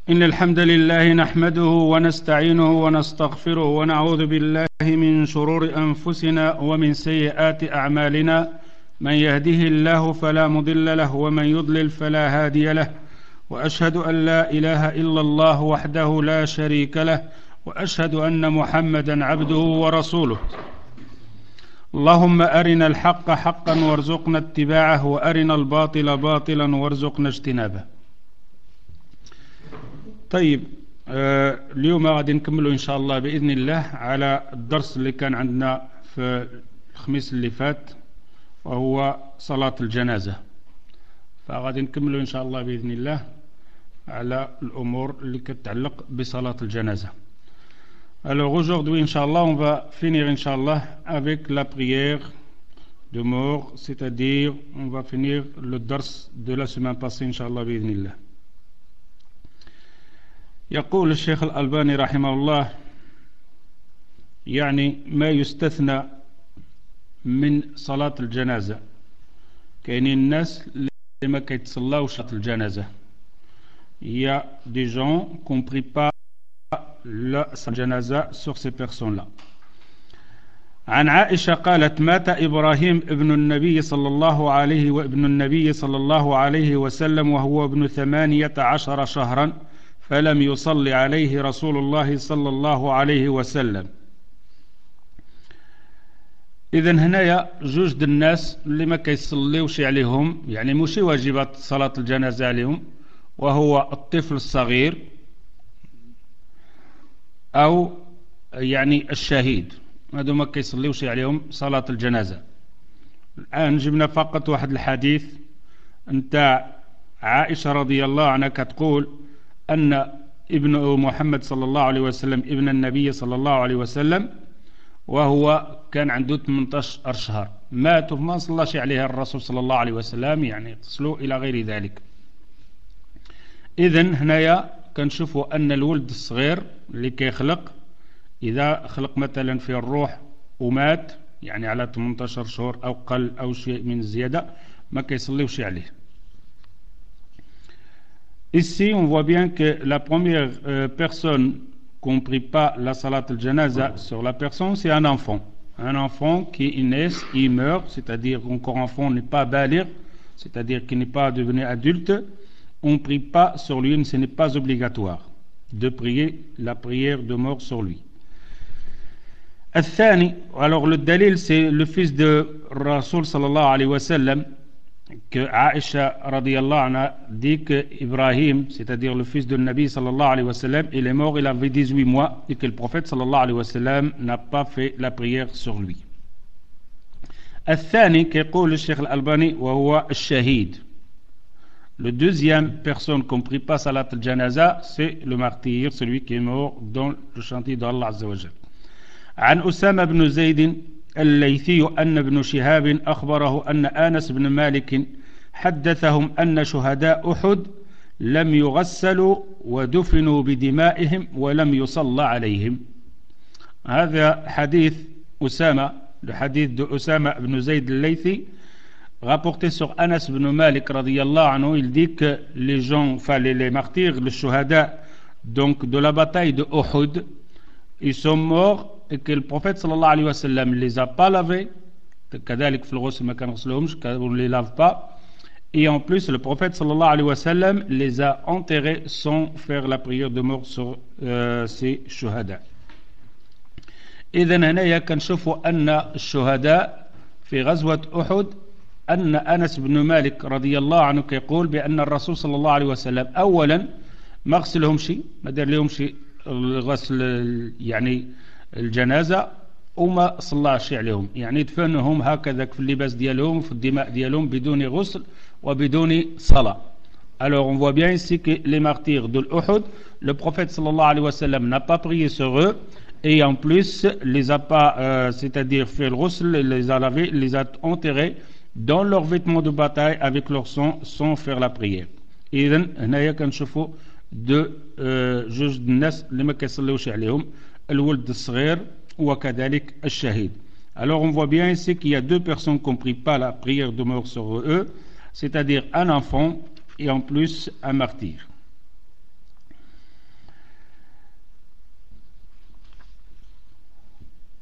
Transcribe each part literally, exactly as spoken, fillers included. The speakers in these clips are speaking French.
إن الحمد لله نحمده ونستعينه ونستغفره ونعوذ بالله من شرور أنفسنا ومن سيئات أعمالنا. من يهده الله فلا مضل له ومن يضلل فلا هادي له، وأشهد أن لا إله إلا الله وحده لا شريك له، وأشهد أن محمدا عبده ورسوله. اللهم أرنا الحق حقا وارزقنا اتباعه، وأرنا الباطل باطلا وارزقنا اجتنابه. طيب، آه اليوم غادي نكملوا إن شاء الله بإذن الله على الدرس اللي كان عندنا في الخميس اللي فات، وهو صلاة الجنازة. فغادي نكملوا إن شاء الله بإذن الله على الأمور اللي كتعلق بصلاة الجنازة. Alors aujourd'hui, Inch'Allah, on va finir, Inch'Allah, avec la prière de mort, c'est-à-dire on va finir le dars de la semaine passée, Inch'Allah, بإذن الله. يقول الشيخ الألباني رحمه الله: يعني ما يستثنى من صلاة الجنازة. كاينين الناس اللي ما كيتصلاوش صلاة الجنازة. Il y a des gens qui ne prient pas la janaza sur ces personnes-là. عن عائشة قالت: مات إبراهيم ابن النبي صلى الله عليه وابن النبي صلى الله عليه وسلم وهو ابن ثمانية عشر شهرا فلم يصلي عليه رسول الله صلى الله عليه وسلم. إذن هنايا جوج د الناس اللي ما كيصليوش عليهم، يعني ماشي واجبات صلاة الجنازة عليهم، وهو الطفل الصغير أو يعني الشهيد. هذو ما كيصليوش عليهم صلاة الجنازة. الآن جبنا فقط واحد الحديث نتاع عائشة رضي الله عنها كتقول أن ابن محمد صلى الله عليه وسلم ابن النبي صلى الله عليه وسلم وهو كان عنده ثمانية عشر شهر مات وما صلاش عليه الرسول صلى الله عليه وسلم، يعني اتصلوا إلى غير ذلك. إذن هنايا كنشوفوا أن الولد الصغير اللي كيخلق إذا خلق مثلا في الروح ومات، يعني على ثمانية عشر شهور أو قل أو شيء من الزيادة، ما كيصليوش عليه. Ici, on voit bien que la première euh, personne qu'on ne prie pas la salat al-janaza sur la personne, c'est un enfant. Un enfant qui naît, il meurt, c'est-à-dire qu'encore enfant n'est pas balir, c'est-à-dire qu'il n'est pas devenu adulte. On ne prie pas sur lui, ce n'est pas obligatoire de prier la prière de mort sur lui. الثاني, alors le dalil, c'est le fils de Rasoul sallallahu alayhi wa sallam, que Aïcha radiyallahu anha dit que Ibrahim, c'est-à-dire le fils de Nabi sallallahu alayhi wa sallam, il est mort, il avait dix-huit mois, et que le prophète sallallahu alayhi wa sallam n'a pas fait la prière sur lui. الثاني كيقول الشيخ الألباني وهو الشهيد. Le deuxième personne qu'on ne prie pas salat al-janaza, c'est le martyr, celui qui est mort dans le chantier d'Allah Azza wa Jal. عن أسامة بن زيد الليثي أن ابن شهاب أخبره أن آنس بن مالك حدثهم أن شهداء أحد لم يغسلوا ودفنوا بدمائهم ولم يصلى عليهم. هذا حديث أسامة، le hadith de Usama ibn Zayd al-Laythi, rapporté sur Anas ibn Malik radiyallahu anhu. Il dit que les gens, enfin les, les martyrs, les shuhada, donc de la bataille de Uhud, ils sont morts et que le prophète sallallahu alayhi wa sallam les a pas lavés. كذلك في الغسل ما كان غسلهمش، on les lave pas. Et en plus le prophète sallallahu alayhi wa sallam les a enterrés sans faire la prière de mort sur euh, ces shuhada. إذن هنايا كنشوفوا أن الشهداء في غزوة أحد أن أنس بن مالك رضي الله عنه يقول بأن الرسول صلى الله عليه وسلم أولا ما غسلهم شيء، ما دار لهم شيء الغسل يعني الجنازة، وما صلاش عليهم، يعني دفنهم هكذا في اللباس ديالهم في الدماء ديالهم بدون غسل وبدون صلاة. Alors on voit bien ici que les martyrs de l'Uhud, le prophète sallallahu alayhi wa sallam n'a pas prié sur eux, et en plus les a pas, euh, c'est-à-dire fait le ghusl, les a lavés, les a enterrés dans leurs vêtements de bataille avec leur sang sans faire la prière. إذن هنايا كنشوفوا de جوج الناس اللي ما كيصليوش عليهم، الولد الصغير وكذلك الشهيد. Alors on voit bien ici qu'il y a deux personnes qui ne prient pas la prière de mort sur eux, c'est-à-dire un enfant et en plus un martyr.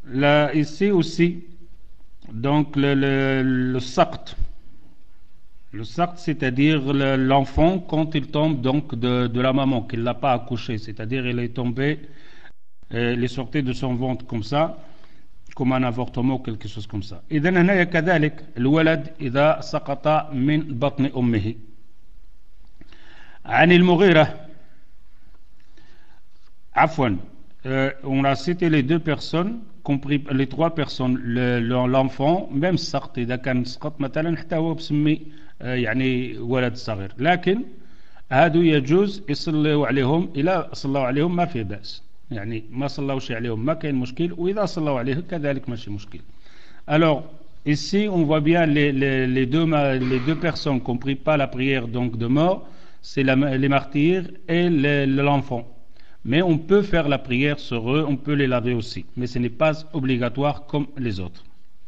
Là, ici aussi, donc le, le, le saqt. Le saqt, c'est-à-dire le, l'enfant quand il tombe donc de, de la maman, qu'il n'a pas accouché, c'est-à-dire il est tombé, euh, il est sorti de son ventre comme ça, comme un avortement ou quelque chose comme ça. إذن هنا كذلك الولد إذا سقط من بطن أمه. عن المغيرة عفوا euh, on a cité les deux personnes compris les trois personnes le, le, l'enfant même سقط إذا كان سقط مثلا حتى هو بسمي يعني ولد صغير لكن هادو يجوز يصلوا عليهم إلى صلوا عليهم ما في بأس يعني ما صلوش عليهم ما كاين مشكل وإذا صلوا عليه كذلك ماشي مشكل. Alors ici on voit bien les, les, les, deux, les deux personnes qui n'ont pris pas la prière donc de mort, c'est la, les martyrs et les, l'enfant, mais on peut faire la prière sur eux, on peut les laver aussi, mais ce n'est pas obligatoire comme les autres.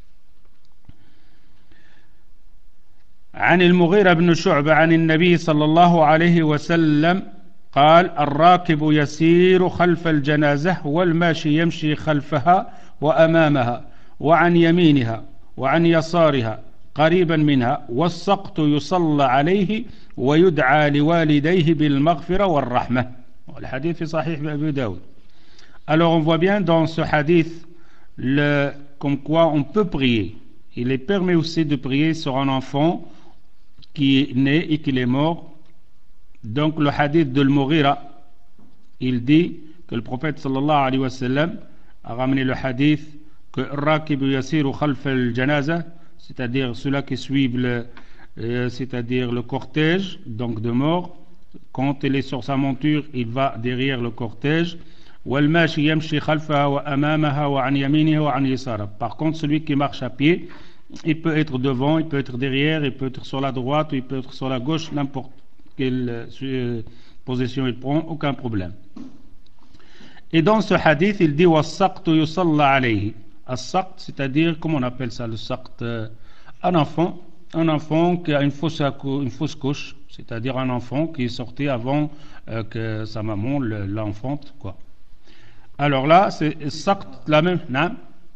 عن المغيرة بن شعبة عن النبي صلى الله عليه وسلم قال الراكب يسير خلف الجنازة والماشي يمشي خلفها وأمامها وعن يمينها وعن يسارها قريبا منها والسقط يصلى عليه ويدعى لوالديه بالمغفرة والرحمة. الحديث في صحيح أبي داود. Alors on voit bien dans ce hadith le, comme quoi on peut prier. Il est permis aussi de prier sur un enfant qui est né et qui est mort. Donc le hadith de Al-Mughira, il dit que le prophète sallallahu alayhi wa sallam a ramené le hadith que Rakib yasiru khalf al-janaza, c'est-à-dire ceux-là qui suivent le, euh, c'est-à-dire le cortège donc de mort, quand il est sur sa monture, il va derrière le cortège. Wal-mashi yamshi khalfaha wa amamaha wa an yaminiha wa an yasara. Par contre, celui qui marche à pied, il peut être devant, il peut être derrière, il peut être sur la droite, ou il peut être sur la gauche, n'importe quelle euh, position il prend, aucun problème. Et dans ce hadith, il dit was-saqtu yusalla alayhi. As-saqt, c'est-à-dire, comment on appelle ça le saqt? Un enfant, un enfant qui a une fausse, une fausse couche, c'est-à-dire un enfant qui est sorti avant euh, que sa maman l'enfante, quoi. Alors là, c'est saqt la même. Non?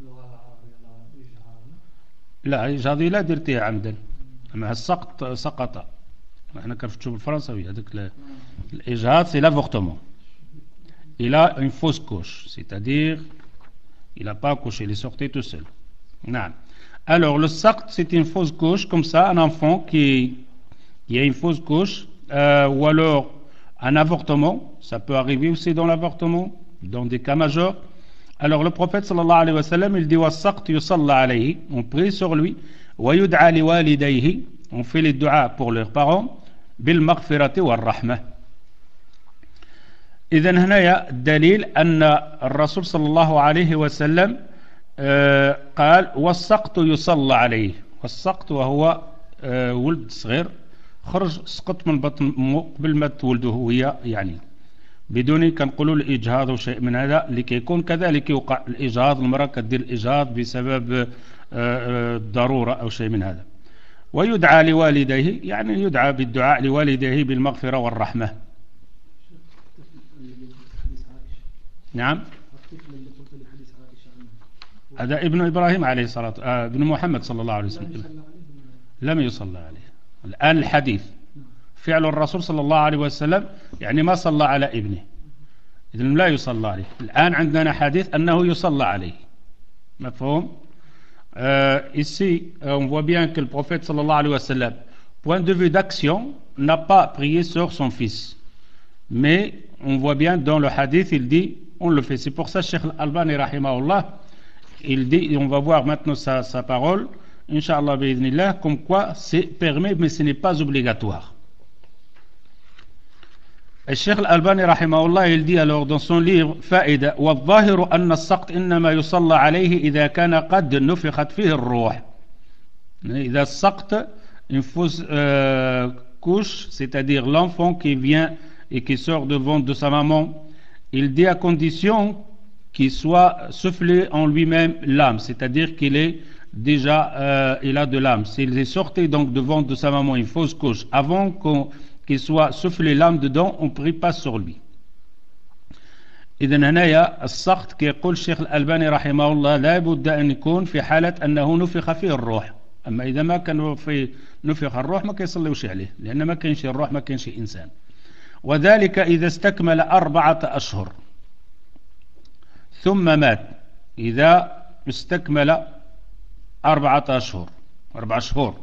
لا هذه لا درتيها عمدا مع السقط سقط احنا كنفتشوا بالفرنساوي هذاك الاجهاض سي لافورتمون il a une fausse couche, c'est-à-dire il n'a pas accouché, il est sorti tout seul. Non. Alors le saqt c'est une fausse couche comme ça, un enfant qui, qui a une fausse couche euh, ou alors un avortement, ça peut arriver aussi dans l'avortement dans des cas majeurs. Alors le prophète sallallahu alayhi wa sallam il dit was-saqt yusalla alayhi, on prie sur lui, wa yud'a li walidayhi, on fait les du'a pour leurs parents, bil maghfirati war rahmah. إذن هنا دليل أن الرسول صلى الله عليه وسلم قال والسقط يصلى عليه. والسقط وهو ولد صغير خرج سقط من بطن قبل ما تولده هي يعني بدون كنقولوا الإجهاض أو شيء من هذا لكي يكون كذلك يوقع الإجهاض المرأة كدير الإجهاض بسبب ضرورة أو شيء من هذا. ويدعى لوالديه يعني يدعى بالدعاء لوالديه بالمغفرة والرحمة. نعم هذا ابن إبراهيم عليه الصلاة آه ابن محمد صلى الله عليه وسلم لم يصلى عليه. الآن الحديث فعل الرسول صلى الله عليه وسلم يعني ما صلى على ابنه إذن لا يصلى عليه. الآن عندنا حديث أنه يصلى عليه. مفهوم؟ euh, ici on voit bien que le prophète صلى الله عليه وسلم point de vue d'action n'a pas prié sur son fils, mais on voit bien dans le hadith il dit on le fait. C'est pour ça Cheikh Al-Albani rahimahullah il dit, et on va voir maintenant sa, sa parole Inch'Allah bi'idhnillah, comme quoi c'est permis mais ce n'est pas obligatoire. Et Cheikh Al-Albani rahimahullah il dit alors dans son livre فائدة والظاهر أن السقط إنما يصلى عليه إذا كان قد نفخت فيه الروح. إذا السقط une fausse euh, couche, c'est-à-dire l'enfant qui vient et qui sort de ventre de sa maman, il dit à condition qu'il soit soufflé en lui-même l'âme, c'est-à-dire qu'il est déjà, euh, il a de l'âme. S'il est sorti donc de ventre de sa maman une fausse couche, avant qu'on, qu'il soit soufflé l'âme dedans, on ne prie pas sur lui. إذن هنايا السقط كيقول الشيخ الألباني رحمه الله لا بد أن يكون في حالة أنه نفخ فيه الروح. أما إذا ما كان في نفخ الروح ما كيصليوش عليه، لأن ما كاينش الروح ما كاينش إنسان. وذلك إذا استكمل أربعة أشهر ثم مات. إذا استكمل أربعة أشهر أربع شهور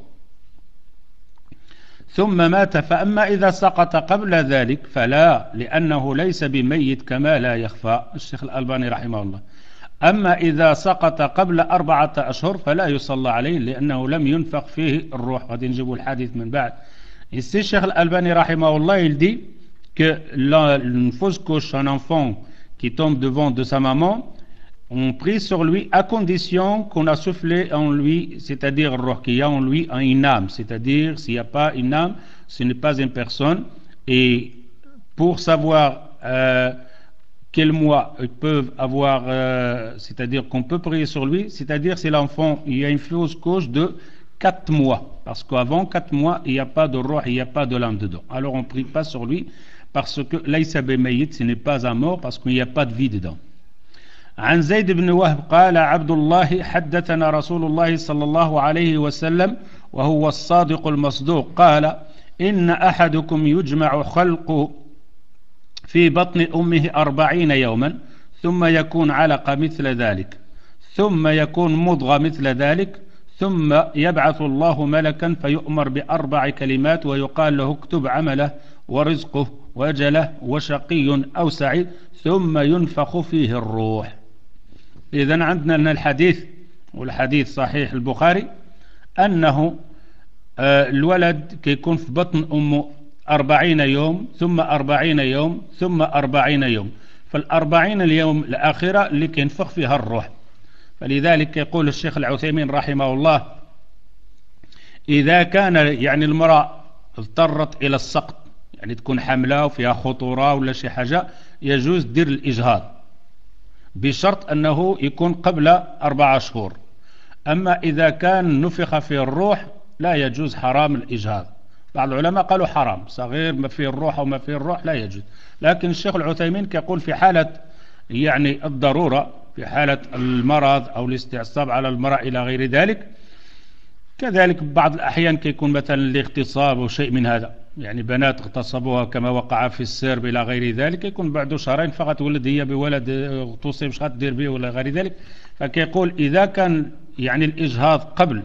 ثم مات. فأما إذا سقط قبل ذلك فلا، لأنه ليس بميت كما لا يخفى الشيخ الألباني رحمه الله. أما إذا سقط قبل أربعة أشهر فلا يصلى عليه، لأنه لم ينفخ فيه الروح. قد نجيب الحديث من بعد. Ici, الشيخ الألباني رحمه الله il dit que la, une fausse couche, un enfant qui tombe devant de sa maman, on prie sur lui à condition qu'on a soufflé en lui, c'est-à-dire qu'il y a en lui une âme, c'est-à-dire s'il n'y a pas une âme, ce n'est pas une personne. Et pour savoir euh, quel mois ils peuvent avoir, euh, c'est-à-dire qu'on peut prier sur lui, c'est-à-dire si l'enfant, il y a une fausse couche de quatre mois, parce qu'avant quatre mois, il n'y a pas de roh, il n'y a pas de l'âme dedans. Alors on ne prie pas sur lui, parce que laysa bimayyit, ce n'est pas un mort, parce qu'il n'y a pas de vie dedans. عن زيد بن وهب قال عبد الله حدثنا رسول الله صلى الله عليه وسلم وهو الصادق المصدوق قال إن أحدكم يجمع خلقه في بطن أمه أربعين يوما ثم يكون علقة مثل ذلك ثم يكون مضغة مثل ذلك ثم يبعث الله ملكا فيؤمر بأربع كلمات ويقال له اكتب عمله ورزقه وأجله وشقي أو سعيد ثم ينفخ فيه الروح. إذن عندنا الحديث، والحديث صحيح البخاري، أنه الولد كيكون في بطن أمه أربعين يوم ثم أربعين يوم ثم أربعين يوم، فالأربعين اليوم الآخرة اللي كينفخ فيها الروح. فلذلك يقول الشيخ العثيمين رحمه الله إذا كان يعني المرأة اضطرت إلى السقط، يعني تكون حملة وفيها خطورة ولا شي حاجة، يجوز دير الإجهاض بشرط أنه يكون قبل أربعة شهور. أما إذا كان نفخ فيه الروح لا يجوز، حرام الإجهاض. بعض العلماء قالوا حرام، صغير ما فيه الروح وما فيه الروح لا يجوز. لكن الشيخ العثيمين يقول في حالة يعني الضرورة، في حالة المرض أو الاستعصاب على المرأة إلى غير ذلك. كذلك بعض الأحيان كيكون مثلا الاغتصاب أو شيء من هذا، يعني بنات اغتصبوها كما وقع في السرب إلى غير ذلك، يكون بعد شهرين فقط ولد هي بولد اغتصب مش غتدير به ولا غير ذلك. فكيقول إذا كان يعني الإجهاض قبل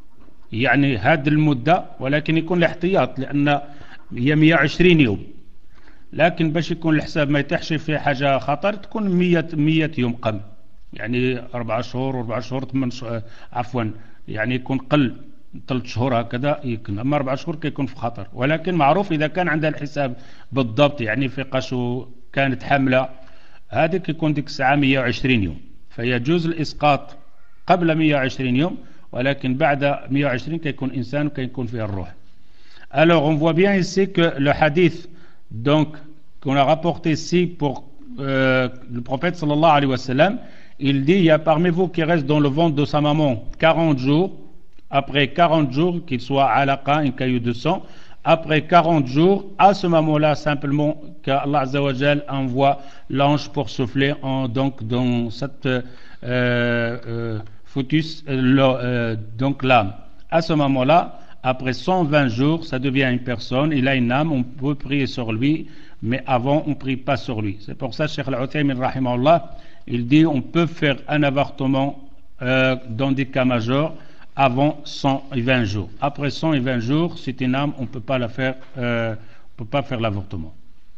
يعني هذه المدة، ولكن يكون الاحتياط لأن هي مئة وعشرين يوم، لكن باش يكون الحساب ما يتحش في حاجة خطر تكون مئة مئة يوم قبل، يعني أربعة شهور وأربعة شهور ثمان شهور عفوا، يعني يكون قل ثلاث شهور هكذا يمكن. أما أربع شهور كيكون في خطر، ولكن معروف إذا كان عندها الحساب بالضبط، يعني في قشو كانت حاملة هذه كيكون ديك الساعة مئة وعشرين يوم، فيجوز الإسقاط قبل مئة وعشرين يوم، ولكن بعد مئة وعشرين كيكون إنسان وكيكون فيه الروح. Alors on voit bien ici que le hadith donc qu'on a rapporté ici pour euh, le prophète sallallahu alayhi wa sallam, il dit il y a parmi vous qui reste dans le ventre de sa maman quarante jours, après quarante jours qu'il soit alaqa, un caillou de sang, après quarante jours, à ce moment-là simplement qu'Allah Azza wa Jal envoie l'ange pour souffler en, donc dans cette euh, euh, foutus, euh, euh, donc l'âme. À ce moment-là, après cent vingt jours, ça devient une personne, il a une âme, on peut prier sur lui, mais avant on ne prie pas sur lui. C'est pour ça Cheikh Al-Uthaymin rahimahullah, il dit on peut faire un avortement euh, dans des cas majeurs avant cent vingt jours. Après cent vingt jours, c'est une âme, on ne peut pas la faire, euh, on peut pas faire l'avortement.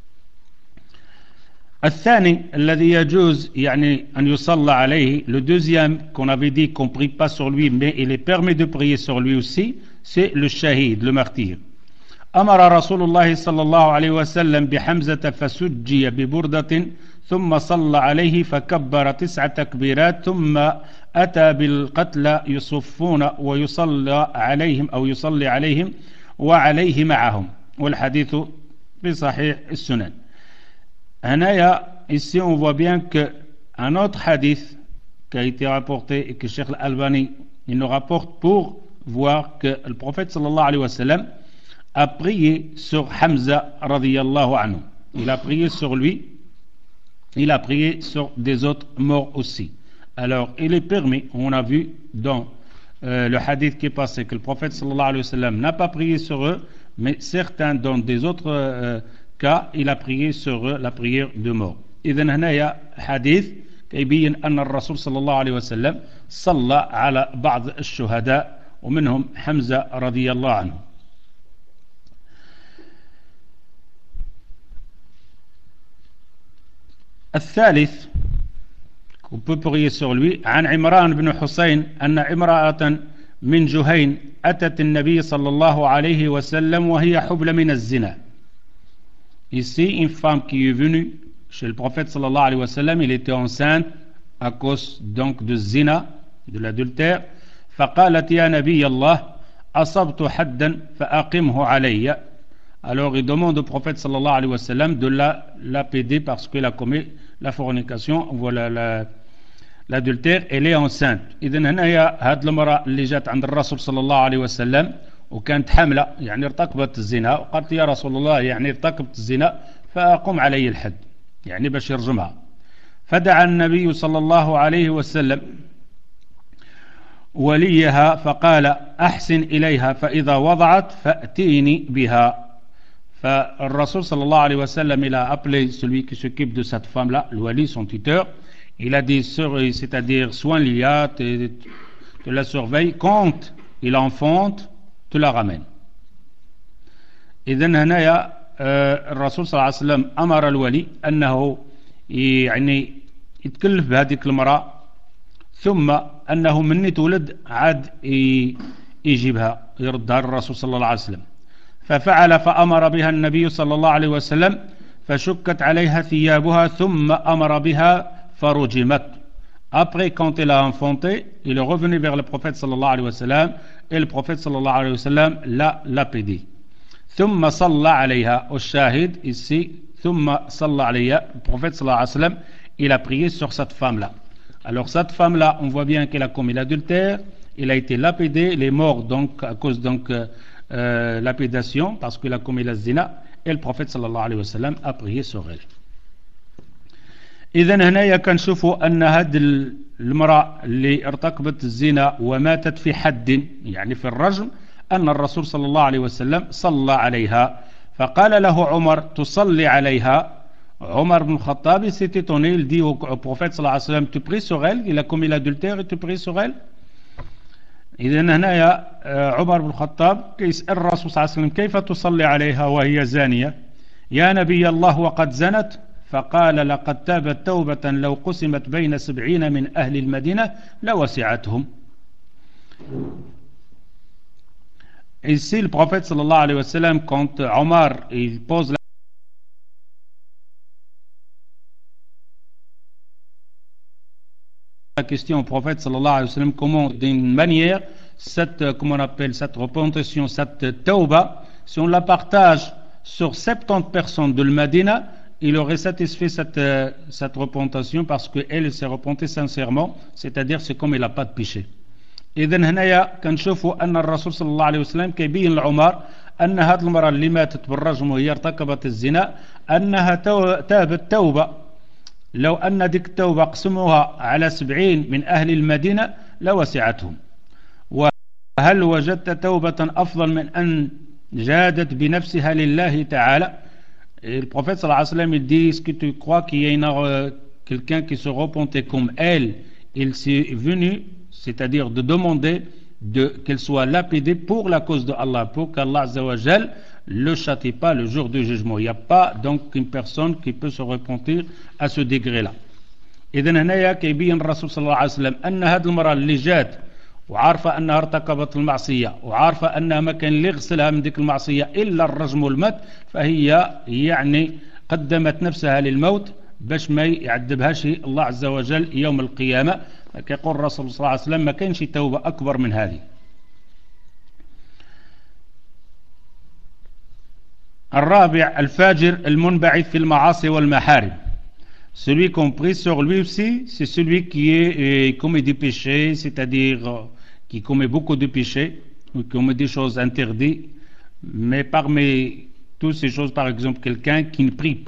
الثاني الذي يجوز يعني أن يصلى عليه, le deuxième qu'on avait dit qu'on ne prie pas sur lui, mais il est permis de prier sur lui aussi, c'est le shahid, le martyr. أمر رسول الله صلى الله عليه وسلم بحمزة فسجي ببردة ثم صلى عليه فكبر تسع تكبيرات ثم أتى بالقتلى يصفون ويصلى عليهم أو يصلي عليهم وعليه معهم, والحديث في صحيح السنن. هنايا ici on voit bien que un autre hadith qui a été rapporté et que Cheikh Al-Albani il nous rapporte pour voir que le prophète sallallahu alayhi wa sallam a prié sur Hamza radiyallahu anhu. Il a prié sur lui il a prié sur des autres morts aussi. Alors, il est permis, on a vu dans euh, le hadith qui est passé que le prophète sallallahu alayhi wa sallam n'a pas prié sur eux, mais certains dans des autres euh, cas, il a prié sur eux la prière de mort. إذن هنا حديث يبين أن الرسول صلى الله عليه وسلم صلى على بعض الشهداء ومنهم حمزة رضي الله عنه. الثالث on peut prier sur lui عن عمران بن حسين أن امرأة من جهين أتت النبي صلى الله عليه وسلم وهي حبلى من الزنا. Ici une femme qui est venue chez le prophète sallallahu alayhi wa sallam, il était enceinte à cause donc de zina, de l'adultère. فقالت يا نبي الله أصبت حدا فأقمه علي. Alors il demande au prophète sallallahu alayhi wa sallam de la lapider parce qu'il a commis la fornication, voilà la, l'adultère, elle est enceinte. إذن هنا هي هاد المرأة اللي جات عند الرسول صلى الله عليه وسلم وكانت حاملة يعني ارتكبت الزنا وقالت يا رسول الله يعني ارتكبت الزنا فأقم علي الحد يعني باش يرجمها. فدعا النبي صلى الله عليه وسلم وليها فقال أحسن إليها فإذا وضعت فأتيني بها. فالرسول صلى الله عليه وسلم il a appelé celui qui s'occupe de cette femme là, le wali, son tuteur. Il a dit, c'est-à-dire soigne-la, te, te la surveille, quand il enfante, te la ramène. إذن هنا الرسول صلى الله عليه وسلم أمر الولي أنه يعني يتكلف بهذيك المرأة ثم أنه من تولد عاد يجيبها يردها الرسول صلى الله عليه وسلم. ففعل فأمر بها النبي صلى الله عليه وسلم فشكت عليها ثيابها ثم أمر بها فرجمت. Après, quand elle a enfanté, il est revenu vers le prophète sallallahu alayhi wa sallam et le prophète sallallahu alayhi wa sallam l'a lapidé. ثم صلى عليها. Au shahid ici, ثم صلى عليها. Le prophète sallallahu alayhi wa sallam, il a prié sur cette femme-là. Alors cette femme-là, on voit bien qu'elle a commis l'adultère, elle a été lapidée, elle est morte donc à cause donc euh, lapidation parce qu'elle a commis la zina et le prophète sallallahu alayhi wa sallam a prié sur elle. إذن هنا كنشوفوا أن هذه المرأة اللي ارتكبت الزنا وماتت في حد يعني في الرجم أن الرسول صلى الله عليه وسلم صلى عليها. فقال له عمر تصلي عليها. Omar ibn Khattab s'est étonné, il dit au, au prophète sallallahu alayhi wa sallam, tu pries sur elle, il a commis l'adultère et tu pries sur elle. إذن هنا عمر بن الخطاب يسأل الرسول صلى الله عليه وسلم كيف تصلي عليها وهي زانية يا نبي الله وقد زنت. فقال لقد تابت توبة لو قسمت بين سبعين من أهل المدينة لوسعتهم. Ici le prophète sallallahu alayhi wa sallam, quand Omar il pose la question au prophète sallallahu alayhi wa sallam comment d'une manière cette, comment on appelle cette repentation, cette tauba, si on la partage sur soixante-dix personnes de l'Madina, il aurait satisfait cette, cette repentation parce qu'elle s'est repentée sincèrement, c'est-à-dire c'est comme il n'a pas de péché. إذن هنايا كنشوفوا أن الرسول صلى الله عليه وسلم كيبين لعمر أن هذه المرأة اللي ماتت بالرجم وهي ارتكبت الزنا أنها تابت توبة. لو أن ديك التوبة قسموها على سبعين من أهل المدينة لوسعتهم. وهل وجدت توبة أفضل من أن جادت بنفسها لله تعالى؟ Et le prophète sallallahu alayhi wa sallam il dit, est-ce que tu crois qu'il y a une, euh, quelqu'un qui se repentait comme elle, il s'est venu, c'est-à-dire de demander de, qu'elle soit lapidée pour la cause de Allah, pour qu'Allah azza wa jal le châtie pas le jour du jugement. Il n'y a pas donc une personne qui peut se repentir à ce degré-là. إذن هنايا كيبين الرسول صلى الله عليه وسلم أن هذه المرأة اللي جات وعارفة أنها ارتكبت المعصية وعارفة أنها ما كان اللي يغسلها من ديك المعصية إلا الرجم والمت، فهي يعني قدمت نفسها للموت باش ما يعذبهاش الله عز وجل يوم القيامة. كيقول الرسول صلى الله عليه وسلم ما كانش توبة أكبر من هذه. الرابع الفاجر المنبعث في المعاصي والمحارم. Celui compris sur lui aussi, c'est celui qui est, euh, commet des péchés, c'est-à-dire euh, qui commet beaucoup de péchés, ou qui commet des choses interdites, mais parmi toutes ces choses, par exemple, quelqu'un qui ne prie pas.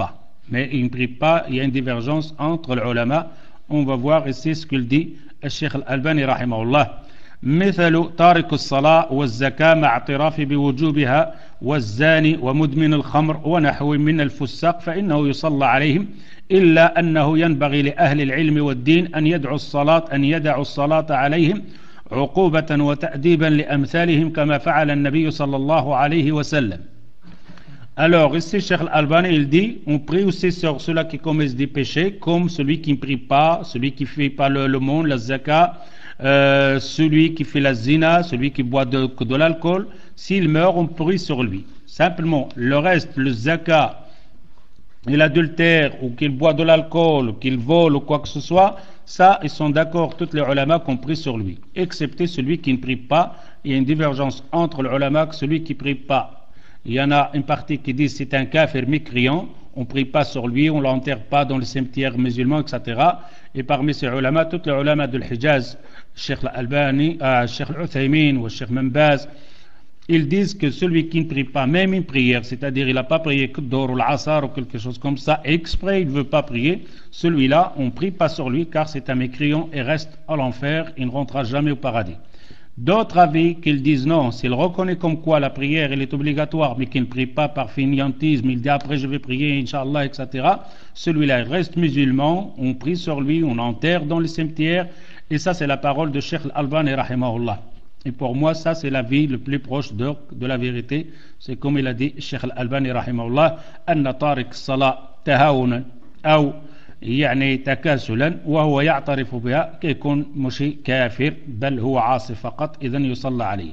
mais il ne prie pas, il y a une divergence entre les ulama. On va voir ici ce qu'il dit le Cheikh Al-Albani rahimahullah. مثل تارك الصلاة والزكاة مع اعتراف بوجوبها والزاني ومدمن الخمر ونحو من الفساق فإنه يصلى عليهم إلا أنه ينبغي لأهل العلم والدين أن يدعوا الصلاة أن يدعوا الصلاة عليهم عقوبة وتأديبا لأمثالهم كما فعل النبي صلى الله عليه وسلم. Alors ici Cheikh Al-Albani il dit on prie aussi sur ceux-là qui commettent des péchés comme celui qui ne prie pas, celui qui ne fait pas le, le monde, la zakat, euh, celui qui fait la zina, celui qui boit de, de l'alcool. S'il meurt on prie sur lui. Simplement le reste, le zakat et l'adultère ou qu'il boit de l'alcool ou qu'il vole ou quoi que ce soit, ça ils sont d'accord tous les ulama qu'on prie sur lui, excepté celui qui ne prie pas. Il y a une divergence entre les ulama que celui qui ne prie pas. Il y en a une partie qui dit c'est un kafir mécréant, on ne prie pas sur lui, on ne l'enterre pas dans le cimetière musulman, et cetera. Et parmi ces ulama, tous les ulama de l'Hijaz, Cheikh Al-Albani, euh, Cheikh Al-Uthaymin ou Cheikh Membaz, ils disent que celui qui ne prie pas, même une prière, c'est-à-dire il n'a pas prié que d'or ou l'asar ou quelque chose comme ça, exprès il ne veut pas prier, celui-là, on ne prie pas sur lui car c'est un mécréant et reste à l'enfer, il ne rentrera jamais au paradis. D'autres avis qu'ils disent non, s'il reconnaît comme quoi la prière elle est obligatoire mais qu'il ne prie pas par fainéantisme, il dit après je vais prier, Inch'Allah, et cetera. Celui-là il reste musulman, on prie sur lui, on enterre dans les cimetières, et ça c'est la parole de Cheikh Al-Albani rahimahullah. Et pour moi ça c'est l'avis le plus proche de, de la vérité, c'est comme il a dit Cheikh Al-Albani rahimahullah, anna tariq salat tahawunan ou يعني تكاسلا وهو يعترف بها كيكون مشي كافر بل هو عاصي فقط إذن يصلى عليه.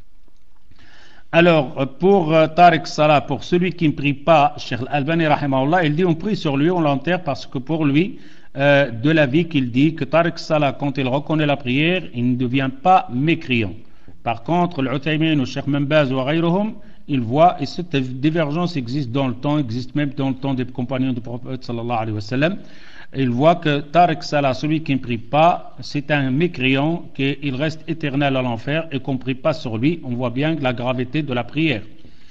Alors pour euh, Tariq Salah, pour celui qui ne prie pas, Cheikh Al-Albani rahimahullah, il dit on prie sur lui, on l'enterre parce que pour lui euh, de la vie qu'il dit que Tariq Salah quand il reconnaît la prière il ne devient pas mécréant. Par contre l'Uthaymin ou Cheikh Membaz ou Ghayruhum, il voit, et cette divergence existe dans le temps, existe même dans le temps des compagnons du prophète sallallahu alayhi wa sallam. Il voit que Tariq Salah, celui qui ne prie pas, c'est un mécréant, qu'il reste éternel à l'enfer et qu'on ne prie pas sur lui. On voit bien la gravité de la prière.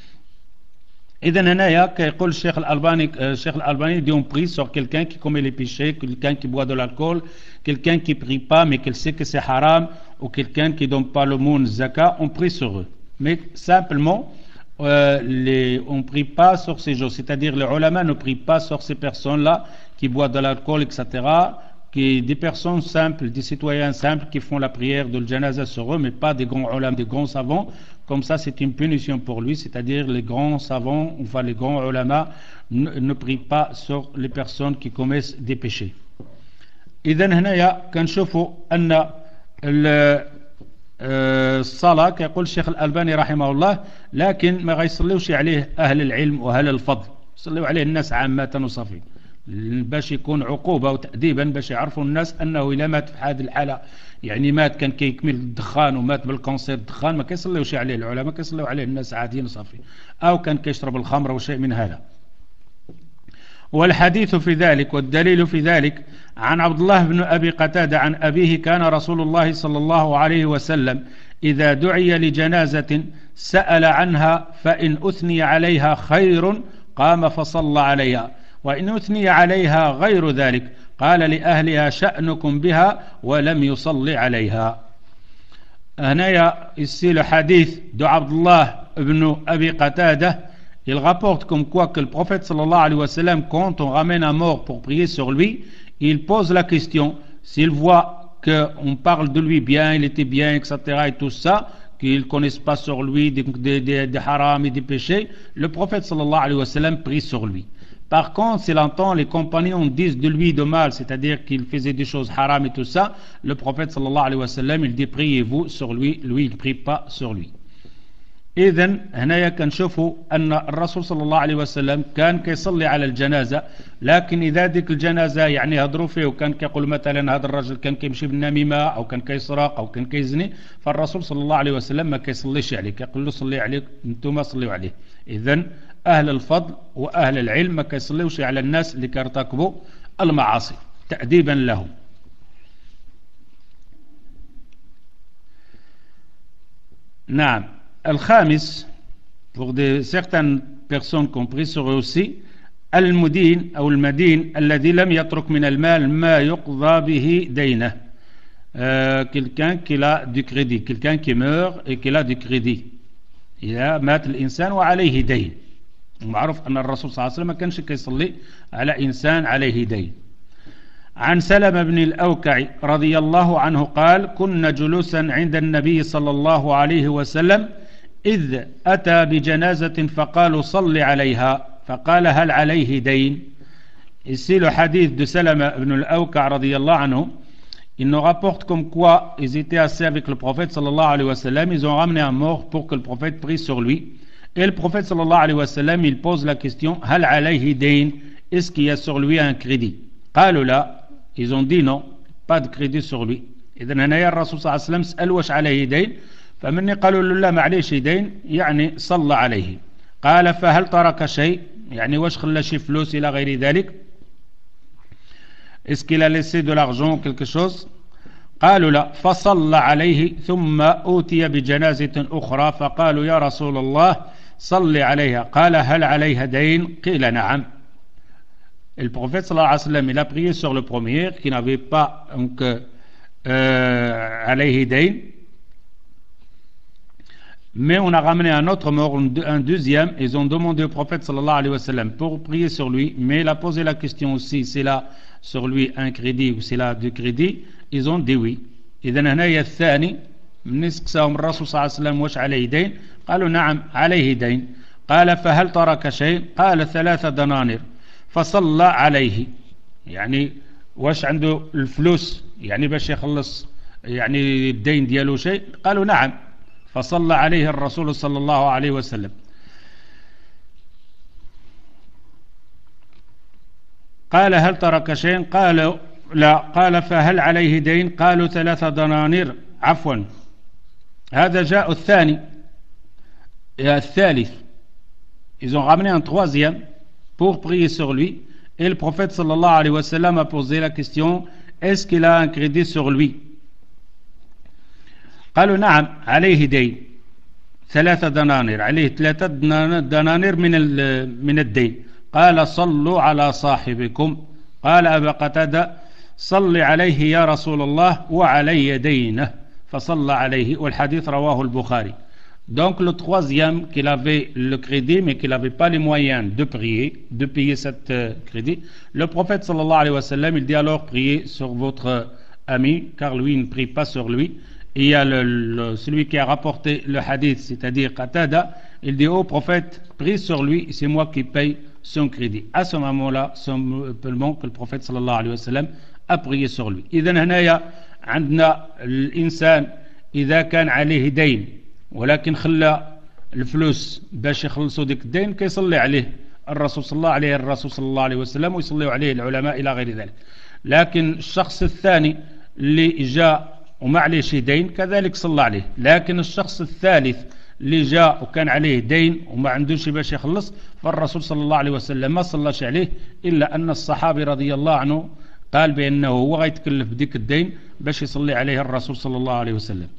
Et dans هنايا كيقول الشيخ الألباني الشيخ الألباني dit on prie sur quelqu'un qui commet les péchés, quelqu'un qui boit de l'alcool, quelqu'un qui ne prie pas mais qu'il sait que c'est haram, ou quelqu'un qui ne donne pas le monde zakat, on prie sur eux. Mais simplement Euh, les, on ne prie pas sur ces jours, c'est-à-dire les ulama ne prient pas sur ces personnes-là qui boivent de l'alcool, et cetera, qui, des personnes simples, des citoyens simples qui font la prière de l'janaza sur eux, mais pas des grands ulama, des grands savants. Comme ça, c'est une punition pour lui, c'est-à-dire les grands savants, enfin les grands ulama ne, ne prient pas sur les personnes qui commettent des péchés. إذن هنايا كنشوفوا أن الصلاة كيقول الشيخ الألباني رحمه الله لكن ما غيصليوش عليه أهل العلم وأهل الفضل، يصليو عليه الناس عامة وصافي باش يكون عقوبة وتأديبا باش يعرفوا الناس أنه إذا مات في هذه الحالة يعني مات كان كيكمل الدخان ومات بالكونسير الدخان ما كيصليوش عليه العلماء، ما كيصليو عليه الناس عاديين وصافي، أو كان كيشرب الخمر أو شيء من هذا. والحديث في ذلك والدليل في ذلك عن عبد الله بن أبي قتادة عن أبيه كان رسول الله صلى الله عليه وسلم إذا دعي لجنازة سأل عنها فإن أثني عليها خير قام فصلى عليها وإن أثني عليها غير ذلك قال لأهلها شأنكم بها ولم يصلي عليها. هنا ici le hadith de Abdullah ibn Abi Qatada. Il rapporte comme quoi que le prophète sallallahu alayhi wa sallam, quand on ramène un mort pour prier sur lui, il pose la question, s'il voit qu'on parle de lui bien, il était bien, et cetera et tout ça, qu'ils ne connaissent pas sur lui des, des, des, des harams et des péchés, le prophète sallallahu alayhi wa sallam prie sur lui. Par contre, s'il entend les compagnons disent de lui de mal, c'est-à-dire qu'il faisait des choses haram et tout ça, le prophète sallallahu alayhi wa sallam, il dit priez-vous sur lui, lui il ne prie pas sur lui. إذن هنايا كنشوفوا أن الرسول صلى الله عليه وسلم كان كيصلي على الجنازة، لكن إذا ديك الجنازة يعني هضروا فيه وكان كيقول مثلا هذا الرجل كان كيمشي بالنميمة أو كان كيسرق أو كان كيزني، فالرسول صلى الله عليه وسلم ما كيصليش عليه، كيقول له صلي عليك أنتم صليوا عليه. إذن أهل الفضل وأهل العلم ما كيصليوش على الناس اللي كيرتكبوا المعاصي تأديبا لهم. نعم. الخامس, pour des, certaines personnes compris sur eux aussi, المدين أو المدين الذي لم يترك من المال ما يقضى به دينه. euh, quelqu'un qui a du crédit, quelqu'un qui meurt et qui a du crédit. إذا مات الإنسان وعليه دين. ومعروف أن الرسول صلى الله عليه وسلم ما كانش كيصلي على إنسان عليه دين. عن سلمة بن الأوكع رضي الله عنه قال: كنا جلوسا عند النبي صلى الله عليه وسلم إذ أتى بجنازة فقالوا صل عليها فقال هل عليه دين. Ici le hadith de Salama ibn al-Awka radiyallahu anhu, il nous rapporte comme quoi ils étaient assis avec le prophète sallallahu alayhi wa sallam, ils ont ramené un mort pour que le prophète prie sur lui. Et le prophète sallallahu alayhi wa sallam, il pose la question: hal alayhi dayn, est-ce qu'il y a sur lui un crédit? قالوا لا, ils ont dit non, pas de crédit sur lui. إذن هنا الرسول صلى الله عليه وسلم سأل وش عليه دين، فمني قالوا له لا ما عليه دين، يعني صلى عليه. قال فهل ترك شيء، يعني وش خلى شي فلوس إلى غير ذلك، est-ce qu'il a laissé de l'argent ou quelque chose؟ قالوا لا. فصلى عليه ثم أوتي بجنازة أخرى فقالوا يا رسول الله صل عليها قال هل عليها دين؟ قيل نعم. Et le prophète sallallahu alayhi wa sallam, il a prié sur le premier qui n'avait pas donc euh, alayhi dayn, mais on a ramené un autre mort, un deuxième. Ils ont demandé au prophète sallallahu alayhi wa sallam pour prier sur lui, mais il a posé la question aussi, c'est là sur lui un crédit ou c'est là du crédit. Ils ont dit oui. إذن هنا الثاني من استقساهم الرسول صلى الله عليه وسلم وش عليه دين؟ قالوا نعم عليه دين. قال فهل ترك شيء؟ قال ثلاث دنانير. فصلى عليه، يعني واش عنده الفلوس يعني باش يخلص يعني الدين ديالو شيء؟ قالوا نعم. فصلى عليه الرسول صلى الله عليه وسلم. قال هل ترك شيء؟ قالوا لا. قال فهل عليه دين؟ قالوا ثلاث دنانير. عفوا، هذا جاء الثاني الثالث. Ils ont ramené un troisième pour prier sur lui, et le prophète sallallahu alayhi wa sallam a posé la question: est-ce qu'il a un crédit sur lui? قالوا نعم عليه دين ثلاثة دنانير، عليه ثلاثة دنانير من من الدين. قال صلوا على صاحبكم. قال أبا قتادة صل عليه يا رسول الله وعلي دينه فصلى عليه. والحديث رواه البخاري. Donc le troisième, qu'il avait le crédit mais qu'il n'avait pas les moyens de prier, de payer cet euh, crédit, le prophète sallallahu alayhi wa sallam, il dit alors priez sur votre ami, car lui il ne prie pas sur lui. Et il y a le, le, celui qui a rapporté le hadith, c'est-à-dire Qatada, il dit au prophète prie sur lui, c'est moi qui paye son crédit. À ce moment-là, simplement que le prophète sallallahu alayhi wa sallam a prié sur lui. إذن هنايا عندنا الإنسان إذا كان عليه دين ولكن خلى الفلوس باش يخلصوا ديك الدين كيصلي عليه الرسول صلى الله عليه الرسول صلى الله عليه وسلم ويصليوا عليه العلماء إلى غير ذلك. لكن الشخص الثاني اللي جاء وما عليه شي دين كذلك صلى عليه. لكن الشخص الثالث اللي جاء وكان عليه دين وما عندوش باش يخلص، فالرسول صلى الله عليه وسلم ما صلاش عليه، إلا أن الصحابي رضي الله عنه قال بأنه هو غيتكلف بديك الدين باش يصلي عليه الرسول صلى الله عليه وسلم.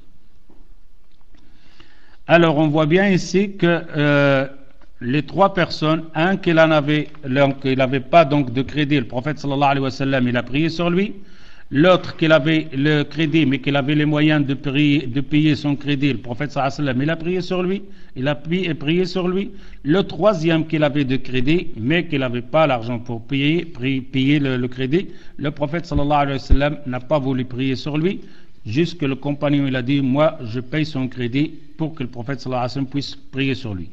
Alors on voit bien ici que euh, les trois personnes, un qui n'en avait, il n'avait pas donc de crédit, le prophète sallallahu alayhi wa sallam, il a prié sur lui. L'autre qui avait le crédit mais qui avait les moyens de, prier, de payer son crédit, le prophète sallallahu alayhi wa sallam, il a prié sur lui, il a prié, prié sur lui. Le troisième qui avait de crédit mais qui n'avait pas l'argent pour payer, prier, payer le, le crédit, le prophète sallallahu alayhi wa sallam n'a pas voulu prier sur lui, jusque le compagnon il a dit moi je paye son crédit pour que le prophète sallallahu alayhi wa sallam puisse prier sur lui.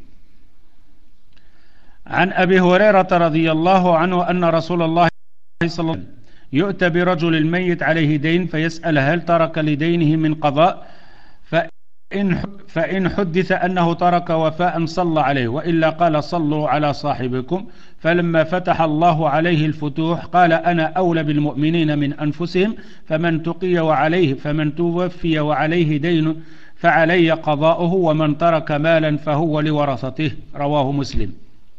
عن أبي هريرة رضي الله عنه أن رسول الله صلى الله عليه وسلم يؤتى برجل الميت عليه دين فيسأل هل ترك لدينه من قضاء، فإن فإن حدث أنه ترك وفاء صلى عليه، وإلا قال صلوا على صاحبكم. فلما فتح الله عليه الفتوح قال أنا أولى بالمؤمنين من أنفسهم، فمن تقي وعليه فمن توفي وعليه دين فعلي قضاؤه، ومن ترك مالا فهو لورثته. رواه مسلم.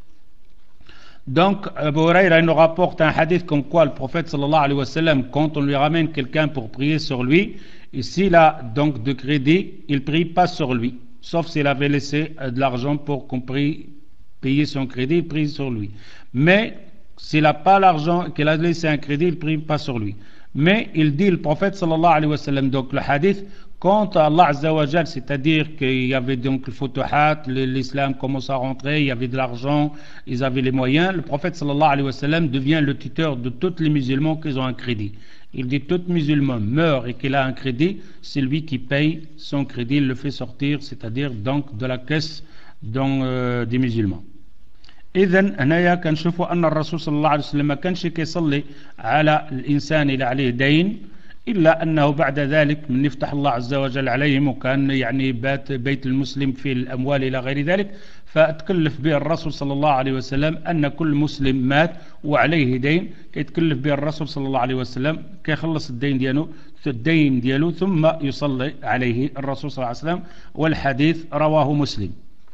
Donc, Abu Huraira nous rapporte un hadith comme quoi le prophète sallallahu alayhi wa sallam, quand on lui ramène quelqu'un pour prier sur lui, et s'il a donc de crédit, il ne prie pas sur lui, sauf s'il avait laissé de l'argent pour qu'on prie, payer son crédit, il prie sur lui. Mais s'il n'a pas l'argent, qu'il a laissé un crédit, il ne prie pas sur lui. Mais il dit le prophète sallallahu alayhi wa sallam, donc le hadith, quant à Allah Azza wa Jal, c'est-à-dire qu'il y avait donc le futuhat, l'islam commence à rentrer, il y avait de l'argent, ils avaient les moyens, le prophète sallallahu alayhi wa sallam devient le tuteur de tous les musulmans qui ont un crédit. Il dit tout musulman meurt et qu'il a un crédit, c'est lui qui paye son crédit, il le fait sortir, c'est-à-dire donc de la caisse donc, euh, des musulmans. إذن هنايا كنشوفوا أن الرسول صلى الله عليه وسلم ما كانش كيصلي على الإنسان اللي عليه دين إلا أنه بعد ذلك من يفتح الله عز وجل عليهم وكان يعني بات بيت المسلم في الأموال إلى غير ذلك فتكلف به الرسول صلى الله عليه وسلم أن كل مسلم مات وعليه دين كيتكلف به الرسول صلى الله عليه وسلم كيخلص الدين ديالو الدين ديالو ثم يصلي عليه الرسول صلى الله عليه وسلم والحديث رواه مسلم.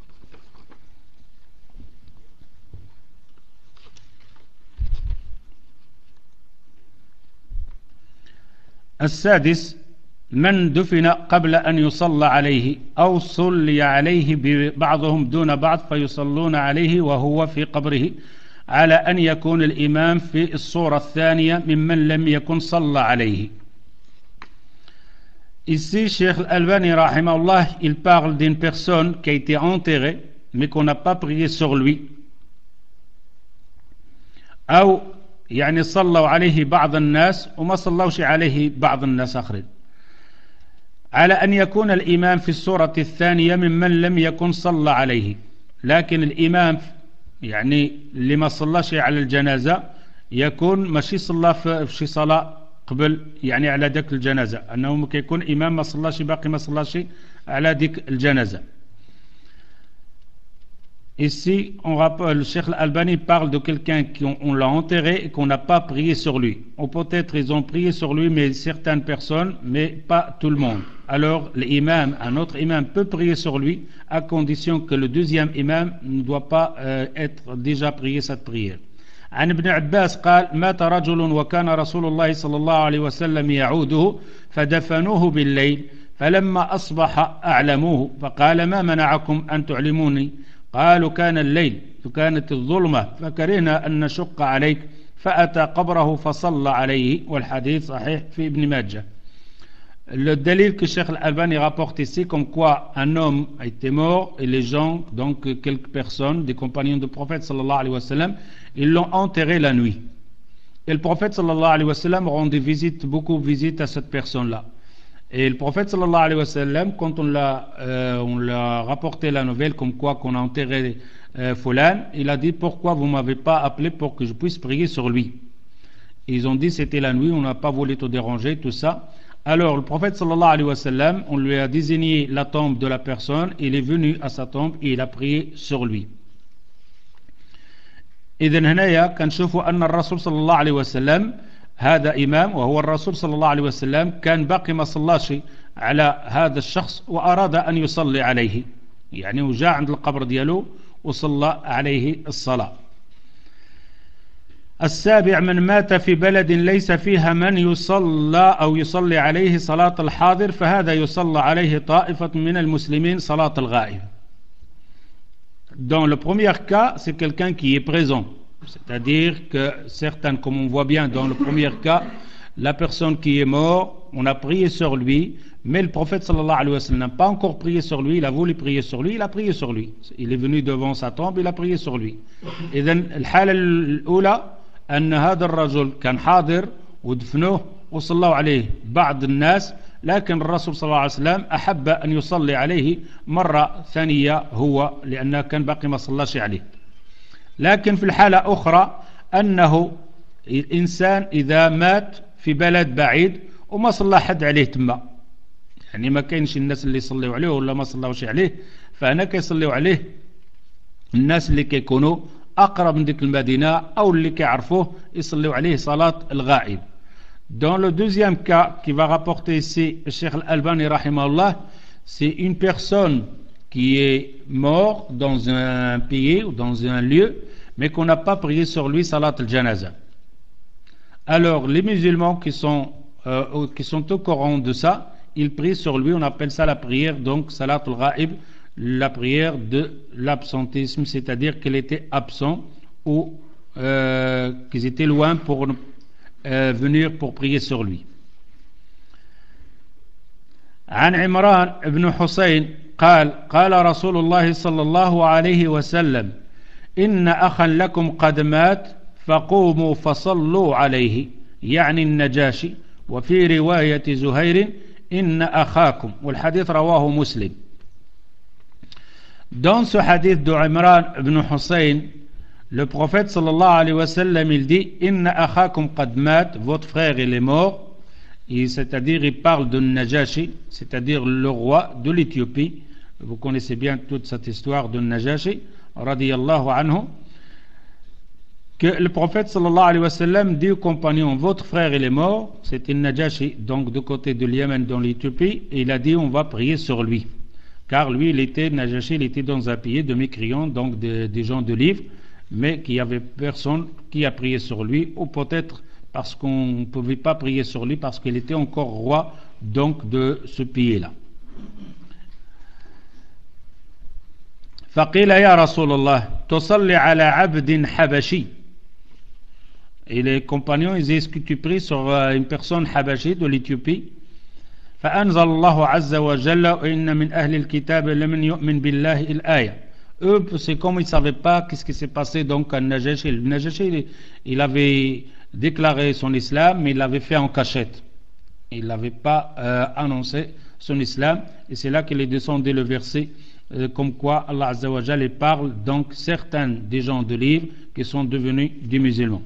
السادس من دفن قبل أن يصلى عليه أو صلي عليه بعضهم دون بعض فيصلون عليه وهو في قبره على أن يكون الإمام في الصورة الثانية ممن لم يكن صلى عليه. Ici, Cheikh Al-Albani, rahimahullah, il parle d'une personne qui a été enterrée mais qu'on n'a pas prié sur lui. أو يعني صلوا عليه بعض الناس وما صلوش عليه بعض الناس آخرين على أن يكون الإمام في الصورة الثانية ممن لم يكن صلى عليه. لكن الإمام يعني اللي ما صلاش على الجنازة يكون ماشي صلى في شي صلاة قبل يعني على ذاك الجنازة أنه كيكون إمام ما صلاش باقي ما صلاش على ذيك الجنازة. Ici, on rappelle, le Cheikh Al-Albani parle de quelqu'un qu'on l'a enterré et qu'on n'a pas prié sur lui. Ou peut-être ils ont prié sur lui, mais certaines personnes, mais pas tout le monde. Alors, l'imam, un autre imam peut prier sur lui, à condition que le deuxième imam ne doit pas euh, être déjà prié cette prière. عن ابن عباس قال مات رجل وكان رسول الله صلى الله عليه وسلم يعوده فدفنوه بالليل فلما أصبح أعلموه فقال ما منعكم أن تعلموني قالوا كان الليل فكانت الظلمة فكرهنا أن نشق عليك فأتى قبره فصلى عليه والحديث صحيح في ابن ماجه. Le dalil que Cheikh Al-Albani rapporte ici comme quoi un homme a été mort et les gens, donc quelques personnes, des compagnons du prophète sallallahu alayhi wa sallam, ils l'ont enterré la nuit. Et le prophète sallallahu alayhi wa sallam rendait visite, beaucoup de visites à cette personne-là. Et le prophète sallallahu alayhi wa sallam, quand on l'a, euh, on l'a rapporté la nouvelle comme quoi qu'on a enterré euh, Fulan, il a dit pourquoi vous ne m'avez pas appelé pour que je puisse prier sur lui. Ils ont dit c'était la nuit, on n'a pas voulu te déranger, tout ça. Alors le prophète sallallahu alayhi wa sallam, on lui a désigné la tombe de la personne, il est venu à sa tombe et il a prié sur lui. إذن هنايا كنشوفوا أن الرسول صلى الله عليه وسلم هذا إمام وهو الرسول صلى الله عليه وسلم كان باقي ما صلاش على هذا الشخص وأراد أن يصلي عليه يعني وجاء عند القبر ديالو وصلى عليه الصلاة. السابع من مات في بلد ليس فيها من يصلى أو يصلي عليه صلاة الحاضر فهذا يصلى عليه طائفة من المسلمين صلاة الغائب. Dans le premier cas, c'est quelqu'un qui est présent. C'est-à-dire que certains, comme on voit bien dans le premier cas, la personne qui est morte, on a prié sur lui, mais le prophète sallallahu alayhi wa sallam n'a pas encore prié sur lui, il a voulu prier sur lui, il a prié sur lui. Il est venu devant sa tombe, il a prié sur lui. إذن الحالة الأولى أن هذا الرجل كان حاضر ودفنوه وصلوا عليه بعض الناس لكن الرسول صلى الله عليه وسلم أحب أن يصلي عليه مرة ثانية هو لأنه كان باقي ما صلاش عليه. لكن في الحالة أخرى أنه الإنسان إذا مات في بلد بعيد وما صلى حد عليه تما يعني ما كاينش الناس اللي يصليوا عليه ولا ما صلوش عليه فهنا كيصليوا عليه الناس اللي كيكونوا أقرب من ديك المدينة أو اللي كيعرفوه يصليوا عليه صلاة الغائب. Dans le deuxième cas qui va rapporter ici Cheikh Al-Albani rahimahullah, c'est une personne qui est mort dans un pays ou dans un lieu mais qu'on n'a pas prié sur lui salat al-janaza. Alors les musulmans qui sont euh, qui sont au courant de ça, ils prient sur lui, on appelle ça la prière donc salat al-ghaib, la prière de l'absentisme, c'est-à-dire qu'il était absent ou euh, qu'ils étaient loin pour euh, venir pour prier sur lui. عن عمران بن حسين قال قال رسول الله صلى الله عليه وسلم إن أخا لكم قد مات فقوموا فصلوا عليه يعني النجاشي وفي رواية زهير إن أخاكم والحديث رواه مسلم. Dans ce hadith de Imran ibn Hussein, le prophète sallallahu alayhi wa sallam il dit Inna akhakum qad mat, votre frère il est mort. Et c'est-à-dire il parle de Najashi, c'est-à-dire le roi de l'Éthiopie. Vous connaissez bien toute cette histoire de Najashi radiyallahu anhu, que le prophète sallallahu alayhi wa sallam dit aux compagnons votre frère il est mort, c'était Najashi donc du côté de Yémen dans l'Éthiopie, et il a dit on va prier sur lui, car lui il était Najashi, il était dans un pays de mécréants, donc des de gens de livres, mais qu'il n'y avait personne qui a prié sur lui, ou peut-être parce qu'on ne pouvait pas prier sur lui parce qu'il était encore roi donc de ce pays-là. فقيل يا رسول الله تصلي على عبد حبشي. Et les compagnons ils disent est-ce que tu pries sur une personne habashi de l'Éthiopie? فأنزل الله عز وجل وإن من أهل الكتاب لمن يؤمن بالله الآية. Eux c'est comme ils ne savaient pas qu'est-ce qui s'est passé donc à Najashi. Najashi il avait déclaré son islam, mais il l'avait fait en cachette. Il n'avait pas euh, annoncé son islam, et c'est là qu'il est descendu le verset, euh, comme quoi Allah Azza wa Jalla parle donc certains des gens de livres qui sont devenus des musulmans.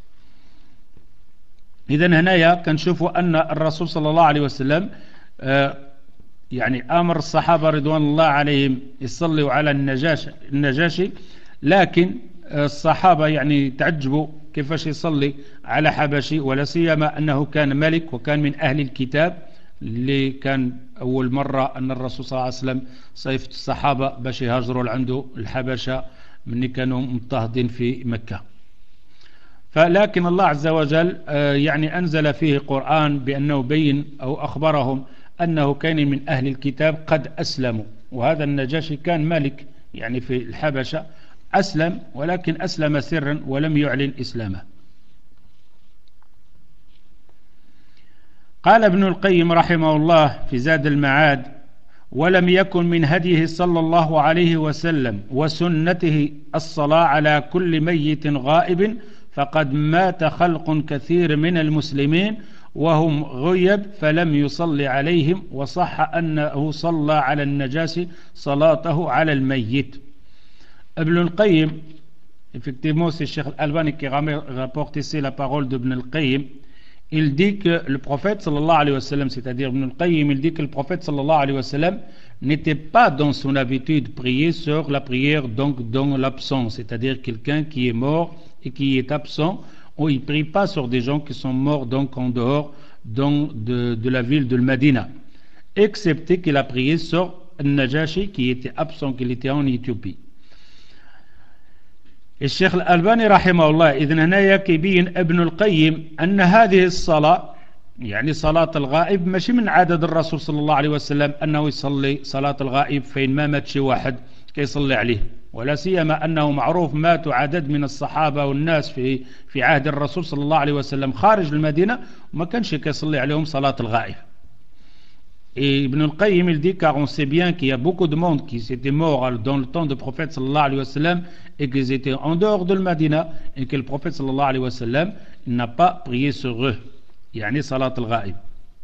إذن هنايا كنشوفوا أن الرسول صلى الله عليه وسلم آه يعني أمر الصحابة رضوان الله عليهم يصلوا على النجاشي, النجاشي لكن الصحابة يعني تعجبوا كيفاش يصلي على حبشي، ولا سيما أنه كان ملك وكان من أهل الكتاب اللي كان أول مرة أن الرسول صلى الله عليه وسلم صيفت الصحابة باش يهاجروا لعنده الحبشة من كانوا مضطهدين في مكة. فلكن الله عز وجل يعني أنزل فيه قرآن بأنه بين أو أخبرهم أنه كان من أهل الكتاب قد أسلموا، وهذا النجاشي كان ملك يعني في الحبشة أسلم، ولكن أسلم سرا ولم يعلن إسلامه. قال ابن القيم رحمه الله في زاد المعاد ولم يكن من هديه صلى الله عليه وسلم وسنته الصلاة على كل ميت غائب، فقد مات خلق كثير من المسلمين وهم غيب فلم يصلي عليهم، وصح أنه صلى على النجاشي صلاته على الميت. Ibn al-Qayyim, effectivement c'est Cheikh Al-Albani qui rapporte ici la parole d'Ibn al-Qayyim, il dit que le prophète sallallahu alayhi wa sallam, c'est-à-dire Ibn al-Qayyim, il dit que le prophète sallallahu alayhi wa sallam n'était pas dans son habitude de prier sur la prière donc dans l'absence, c'est-à-dire quelqu'un qui est mort et qui est absent, ou il ne prie pas sur des gens qui sont morts donc en dehors donc de, de la ville de Medina, excepté qu'il a prié sur Najashi qui était absent, qu'il était en Éthiopie. الشيخ الألباني رحمه الله إذن هنا يبين ابن القيم أن هذه الصلاة يعني صلاة الغائب ماشي من عدد الرسول صلى الله عليه وسلم أنه يصلي صلاة الغائب فين ما مات شي واحد كيصلي عليه، ولا سيما أنه معروف ماتوا عدد من الصحابة والناس في في عهد الرسول صلى الله عليه وسلم خارج المدينة وما كانش كيصلي عليهم صلاة الغائب. Et Ibn al-Qayyim il dit car on sait bien qu'il y a beaucoup de monde qui s'était mort dans le temps du prophète sallallahu alayhi wa sallam et qu'ils étaient en dehors de Medina et que le prophète sallallahu alayhi wa sallam n'a pas prié sur eux, يعني صلاة الغائب.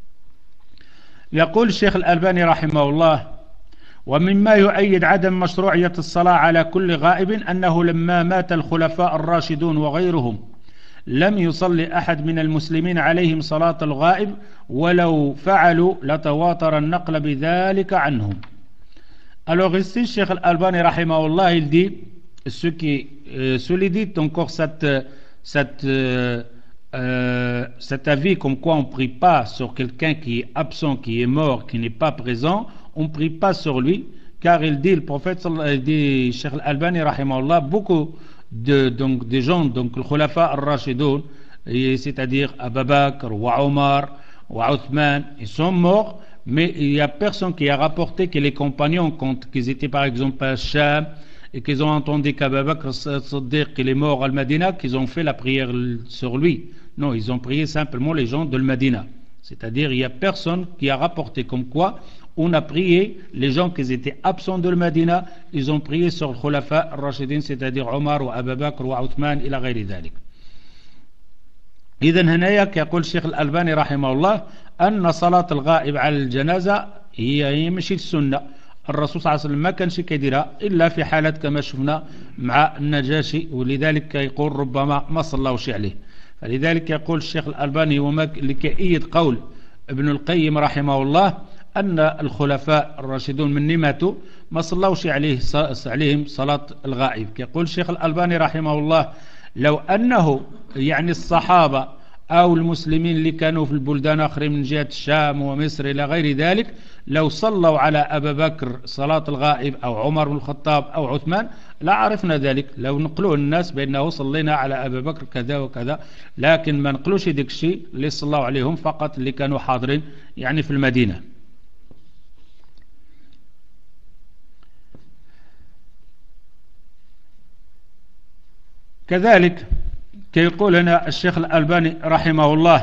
يقول الشيخ الألباني رحمه الله ومما يؤيد عدم مشروعية الصلاة على كل غائب أنه لما مات الخلفاء الراشدون وغيرهم لم يصلي أحد من المسلمين عليهم صلاة الغائب ولو فعلوا لتواتر النقل بذلك عنهم. Alors ici, Cheikh Al-Albani rahimahullah, il dit ce qui euh, solidifie encore cette, cette, euh, euh, cet avis comme quoi on ne prie pas sur quelqu'un qui est absent, qui est mort, qui n'est pas présent, on ne prie pas sur lui, car il dit, le prophète, il dit, Cheikh Al-Albani rahimahullah, beaucoup de donc des gens donc le khulafa ar-rashidoun, c'est-à-dire Abu Bakr ou Omar ou Othman, ils sont morts, Mais il n'y a personne qui a rapporté que les compagnons, quand ils étaient par exemple à Sham, et qu'ils ont entendu qu'Abu Bakr Siddiq, qu'il est mort à Medina, qu'ils ont fait la prière sur lui. Non, ils ont prié simplement les gens de Medina. C'est-à-dire, il n'y a personne qui a rapporté comme quoi on a prié les gens qui étaient absents de Medina, ils ont prié sur le Khulafa al-Rashidin, c'est-à-dire Omar ou Abu Bakr ou Uthman إلى غير ذلك. إذن هنايا كيقول الشيخ الألباني رحمه الله أن صلاة الغائب على الجنازة هي هي ماشي السنة. الرسول صلى الله عليه وسلم ما كانش كيديرها إلا في حالة كما شفنا مع النجاشي، ولذلك يقول ربما ما صلوش عليه. فلذلك يقول الشيخ الألباني وما لكيئيد قول ابن القيم رحمه الله أن الخلفاء الراشدون من نماتوا ما صلوش عليه عليهم صلاة الغائب. يقول الشيخ الألباني رحمه الله لو أنه يعني الصحابة أو المسلمين اللي كانوا في البلدان آخرين من جهة الشام ومصر إلى غير ذلك لو صلوا على أبا بكر صلاة الغائب أو عمر بن الخطاب أو عثمان لا عرفنا ذلك، لو نقلوا الناس بأنه صلينا على أبا بكر كذا وكذا، لكن ما نقلوش ديك الشيء اللي صلوا عليهم فقط اللي كانوا حاضرين يعني في المدينة. كذلك كيقول هنا الشيخ الألباني رحمه الله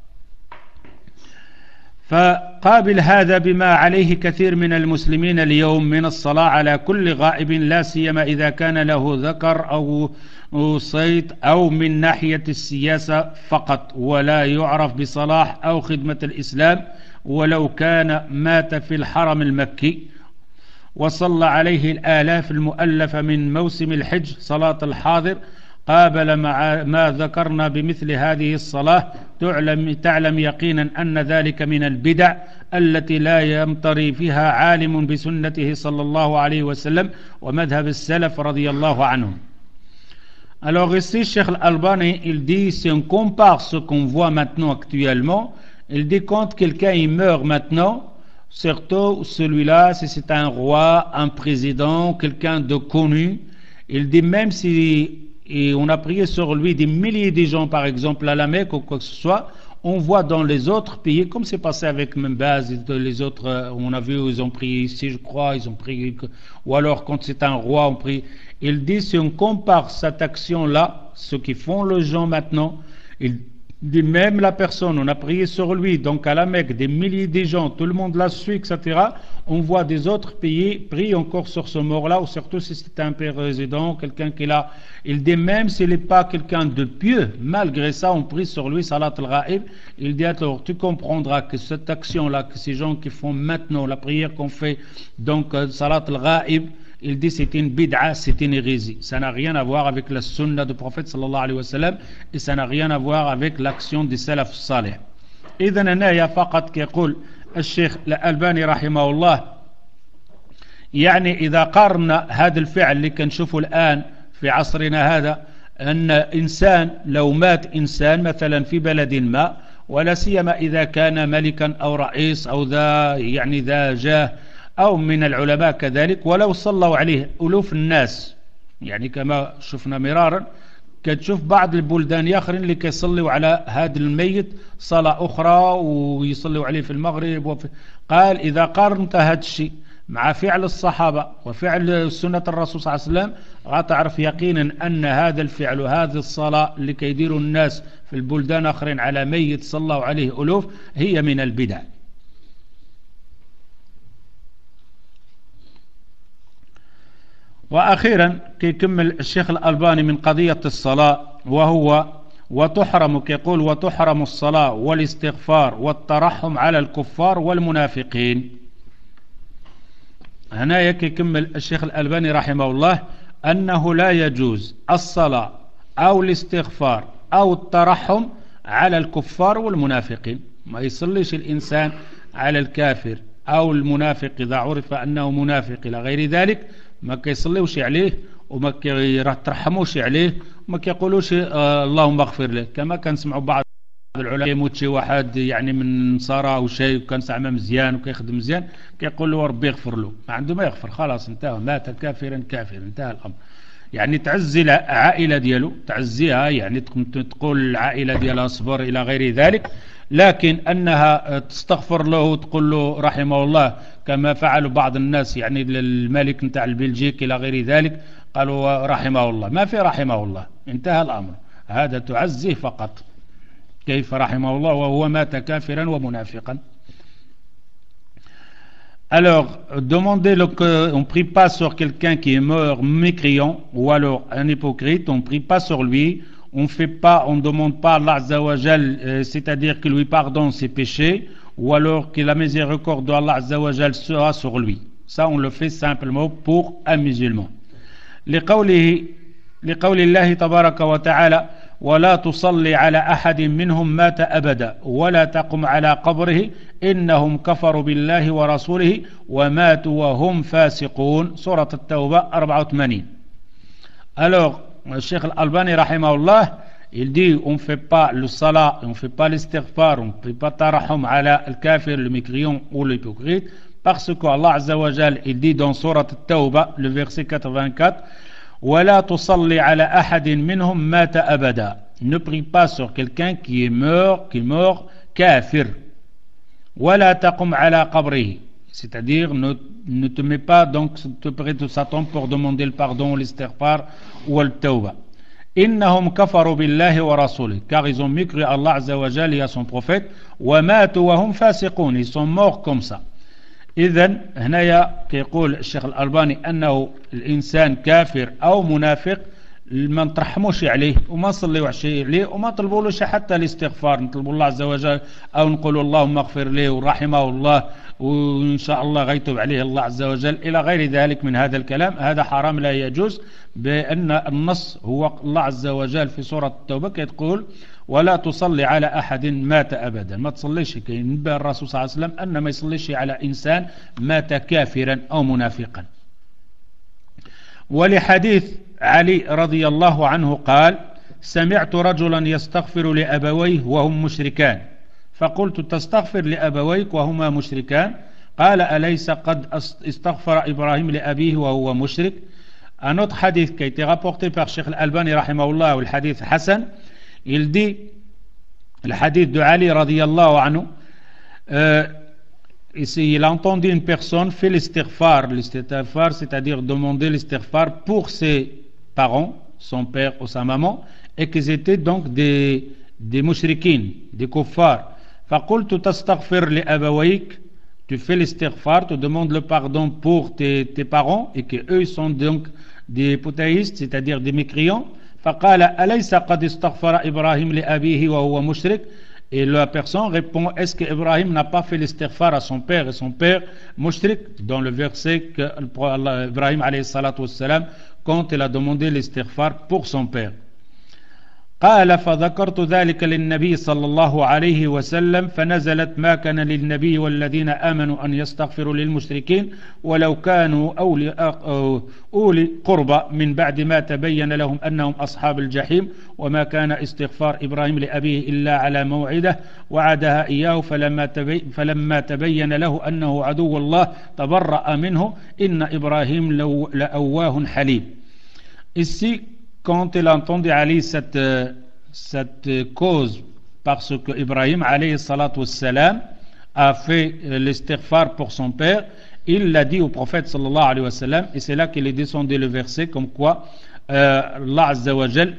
فقابل هذا بما عليه كثير من المسلمين اليوم من الصلاة على كل غائب لا سيما إذا كان له ذكر أو صيت أو من ناحية السياسة فقط ولا يعرف بصلاح أو خدمة الإسلام ولو كان مات في الحرم المكي وصلى عليه الآلاف المؤلفة من موسم الحج صلاة الحاضر قابل مع ما ذكرنا بمثل هذه الصلاة تعلم, تعلم يقينا أن ذلك من البدع التي لا يمتري فيها عالم بسنته صلى الله عليه وسلم ومذهب السلف رضي الله عنهم. Alors ici, Cheikh Al-Albani, il dit, si on compare ce qu'on voit maintenant actuellement, il dit quand quelqu'un il meurt maintenant, surtout celui-là, si c'est un roi, un président, quelqu'un de connu, il dit même si et on a prié sur lui des milliers de gens par exemple à la Mecque ou quoi que ce soit, on voit dans les autres pays, comme c'est passé avec Membaz et les autres, on a vu ils ont prié ici je crois, ils ont prié, ou alors quand c'est un roi on prie. Il dit si on compare cette action là, ce qu'ils font les gens maintenant, il dit même la personne, on a prié sur lui, donc à la Mecque, des milliers de gens, tout le monde l'a su, et cetera. On voit des autres pays prier encore sur ce mort-là, ou surtout si c'est un président, quelqu'un qui l'a. Il dit même s'il n'est pas quelqu'un de pieux, malgré ça, on prie sur lui, salat al-ghaib. Il dit alors, tu comprendras que cette action-là, que ces gens qui font maintenant la prière qu'on fait, donc salat al-ghaib, il dit c'est une bid'a, c'est une hérésie. Ça n'a rien à voir avec la sunna du prophète sallallahu alayhi wa sallam et ça n'a rien à voir avec l'action des salaf salih. إذن هنا فقط كيقول الشيخ الألباني رحمه الله يعني إذا قارنا هذا الفعل اللي كنشوفه الآن في عصرنا هذا أن إنسان لو مات إنسان مثلا في بلد ما ولا سيما إذا كان ملكا أو رئيس أو ذا يعني ذا جاه أو من العلماء كذلك ولو صلوا عليه ألوف الناس يعني كما شفنا مرارا كتشوف بعض البلدان ياخرين اللي كيصلوا على هذا الميت صلاة أخرى ويصلوا عليه في المغرب وفي قال إذا قارنت هذا الشيء مع فعل الصحابة وفعل سنة الرسول صلى الله عليه وسلم غتعرف يقينا أن هذا الفعل وهذه الصلاة اللي كيديروا الناس في البلدان آخرين على ميت صلوا عليه ألوف هي من البدع. وأخيرا كيكمل الشيخ الألباني من قضية الصلاة وهو وتحرم كيقول وتحرم الصلاة والاستغفار والترحم على الكفار والمنافقين. هنا كيكمل الشيخ الألباني رحمه الله أنه لا يجوز الصلاة أو الاستغفار أو الترحم على الكفار والمنافقين. ما يصليش الإنسان على الكافر أو المنافق إذا عرف أنه منافق إلى غير ذلك ما كيصليوش عليه وما كيرحموش عليه وما كيقولوش آه اللهم اغفر له كما كنسمعوا بعض العلماء يموت شي واحد يعني من نصارى او شيء وكان زعما مزيان وكيخدم مزيان كيقول له ربي يغفر له ما عنده ما يغفر خلاص انتهى مات كافرا كافر انتهى الامر. يعني تعزي العائله ديالو تعزيها يعني تقول العائله ديالها صبر الى غير ذلك لكن أنها تستغفر له وتقول له رحمه الله كما فعل بعض الناس، يعني الملك نتاع البلجيك إلى غير ذلك قالوا رحمه الله، ما في رحمه الله، انتهى الأمر، هذا تعزيه فقط. كيف رحمه الله وهو مات كافرا ومنافقا؟ Alors, demandez le que, on ne prie pas sur quelqu'un qui est mort mécréant ou alors un hypocrite, on ne prie pas sur lui, on fait pas, on ne demande pas à Allah Azza wa Jal, euh, c'est-à-dire qu'il lui pardonne ses péchés, ou alors que la miséricorde d'Allah Azza wa Jal sera sur lui. Ça, on le fait simplement pour un musulman. لقوله لقول الله تبارك وتعالى ولا تصلي على أحد منهم مات أبدا ولا تقم على قبره إنهم كفروا بالله ورسوله وماتوا وهم فاسقون. سورة التوبة أربعة وثمانين. Alors, le Cheikh Al-Albani rahimahullah, il dit on ne fait pas le salat, on ne fait pas l'istighfar, on ne fait pas tarahum ala al-kafir, le mécréant ou l'hypocrite, parce que Allah Azza wa Jal, il dit dans Surat At-Tawbah, le verset quatre-vingt-quatre, وَلَا تُصَلِّ عَلَى أَحَدٍ مِّنْهُمْ مَاتَ أَبَدًا. Ne prie pas sur quelqu'un qui est mort, qui est mort kafir. وَلَا تَقُمْ عَلَى قَبْرِهِ. C'est-à-dire, ne, ne te mets pas donc près de sa tombe pour demander le pardon, l'istighfar ou le tawbah. إِنَّهُمْ كَفَرُوا بِاللَّهِ وَرَسُولِهِ. Car ils ont mécru Allah Azza wa Jal et à son prophète. وَمَاتُوا وَهُمْ فَاسِقُونَ. Ils sont morts comme ça. إذن هنايا كيقول الشيخ الألباني أنه الإنسان كافر أو منافق ما نترحموش عليه وما نصليوش عليه وما نطلبولوش حتى الاستغفار، نطلبوا الله عز وجل أو نقولوا اللهم اغفر له ورحمه الله وإن شاء الله غيتوب عليه الله عز وجل إلى غير ذلك من هذا الكلام. هذا حرام لا يجوز، بأن النص هو الله عز وجل في سورة التوبة كيقول ولا تصلي على أحد مات أبدا. ما تصليش، كينبه الرسول صلى الله عليه وسلم أن ما يصليش على إنسان مات كافرا أو منافقا. ولحديث علي رضي الله عنه قال سمعت رجلا يستغفر لأبويه وهم مشركان فقلت تستغفر لأبويك وهما مشركان؟ قال أليس قد استغفر إبراهيم لأبيه وهو مشرك؟ Un autre hadith qui a été rapporté par Cheikh Al-Albani rahimahullah, ou le hadith Hassan, il dit, le hadith de Ali radiyallahu anhu, euh, ici il a entendu une personne faire l'istighfar, l'istighfar c'est-à-dire demander l'istighfar pour ses parents, son père ou sa maman, et qu'ils étaient donc des, des mushrikines, des kuffars. فقلت تستغفر لأبويك, tu fais l'istighfar, tu demandes le pardon pour tes, tes parents et qu'eux sont donc des polythéistes, c'est-à-dire des mécréants. فقال أليس قد استغفر إبراهيم لأبيه وهو مشرك? Et la personne répond, est-ce qu'Ibrahim n'a pas fait l'istighfar à son père et son père mushrik, dans le verset que Ibrahim alayhi salatu wassalam, quand il a demandé l'istighfar pour son père. قال فذكرت ذلك للنبي صلى الله عليه وسلم فنزلت ما كان للنبي والذين آمنوا أن يستغفروا للمشركين ولو كانوا أولي, أولي قربى من بعد ما تبين لهم أنهم أصحاب الجحيم وما كان استغفار إبراهيم لأبيه إلا على موعدة وعدها إياه فلما, تبي فلما تبين له أنه عدو الله تبرأ منه إن إبراهيم لأواه حليم. Ici, quand il a entendu Ali cette, cette cause, parce que Ibrahim alayhi salatu wassalam a fait l'istighfar pour son père, il l'a dit au prophète sallallahu alayhi wa sallam, et c'est là qu'il est descendu le verset comme quoi euh, Allah azza wa jal,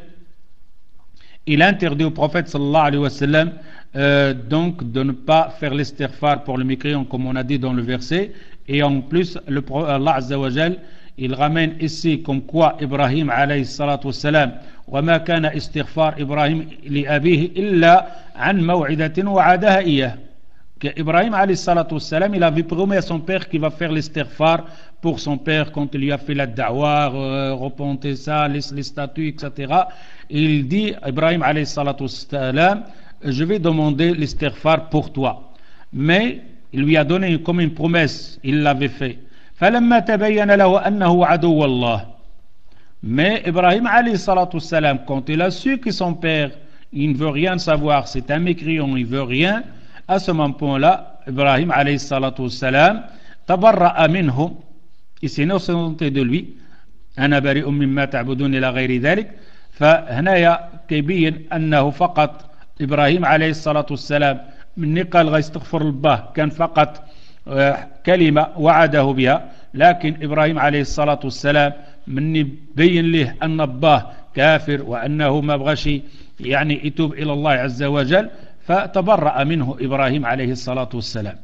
il a interdit au prophète sallallahu alayhi wa sallam euh, donc de ne pas faire l'istighfar pour le mécréant comme on a dit dans le verset, et en plus le, Allah azza wa jal, il ramène ici comme quoi Ibrahim alayhi salatu wassalam وما كان استغفار إبراهيم لأبيه إلا عن موعدة وعدها إياه. Ibrahim alayhi salatu wassalam, il avait promis à son père qu'il va faire l'istighfar pour son père quand il lui a fait la da'wa, euh, repentir ça, les, les statuts, et cetera. Il dit, Ibrahim alayhi salatu wassalam, je vais demander l'istighfar pour toi. Mais il lui a donné comme une promesse, il l'avait fait. فلما تبين له أنه عدو الله. Mais Ibrahim alayhi salatu wassalam, quand il a su que son père il ne veut rien savoir, c'est un mécréant, il veut rien, à ce moment-là Ibrahim alayhi salatu wassalam tabarra'a minhu, il s'est innocenté de lui. أنا بريء مما تعبدون إلى غير ذلك. فهنايا كيبين أنه فقط إبراهيم عليه الصلاة والسلام مني قال غيستغفر لباه كان فقط كلمة وعده بها، لكن إبراهيم عليه الصلاة والسلام مني بين له أن باه كافر وأنه ما بغاش يعني يتوب إلى الله عز وجل، فتبرأ منه إبراهيم عليه الصلاة والسلام.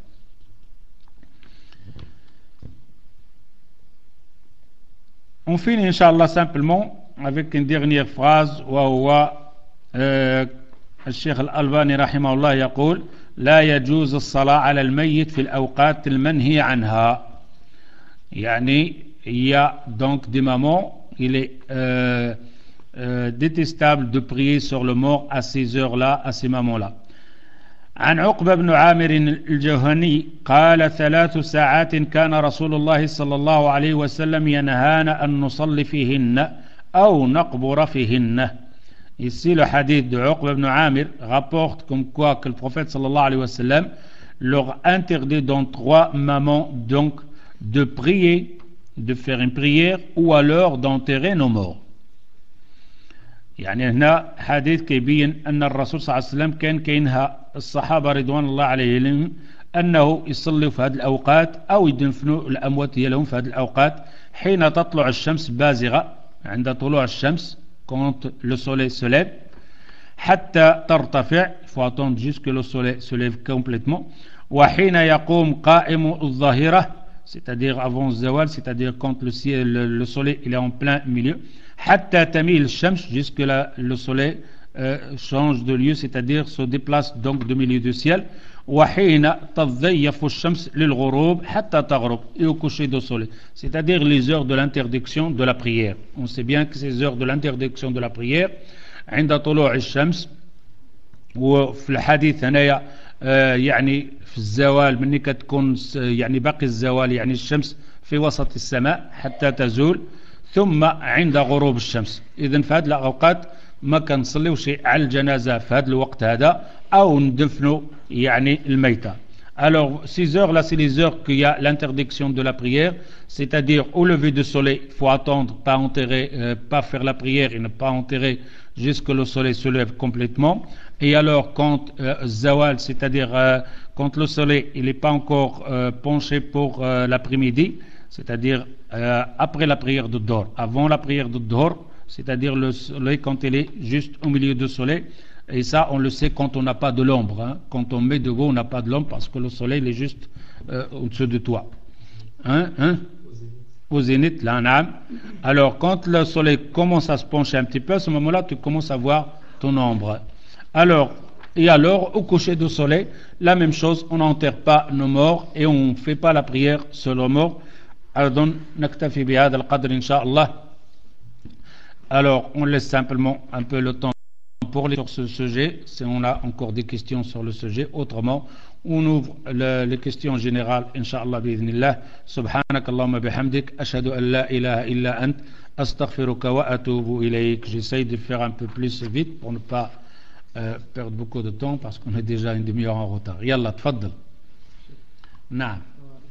On finit Inch'Allah simplement avec une dernière phrase وهو الشيخ الألباني رحمه الله يقول: لا يجوز الصلاة على الميت في الأوقات المنهي عنها. يعني il y a donc des moments il est euh, euh, détestable de prier sur le mort à ces heures-là, à ces moments-là. عن عقبة بن عامر الجهني قال: ثلاث ساعات كان رسول الله صلى الله عليه وسلم ينهانا أن نصلي فيهن أو نقبر فيهن. Ici le hadith de Uqba ibn Amir rapporte comme quoi que le prophète sallallahu alayhi wa sallam leur interdit dans trois moments donc de prier, de faire une prière ou alors d'enterrer nos morts. يعني هنا حديث كيبين أن الرسول صلى الله عليه وسلم كان كينهى الصحابة رضوان الله عليهم أنه يصلوا في هذه الأوقات أو يدفنوا الأموات لهم في هذه الأوقات حين تطلع الشمس بازغة، عند طلوع الشمس quand le soleil se lève حتى ترتفع، il faut attendre jusque le soleil se lève complètement. وحين يقوم قائم الظهيرة c'est-à-dire avant الزوال, c'est-à-dire quand le, ciel, le, le soleil il est en plein milieu. حتى تميل الشمس, jusque là le soleil euh, change de lieu, c'est-à-dire se déplace donc du milieu du ciel. وحين تضيف الشمس للغروب حتى تغرب, et au coucher du soleil, c'est-à-dire les heures de l'interdiction de la prière. On sait bien que ces heures de l'interdiction de la prière عند طلوع الشمس. وفي الحديث هنايا يعني في الزوال مني كتكون يعني باقي الزوال يعني الشمس في وسط السماء حتى تزول، ثم عند غروب الشمس. إذن في هذه الأوقات ما كنصليو شيء على الجنازة في هذا الوقت هذا أو ندفنوا يعني الميتة. Alors ces heures là c'est les heures qu'il y a l'interdiction de la prière, c'est-à-dire au lever du soleil il faut attendre, pas enterrer, euh, pas faire la prière et ne pas enterrer jusque le soleil se lève complètement. Et alors quand euh, zawal, c'est-à-dire euh, quand le soleil il n'est pas encore euh, penché pour euh, l'après-midi, c'est-à-dire euh, après la prière de Dor, avant la prière de Dor, c'est-à-dire le soleil quand il est juste au milieu du soleil. Et ça, on le sait quand on n'a pas de l'ombre. Hein. Quand on met debout, on n'a pas de l'ombre parce que le soleil il est juste euh, au-dessus de toi. Hein, hein? Au zénith, là, naam. Alors, quand le soleil commence à se pencher un petit peu, à ce moment-là, tu commences à voir ton ombre. Alors, et alors, au coucher du soleil, la même chose, on n'enterre pas nos morts et on ne fait pas la prière sur nos morts. Alors, naktafi bihad al-qadr, incha'Allah. Alors, on laisse simplement un peu le temps pour les sur ce sujet, si on a encore des questions sur le sujet. Autrement, on ouvre le, les questions générales, Inch'Allah, bi'idhnillah. Subhanak Allahumma bihamdik, ashhadu an la ilaha illa ant, astaghfiruka wa atubu ilayk. J'essaye de faire un peu plus vite pour ne pas euh, perdre beaucoup de temps parce qu'on est déjà une demi-heure en retard. Yallah, tfaddal. Naam.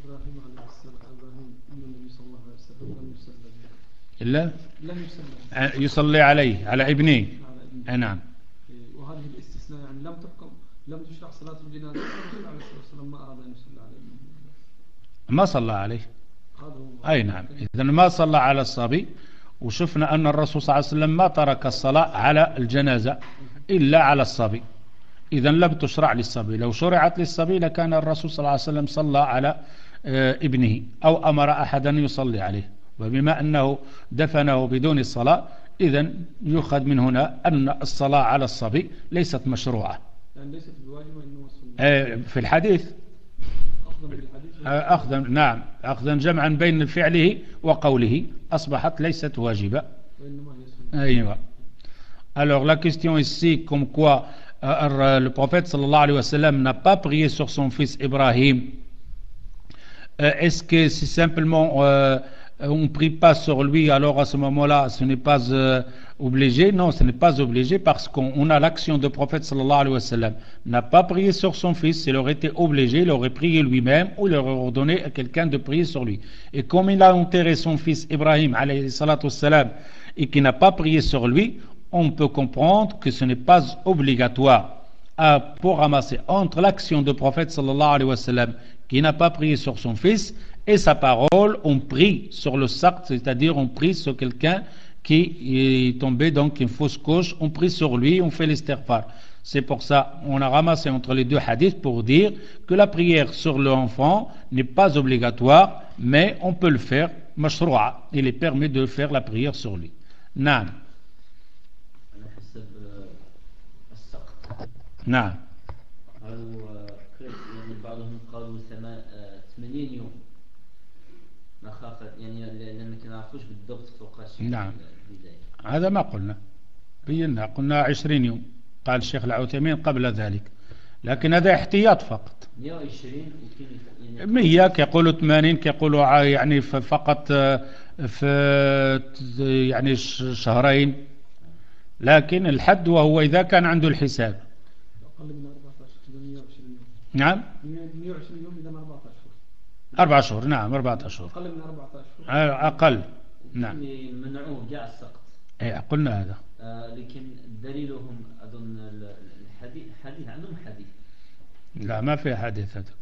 إلا يصلي عليه على ابنه. نعم. وهذه الاستثناء يعني لم تبقى لم تشرع صلاة الجنازة، الرسول عليه الصلاة والسلام ما أراد أن يصلي عليه. ما صلى عليه. أي نعم. إذا ما صلى على الصبي، وشفنا أن الرسول صلى الله عليه وسلم ما ترك الصلاة على الجنازة إلا على الصبي. إذا لم تشرع للصبي، لو شرعت للصبي لكان الرسول صلى الله عليه وسلم صلى على ابنه أو أمر أحدا يصلي عليه. وبما أنه دفنه بدون الصلاة إذن يؤخذ من هنا أن الصلاة على الصبي ليست مشروعة. يعني ليست بواجبة إنه في الحديث أخذا نعم أخذا جمعا بين فعله وقوله أصبحت ليست واجبة. أيوة. Alors la question ici comme quoi euh, le prophète sallallahu alayhi wa sallam n'a pas prié sur son fils Ibrahim. Euh, est-ce que c'est simplement euh, on ne prie pas sur lui, alors à ce moment-là ce n'est pas euh, obligé? Non, ce n'est pas obligé parce qu'on a l'action du prophète sallallahu alayhi wa sallam. N'a pas prié sur son fils, s'il aurait été obligé, il aurait prié lui-même ou il aurait ordonné à quelqu'un de prier sur lui. Et comme il a enterré son fils Ibrahim alayhi salatu wassalam et qu'il n'a pas prié sur lui, on peut comprendre que ce n'est pas obligatoire. à, pour ramasser entre l'action du prophète sallallahu alayhi wa sallam qui n'a pas prié sur son fils et sa parole, on prie sur le saqt, c'est-à-dire on prie sur quelqu'un qui est tombé donc une fausse couche, on prie sur lui, on fait l'istighfar. C'est pour ça on a ramassé entre les deux hadiths pour dire que la prière sur l'enfant n'est pas obligatoire, mais on peut le faire, mashrou'a, il est permis de faire la prière sur lui. Naam. نعم يعني بعضهم قالوا ثمانين يوم مخافة يعني لأن ما نعرفوش بالضبط فوقاش. نعم هذا ما قلنا بينا قلنا عشرين يوم قال الشيخ العثيمين قبل ذلك لكن هذا احتياط فقط. مئة وعشرين يعني مية كيقولوا ثمانين كيقولوا يعني فقط في يعني شهرين لكن الحد وهو إذا كان عنده الحساب. أقل من أربعة عشر مئة وعشرين يوم. نعم مئة وعشرين يوم إذا أربعة أشهر. أربعة أشهر نعم أربعة أشهر. أقل من أربعة أشهر. أقل نعم. منعوه جاء السقط. إيه قلنا هذا. آه لكن دليلهم أظن الحديث حديث عندهم حديث. لا ما في حديث هذاك.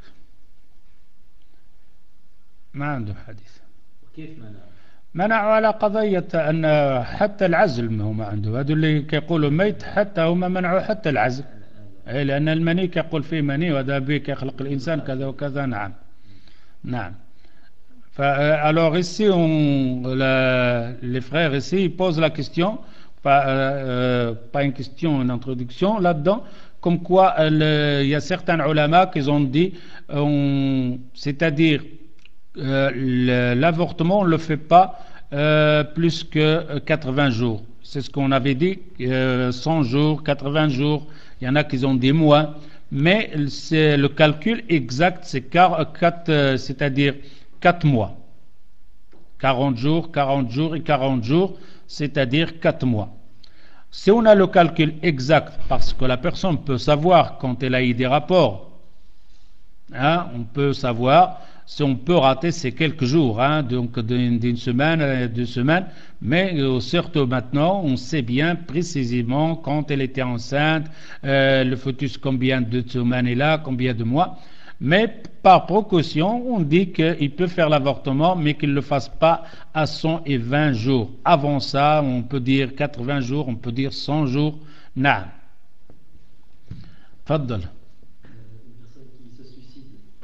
ما عنده حديث. كيف منع؟ منعوا على قضية أن حتى العزل ما هو ما عنده. هذول اللي كيقولوا ميت حتى هم منعوا حتى العزل. أي لأن المني كيقول فيه مني وهذا بك يخلق الإنسان كذا وكذا. نعم نعم. Alors ici, on, la, les frères ici ils posent la question, pas, euh, pas une question, une introduction là-dedans, comme quoi euh, il y a certains ulama qui ont dit, on, c'est-à-dire euh, l'avortement on ne le fait pas euh, plus que quatre-vingts jours. C'est ce qu'on avait dit, euh, cent jours, quatre-vingts jours, il y en a qui ont dit moins, mais c'est, le calcul exact c'est quatre, c'est-à-dire quatre mois. quarante jours, quarante jours et quarante jours, c'est-à-dire quatre mois. Si on a le calcul exact, parce que la personne peut savoir quand elle a eu des rapports, hein, on peut savoir si on peut rater ces quelques jours, hein, donc d'une, d'une semaine, deux semaines, mais euh, surtout maintenant, on sait bien précisément quand elle était enceinte, euh, le fœtus combien de semaines est là, combien de mois. Mais par précaution, on dit qu'il peut faire l'avortement, mais qu'il ne le fasse pas à cent vingt jours. Avant ça, on peut dire quatre-vingts jours, on peut dire cent jours. Naam. Faddal. Une personne qui se suicide,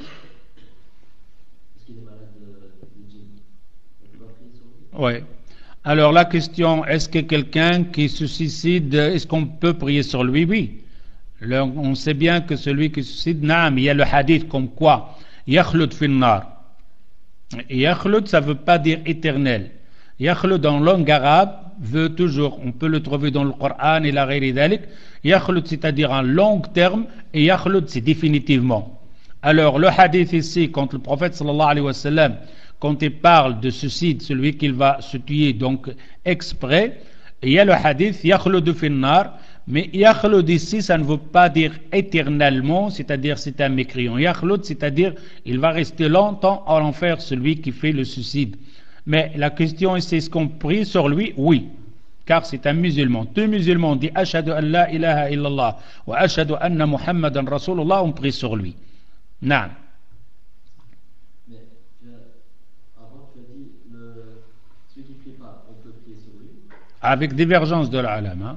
est-ce qu'il est malade de djinn? On peut pas prier sur lui? Oui. Alors la question, est-ce que quelqu'un qui se suicide, est-ce qu'on peut prier sur lui? Oui. Le, on sait bien que celui qui se suicide, naam, il y a le hadith comme quoi yakhlud fin nar. Yakhlud, ça ne veut pas dire éternel. Yakhlud en langue arabe veut toujours, on peut le trouver dans le Coran et la ghayri dhalik. Yakhlud, c'est-à-dire en long terme, et yakhlud, c'est définitivement. Alors le hadith ici, quand le prophète sallallahu alayhi wa sallam, quand il parle de suicide, celui qui va se tuer donc exprès, il y a le hadith yakhlud fin nar. Mais yakhlud ici, ça ne veut pas dire éternellement, c'est-à-dire c'est un mécréant. Yakhlud, c'est-à-dire il va rester longtemps en enfer, celui qui fait le suicide. Mais la question ici, est-ce qu'on prie sur lui? Oui, car c'est un musulman. Deux musulmans disent Ashhadu an la ilaha illallah wa ashhadu anna Muhammadan Rasulullah, on prie sur lui. Naam. Mais avant, tu as dit le, celui qui ne prie pas, on peut prier sur lui. Avec divergence de l'ulama.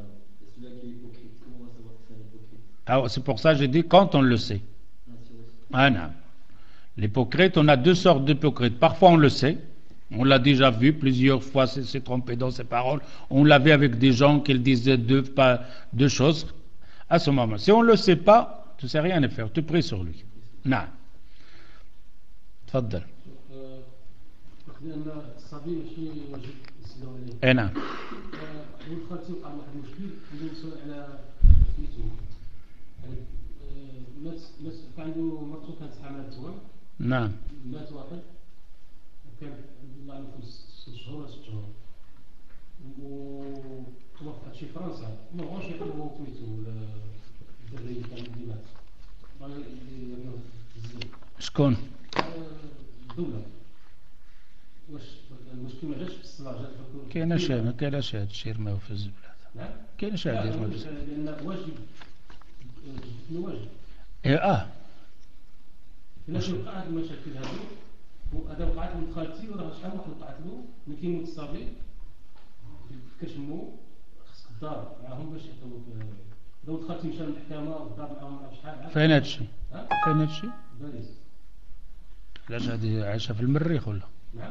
Ah, c'est pour ça que j'ai dit quand on le sait. Ah non. L'hypocrite, on a deux sortes d'hypocrites. Parfois on le sait, on l'a déjà vu plusieurs fois, c'est, c'est trompé dans ses paroles. On l'avait avec des gens qui disaient deux, pas, deux choses. À ce moment, si on ne le sait pas, tu ne sais rien à faire, tu pries sur lui. Non. تفضل. اي نعم. كان عنده مرته كانت حامل توام. نعم. مات واحد كان الله عنه ست شهور ولا ست شهور وتوفى شي فرنسا ما بغاوش يقبلوا سميتو الدري اللي كان اللي مات بغاو يديروه الزين. شكون؟ الدولة. واش المشكل ما جاش في الصلاة جات في كايناش ما كايناش هاد الشيء يرماو في الزبلة. نعم. كايناش هاد يرماو في الزبلة. لأن واجب في الوجه. إيه آه إلا كيوقع هاد المشاكل هادو هذا وقعت من خالتي وراه شحال واحد وقعت له ملي كيموت الصبي كتشمو خصك الدار معاهم باش يعطيوك. إذا ولد خالتي مشى للمحكمة ودار معاهم راه شحال. فين هادشي؟ فين هادشي؟ باريس. علاش هادي عايشة في المريخ ولا؟ نعم.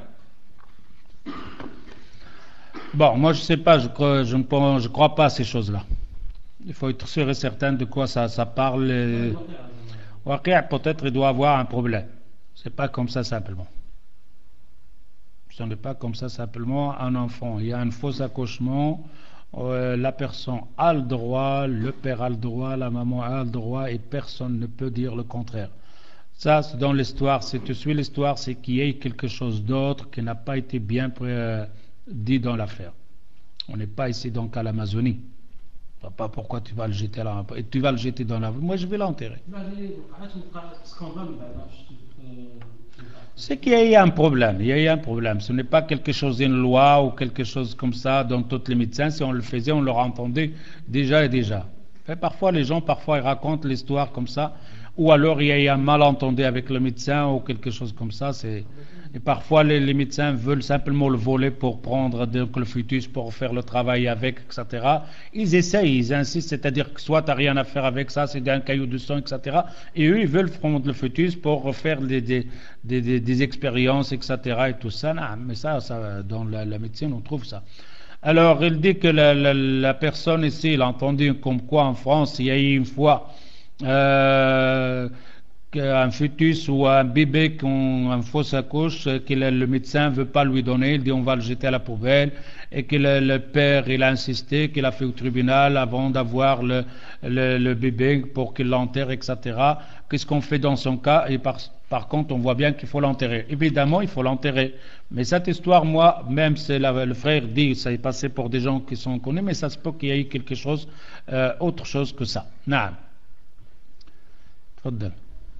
Bon, moi je sais pas, je crois, je ne pense, je crois pas à ces choses-là. Il faut être sûr et certain de quoi ça, ça parle. Et... Waqi' peut-être il doit avoir un problème. C'est pas comme ça simplement. Ce n'est pas comme ça simplement un enfant. Il y a un faux accouchement, euh, la personne a le droit, le père a le droit, la maman a le droit et personne ne peut dire le contraire. Ça, c'est dans l'histoire. Si tu suis l'histoire, c'est qu'il y ait quelque chose d'autre qui n'a pas été bien euh, dit dans l'affaire. On n'est pas ici donc à l'Amazonie. Je ne sais pas pourquoi tu vas le jeter là. Et tu vas le jeter dans la... Moi, je vais l'enterrer. C'est qu'il y a eu un problème. Il y a eu un problème. Ce n'est pas quelque chose d'une loi ou quelque chose comme ça dans tous les médecins. Si on le faisait, on leur entendait déjà et déjà. Et parfois, les gens, parfois, ils racontent l'histoire comme ça. Ou alors il y a eu un malentendu avec le médecin ou quelque chose comme ça. C'est... Et parfois les, les médecins veulent simplement le voler pour prendre donc, le fœtus, pour faire le travail avec, et cetera. Ils essayent, ils insistent, c'est-à-dire que soit tu n'as rien à faire avec ça, c'est un caillou de sang, et cetera. Et eux, ils veulent prendre le fœtus pour faire des, des, des, des, des expériences, et cetera. Et tout ça, non, mais ça, ça dans la, la médecine, on trouve ça. Alors, il dit que la, la, la personne ici, il a entendu comme quoi en France, il y a eu une fois... Euh, un fœtus ou un bébé qui ont un fausse accouche, que le, le médecin ne veut pas lui donner, il dit on va le jeter à la poubelle, et que le, le père il a insisté, qu'il a fait au tribunal avant d'avoir le, le, le bébé pour qu'il l'enterre, et cetera. Qu'est-ce qu'on fait dans son cas? Et par, par contre, on voit bien qu'il faut l'enterrer. Évidemment, il faut l'enterrer. Mais cette histoire, moi, même si la, le frère dit ça est passé pour des gens qui sont connus, mais ça se peut qu'il y ait quelque chose, euh, autre chose que ça. Naam. تفضل.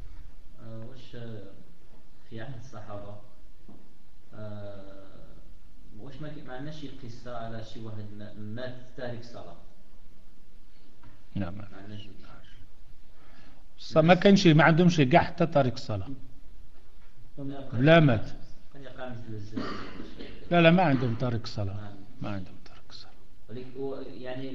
في عهد الصحابة واش ما عندناش شي قصة على شي واحد مات تارك صلاة؟ لا ما عندناش. ما كانش ما عندهمش كاع حتى تارك الصلاة. لا مات. لا لا ما عندهم تارك الصلاة. ما عندهم تارك الصلاة. يعني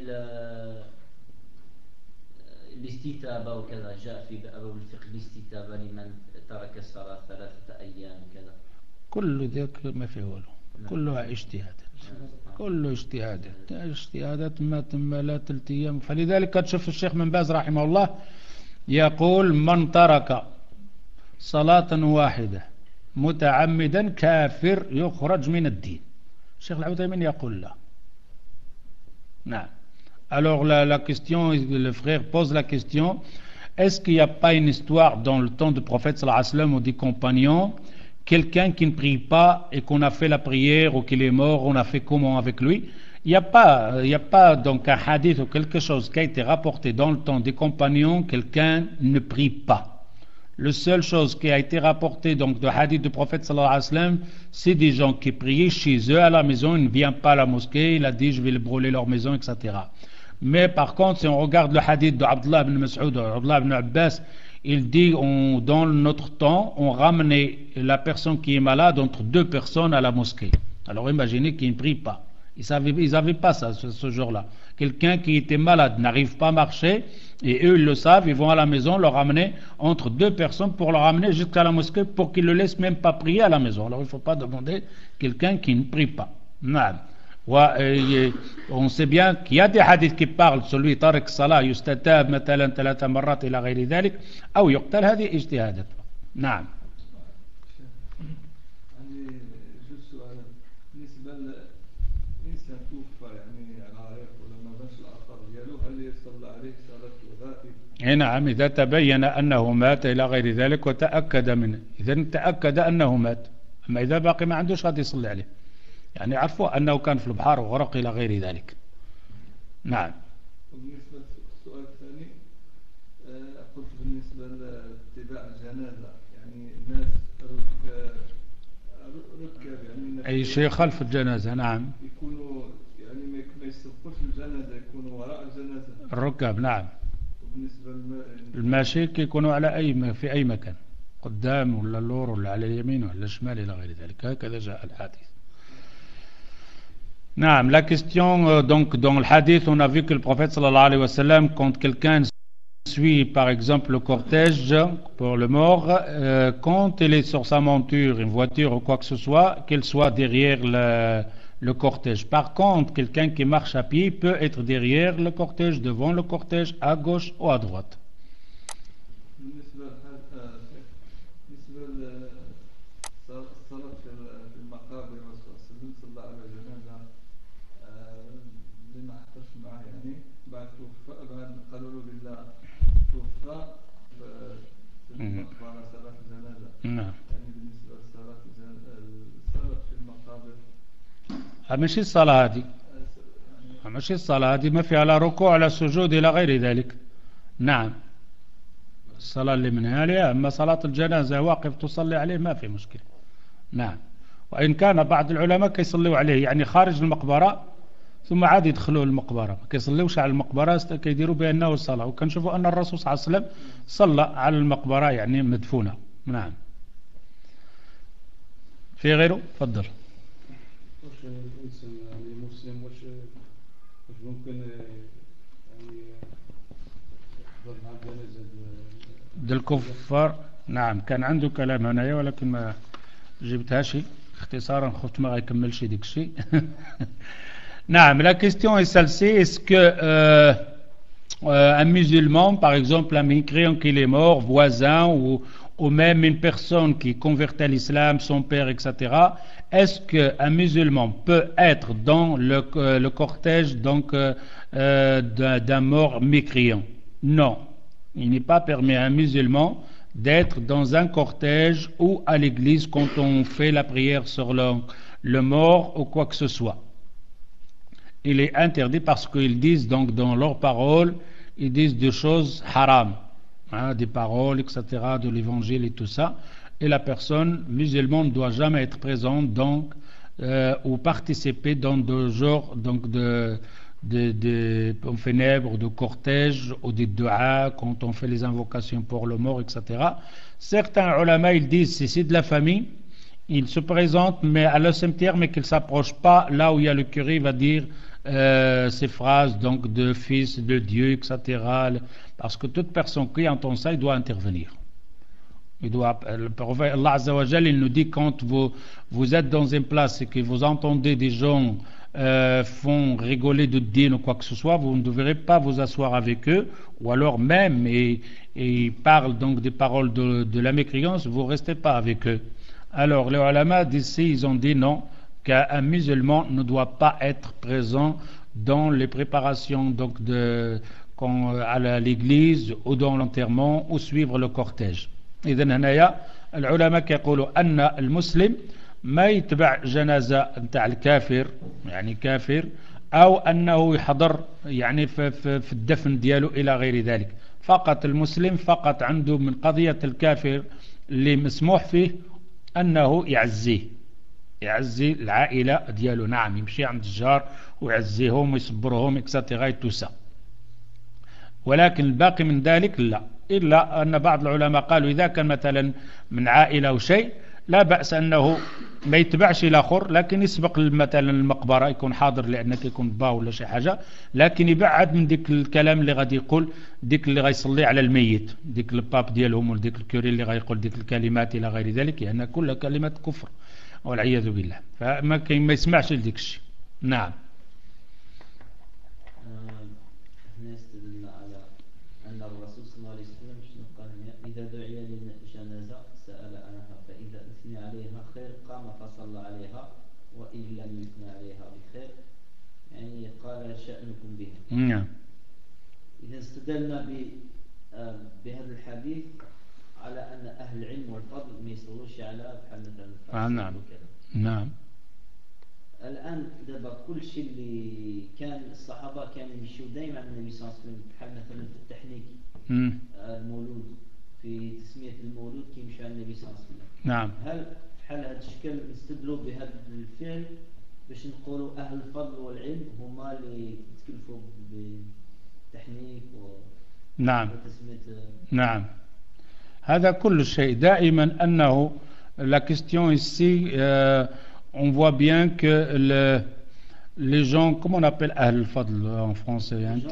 الاستتابة وكذا جاء في باب الفقه الاستتابة لمن ترك الصلاة ثلاثة أيام وكذا. كل ذلك ما فيه ولو. كلها اجتهادات. كله اجتهادات. اجتهادات ما تم لا ثلاث أيام. فلذلك قد شوف الشيخ بن باز رحمه الله يقول من ترك صلاة واحدة متعمدا كافر يخرج من الدين. الشيخ العثيمين يقول لا. نعم. Alors la, la question, le frère pose la question, est-ce qu'il n'y a pas une histoire dans le temps du prophète sallallahu alayhi wa sallam ou des compagnons, quelqu'un qui ne prie pas et qu'on a fait la prière ou qu'il est mort, on a fait comment avec lui? Il n'y a pas, il n'y a pas donc un hadith ou quelque chose qui a été rapporté dans le temps des compagnons, quelqu'un ne prie pas. La seule chose qui a été rapportée donc de hadith du prophète sallallahu alayhi wa sallam, c'est des gens qui priaient chez eux à la maison, ils ne viennent pas à la mosquée, il a dit je vais le brûler leur maison, et cetera. Mais par contre, si on regarde le hadith de Abdullah ibn Mas'ud ou Abdullah ibn Abbas, il dit on, dans notre temps, on ramenait la personne qui est malade entre deux personnes à la mosquée. Alors imaginez qu'ils ne prient pas. Ils n'avaient pas ça ce, ce jour-là. Quelqu'un qui était malade n'arrive pas à marcher, et eux ils le savent, ils vont à la maison le ramener entre deux personnes pour le ramener jusqu'à la mosquée pour qu'ils ne le laissent même pas prier à la maison. Alors il ne faut pas demander quelqu'un qui ne prie pas. Non. On sait bien qu'il y a des hadiths qui parlent celui تارك الصلاة يستتاب مثلا ثلاث مرات إلى غير ذلك أو يقتل هذه اجتهادات. نعم. عندي جزء سؤال بالنسبة للإنسان توفى يعني على عرق ولا ما بانش الأثر ديالو هل يصلى عليه صلاة الغائب؟ نعم إذا تبين أنه مات إلى غير ذلك وتأكد منه، إذا تأكد أنه مات، أما إذا باقي ما عندوش غادي يصلي عليه. يعني عرفوا أنه كان في البحر وغرق إلى غير ذلك. نعم. وبالنسبة للسؤال الثاني قلت بالنسبة لاتباع الجنازة يعني الناس ركاب يعني أي شيء خلف الجنازة. نعم. يكونوا يعني ما يسبقوش الجنازة، يكونوا وراء الجنازة. الركاب. نعم. بالنسبة للم... الماشي كيكونوا على أي في أي مكان، قدام ولا اللور ولا على اليمين ولا الشمال إلى غير ذلك، هكذا جاء الحديث. نعم. La question donc dans le hadith, on a vu que le prophète sallallahu alayhi wa sallam, quand quelqu'un suit par exemple le cortège pour le mort, euh, quand il est sur sa monture, une voiture ou quoi que ce soit, qu'il soit derrière le, le cortège. Par contre, quelqu'un qui marche à pied peut être derrière le cortège, devant le cortège, à gauche ou à droite. نعم. ماشي الصلاة هذه، ماشي الصلاة هذه ما فيها لا ركوع ولا سجود إلى غير ذلك. نعم. الصلاة اللي منها عليها، أما صلاة الجنازة واقف تصلي عليه ما في مشكلة. نعم. وإن كان بعض العلماء كيصلوا عليه يعني خارج المقبرة ثم عاد يدخلوا المقبرة، ما كيصليوش على المقبرة، كيديروا بأنه الصلاة، وكنشوفوا أن الرسول صلى الله عليه وسلم صلى على المقبرة يعني مدفونة. نعم. في غيره؟ تفضل. واش الانسان يعني مسلم واش واش ممكن يعني يحضر مع الجنازه ديال الكفار؟ نعم، كان عنده كلام هنايا ولكن ما جبتهاش اختصارا، خفت ما غيكملش ديك الشيء. نعم. La question est celle-ci: est-ce que euh, euh, un musulman, par exemple un mécréant qui est mort, voisin ou ou même une personne qui convertit à l'islam, son père, et cetera, est-ce qu'un musulman peut être dans le, euh, le cortège donc euh, euh, d'un, d'un mort mécréant? Non, il n'est pas permis à un musulman d'être dans un cortège ou à l'église quand on fait la prière sur le, le mort ou quoi que ce soit. Il est interdit parce qu'ils disent donc dans leurs paroles, ils disent des choses haram. Hein, des paroles, et cetera, de l'évangile et tout ça. Et la personne musulmane ne doit jamais être présente donc, euh, ou participer dans des genres donc de, de, de, de funèbres, de cortèges ou des du'a quand on fait les invocations pour le mort, et cetera. Certains ulama ils disent si c'est de la famille, ils se présentent mais à le cimetière, mais qu'ils ne s'approchent pas là où il y a le curé, il va dire Euh, ces phrases donc de fils de Dieu, et cetera. Parce que toute personne qui entend ça, il doit intervenir. Il doit, le prophète Allah Azza wa Jal, il nous dit quand vous, vous êtes dans une place et que vous entendez des gens euh, font rigoler de din ou quoi que ce soit, vous ne devrez pas vous asseoir avec eux, ou alors même, et, et ils parlent donc des paroles de, de la mécréance, vous ne restez pas avec eux. Alors les ulama d'ici, ils ont dit non, qu'un musulman ne doit pas être présent dans les préparations donc de, à l'église ou dans l'enterrement ou suivre le cortège. إذن هنايا العلماء كيقولوا أن المسلم ما يتبع جنازة نتاع الكافر يعني كافر، أو أنه يحضر يعني في, في, في الدفن ديالو إلى غير ذلك. فقط المسلم فقط عنده من قضية الكافر اللي مسموح فيه أنه يعزيه، يعزي العائلة ديالو. نعم، يمشي عند الجار ويعزيهم ويصبرهم اكسترا توسا. ولكن الباقي من ذلك لا، إلا أن بعض العلماء قالوا إذا كان مثلا من عائلة أو شيء لا بأس أنه ما يتبعش الآخر، لكن يسبق مثلا المقبرة يكون حاضر لأنك يكون با ولا شي حاجة، لكن يبعد من ديك الكلام اللي غادي يقول ديك اللي غيصلي على الميت، ديك الباب ديالهم وديك الكوري اللي غيقول ديك الكلمات إلى غير ذلك، لأن يعني كل كلمة كفر والعياذ بالله، فما كاين ما يسمعش لديك الشيء. نعم. احنا استدلنا على أن الرسول صلى الله عليه وسلم شنو قال: إذا دعي للجنازة سأل عنها، فإذا أثني عليها خير قام فصلى عليها، وإن لم يثنى عليها بخير يعني قال شأنكم بها. نعم. إذا استدلنا بهذا الحديث على أن أهل العلم والفضل ما يصلوش على بحال مثلا. آه نعم. نعم. الآن دابا كل شيء اللي كان الصحابة كانوا يمشيو دائما مع النبي صلى الله عليه وسلم، بحال مثلا في التحنيك المولود، في تسمية المولود كيمشيو على النبي صلى الله عليه وسلم. نعم. هل بحال هذا الشكل نستدلوا بهذا الفعل باش نقولوا أهل الفضل والعلم هما اللي تكلفوا بالتحنيك و نعم وتسمية نعم هذا كل شيء دائما أنه la question ici euh, on voit bien que le, les gens comment on appelle Ahl al-Fadl en français les hein, gens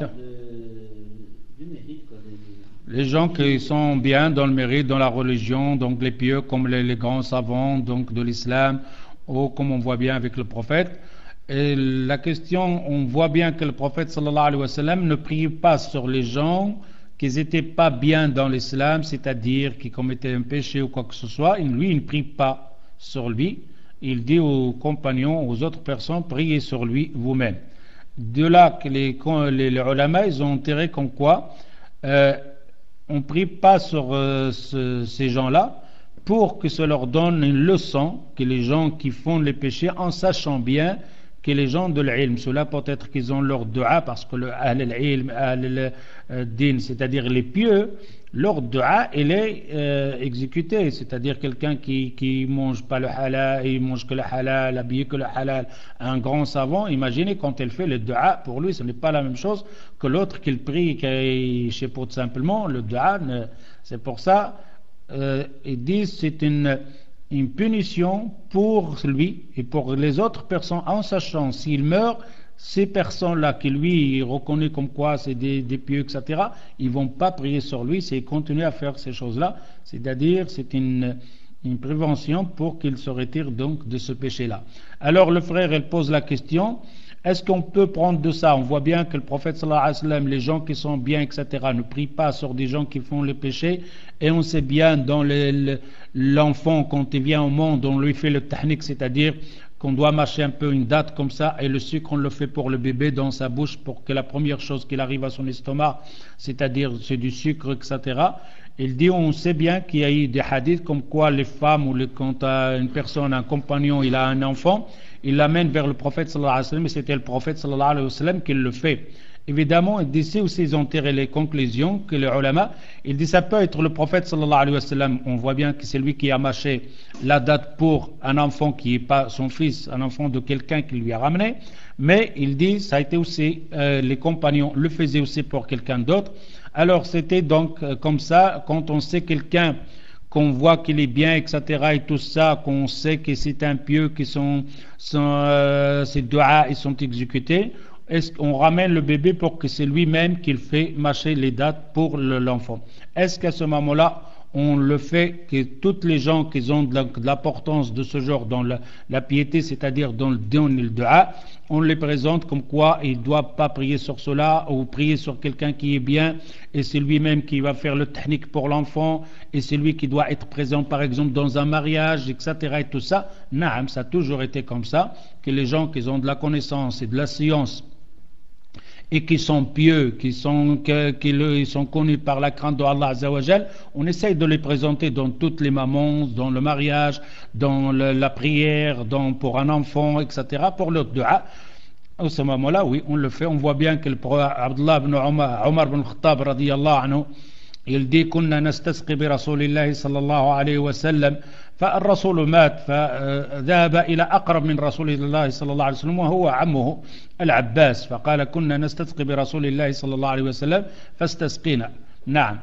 de- du mérite, quoi, des- des- les gens qui sont bien dans le mérite, dans la religion, donc les pieux comme les, les grands savants donc de l'islam, ou comme on voit bien avec le prophète. Et la question, on voit bien que le prophète sallallahu alayhi wa sallam ne prie pas sur les gens qui n'étaient pas bien dans l'islam, c'est-à-dire qui commettaient un péché ou quoi que ce soit. Et lui, il ne prie pas sur lui. Il dit aux compagnons, aux autres personnes, priez sur lui vous-même. De là que les, les, les ulama, ils ont enterré comme quoi euh, on ne prie pas sur euh, ce, ces gens-là pour que ça leur donne une leçon, que les gens qui font les péchés, en sachant bien que les gens de l'ilm, cela peut-être qu'ils ont leur dua, parce que le ahl al-ilm, ahl al-din, c'est-à-dire les pieux, leur dua, il est euh, exécuté, c'est-à-dire quelqu'un qui qui mange pas le halal, il mange que le halal, habillé que le halal, un grand savant, imaginez quand il fait le dua, pour lui ce n'est pas la même chose que l'autre qu'il prie, qui je sais pas, tout simplement, le dua, ne, c'est pour ça, euh, ils disent c'est une une punition pour lui et pour les autres personnes, en sachant s'il meurt, ces personnes-là qui lui reconnaît comme quoi c'est des, des pieux, et cetera, ils vont pas prier sur lui, c'est continuer à faire ces choses-là, c'est-à-dire c'est une, une prévention pour qu'il se retire donc de ce péché-là. Alors le frère, il pose la question, est-ce qu'on peut prendre de ça? On voit bien que le prophète sallallahu alayhi wa sallam, les gens qui sont bien, et cetera, ne prient pas sur des gens qui font les péchés, et on sait bien dans le, le, l'enfant, quand il vient au monde, on lui fait le tahnik, c'est-à-dire qu'on doit mâcher un peu une date comme ça, et le sucre, on le fait pour le bébé dans sa bouche, pour que la première chose qu'il arrive à son estomac, c'est-à-dire c'est du sucre, et cetera. Il dit, on sait bien qu'il y a eu des hadiths comme quoi les femmes, ou les, quand une personne, un compagnon, il a un enfant, il l'amène vers le prophète sallallahu alayhi wa sallam, et c'était le prophète sallallahu alayhi wa sallam qui le fait. Évidemment, il dit, c'est aussi ils ont tiré les conclusions que les ulama, il dit, ça peut être le prophète sallallahu alayhi wa sallam, on voit bien que c'est lui qui a mâché la date pour un enfant qui n'est pas son fils, un enfant de quelqu'un qui lui a ramené, mais il dit, ça a été aussi, euh, les compagnons le faisaient aussi pour quelqu'un d'autre. Alors c'était donc euh, comme ça, quand on sait quelqu'un, qu'on voit qu'il est bien, et cetera, et tout ça, qu'on sait que c'est un pieux, que son, son, euh, ses doigts ils sont exécutés, est-ce qu'on ramène le bébé pour que c'est lui-même qu'il fait mâcher les dates pour le, l'enfant? Est-ce qu'à ce moment-là, on le fait que toutes les gens qui ont de, la, de l'importance de ce genre dans la, la piété, c'est-à-dire dans le don et le dua, on les présente comme quoi il ne doit pas prier sur cela ou prier sur quelqu'un qui est bien et c'est lui-même qui va faire le technique pour l'enfant et c'est lui qui doit être présent par exemple dans un mariage, et cetera et tout ça. Naam, ça a toujours été comme ça, que les gens qui ont de la connaissance et de la science et qui sont pieux, qui sont, que, qui le, ils sont connus par la crainte de Allah Azza wa Jal, on essaye de les présenter dans toutes les mamans, dans le mariage, dans le, la prière, dans, pour un enfant, et cetera, pour le dua. À ce moment-là, oui, on le fait. On voit bien que le prophète Abdullah ibn Omar, Omar ibn Khattab, radiyallahu anhu, il dit كنا نستسقي برسول الله صلى الله عليه وسلم فالرسول مات فذهب إلى أقرب من رسول الله صلى الله عليه وسلم وهو عمه العباس فقال كنا نستسقي برسول الله صلى الله عليه وسلم فاستسقينا. نعم.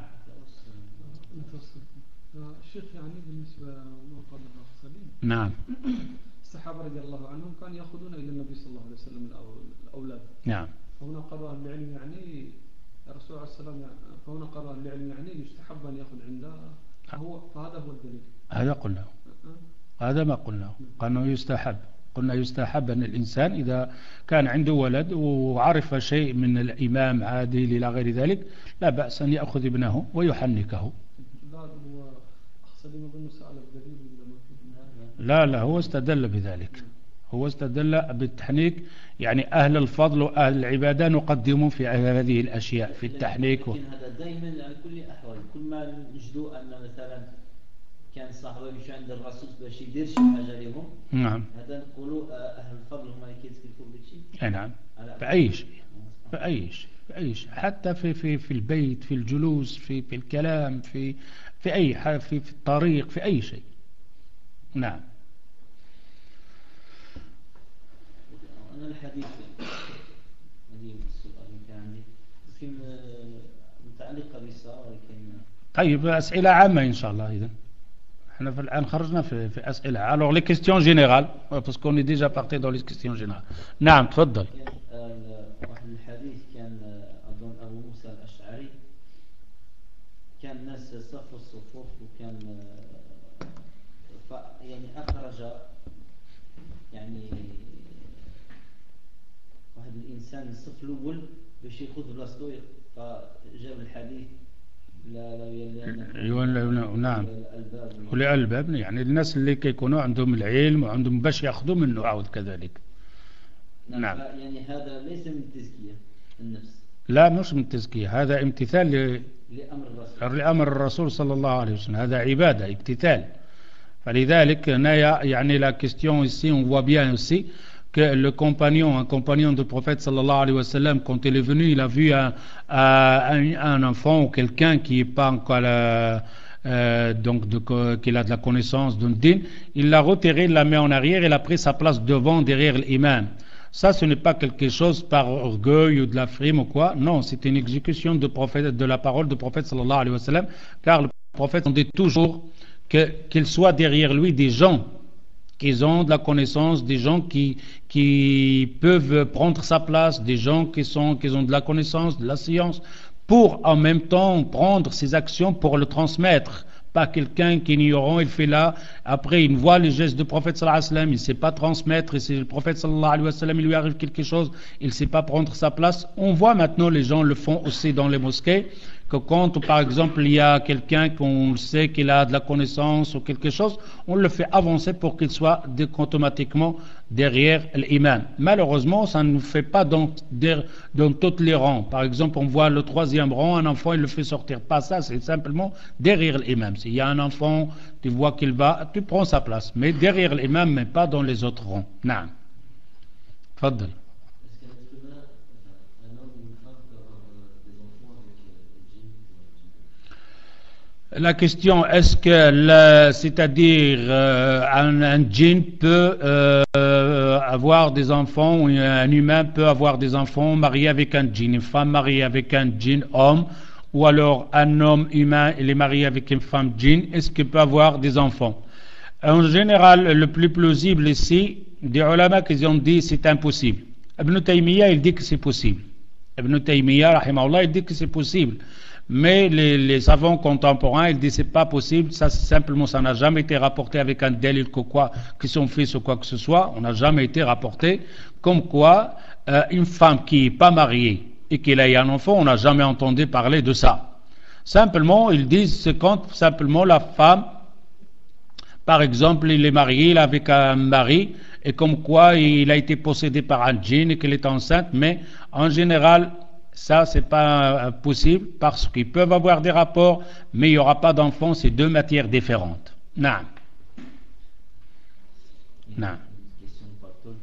الشيخ يعني بالنسبة للمنقذ المفصلين نعم. الصحابة رضي الله عنهم كانوا يأخذون إلى النبي صلى الله عليه وسلم الأولاد. نعم. هنا قالوا أهل العلم يعني الرسول عليه السلام فهنا قالوا أهل العلم يعني يستحب أن يأخذ عنده فهو فهذا هو الدليل. هذا قلنا هذا ما قلنا قالوا يستحب قلنا يستحب أن الإنسان إذا كان عنده ولد وعرف شيء من الإمام عادل إلى غير ذلك لا بأس أن يأخذ ابنه ويحنكه. لا لا هو استدل بذلك هو استدل بالتحنيك يعني أهل الفضل وأهل العبادة نقدمون في هذه الأشياء في التحنيك. لكن هذا دائما على كل الأحوال كل ما نجدوا أن مثلا كان الصحابة يمشي عند الرسول باش يدير شي حاجة لهم. نعم. هذا نقولوا أهل الفضل هما اللي كيتكلفوا بشيء. نعم. في أي شيء في أي شيء في أي شيء حتى في في في البيت في الجلوس في في الكلام في في أي حاجة في في الطريق في أي شيء. نعم. أنا الحديث هذه السؤال اللي كان عندي لكن متعلقة بالصلاة ولكن طيب أسئلة عامة إن شاء الله. إذن احنا في الآن خرجنا في, في أسئلة. alors les questions générales parce qu'on est déjà parti dans les questions générales. نعم تفضل. واحد الحديث كان أظن أبو موسى الأشعري كان الناس صفوا الصفوف وكان يعني أخرج يعني واحد الإنسان الصف الأول باش ياخذ بلاصتو فجاب الحديث لا لا نعم أولي الألباب يعني الناس اللي كيكونوا عندهم العلم وعندهم باش ياخذوا منه عاود كذلك. نعم يعني هذا ليس من تزكية النفس. لا مش من التزكية هذا امتثال ل... لأمر الرسول لأمر الرسول صلى الله عليه وسلم. هذا عبادة امتثال. فلذلك يعني la question ici on voit bien aussi que le compagnon, un compagnon du prophète sallallahu alayhi wa sallam, quand il est venu, il a vu un, un, un enfant ou quelqu'un qui n'est pas encore euh, euh, donc de, qu'il a de la connaissance d'un din, il l'a retiré, il l'a mis en arrière, il a pris sa place devant, derrière l'imam. Ça, ce n'est pas quelque chose par orgueil ou de la frime ou quoi. Non, c'est une exécution de, prophète, de la parole du prophète sallallahu alayhi wa sallam, car le prophète dit toujours que, qu'il soit derrière lui des gens qui ont de la connaissance, des gens qui, qui peuvent prendre sa place, des gens qui, sont, qui ont de la connaissance, de la science, pour en même temps prendre ses actions pour le transmettre. Pas quelqu'un qui est ignorant, il fait là, après il voit les gestes du prophète sallallahu alayhi wa sallam, il ne sait pas transmettre, et si le prophète sallallahu alayhi wa sallam, il lui arrive quelque chose, il ne sait pas prendre sa place. On voit maintenant les gens le font aussi dans les mosquées, que quand par exemple il y a quelqu'un qu'on sait qu'il a de la connaissance ou quelque chose, on le fait avancer pour qu'il soit automatiquement derrière l'imam. Malheureusement, ça ne nous fait pas dans, dans tous les rangs. Par exemple, on voit le troisième rang, un enfant, il le fait sortir. Pas ça, c'est simplement derrière l'imam. S'il y a un enfant, tu vois qu'il va, tu prends sa place. Mais derrière l'imam, mais pas dans les autres rangs. Naam. Fadl. La question, est-ce que, le, c'est-à-dire, euh, un, un djinn peut euh, avoir des enfants, ou un humain peut avoir des enfants mariés avec un djinn, une femme mariée avec un djinn homme, ou alors un homme humain, il est marié avec une femme djinn, est-ce qu'il peut avoir des enfants? En général, le plus plausible ici, des ulama qui ont dit c'est impossible. Ibn Taymiyyah, il dit que c'est possible. Ibn Taymiyyah, rahimahullah, il dit que c'est possible. Mais les, les savants contemporains, ils disent c'est pas possible, ça simplement ça n'a jamais été rapporté avec un délit que quoi, que son fils ou quoi que ce soit, on n'a jamais été rapporté, comme quoi euh, une femme qui n'est pas mariée et qui a eu un enfant, on n'a jamais entendu parler de ça. Simplement, ils disent c'est quand simplement la femme, par exemple, il est marié, il est avec un mari, et comme quoi il a été possédé par un djinn et qu'elle est enceinte, mais en général, ça, c'est pas possible parce qu'ils peuvent avoir des rapports, mais il n'y aura pas d'enfants, c'est deux matières différentes. Non. Non. Une question de Bartol.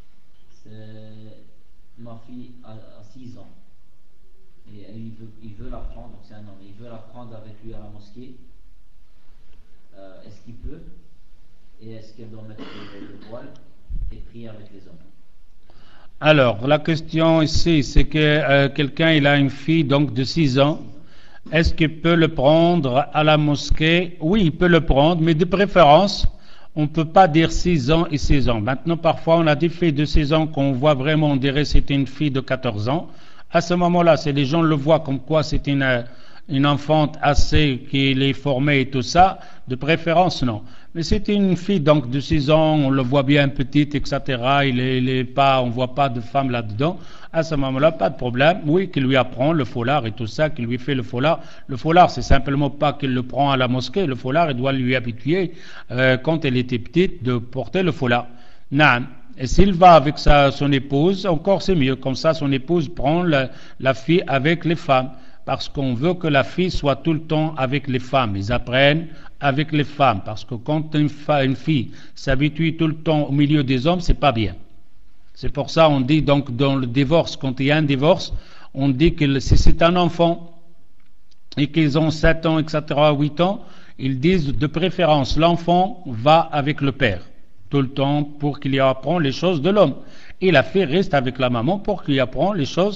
Ma fille a six ans et il veut, il veut l'apprendre, donc c'est un homme, il veut l'apprendre avec lui à la mosquée. Euh, est-ce qu'il peut? Et est-ce qu'elle doit mettre le, le voile et prier avec les hommes? Alors, la question ici, c'est que euh, quelqu'un, il a une fille donc de six ans. Est-ce qu'il peut le prendre à la mosquée? Oui, il peut le prendre, mais de préférence, on ne peut pas dire six ans et six ans. Maintenant, parfois, on a des filles de six ans qu'on voit vraiment, on dirait que c'est une fille de quatorze ans. À ce moment-là, c'est les gens le voient comme quoi c'est une, une enfante assez qui est formée et tout ça. De préférence, non. Mais c'est une fille donc de six ans, on le voit bien petite, et cetera. Il est, il est pas, on voit pas de femme là-dedans. À ce moment-là, pas de problème. Oui, qu'il lui apprend le foulard et tout ça, qu'il lui fait le foulard. Le foulard, c'est simplement pas qu'il le prend à la mosquée. Le foulard, il doit lui habituer, euh, quand elle était petite, de porter le foulard. Naam. Et s'il va avec sa, son épouse, encore c'est mieux. Comme ça, son épouse prend la, la fille avec les femmes. Parce qu'on veut que la fille soit tout le temps avec les femmes. Ils apprennent avec les femmes. Parce que quand une, fa- une fille s'habitue tout le temps au milieu des hommes, c'est pas bien. C'est pour ça on dit donc dans le divorce, quand il y a un divorce, on dit que si c'est un enfant et qu'ils ont sept ans, et cetera, huit ans, ils disent de préférence l'enfant va avec le père tout le temps pour qu'il y apprenne les choses de l'homme. Et la fille reste avec la maman pour qu'il apprenne les choses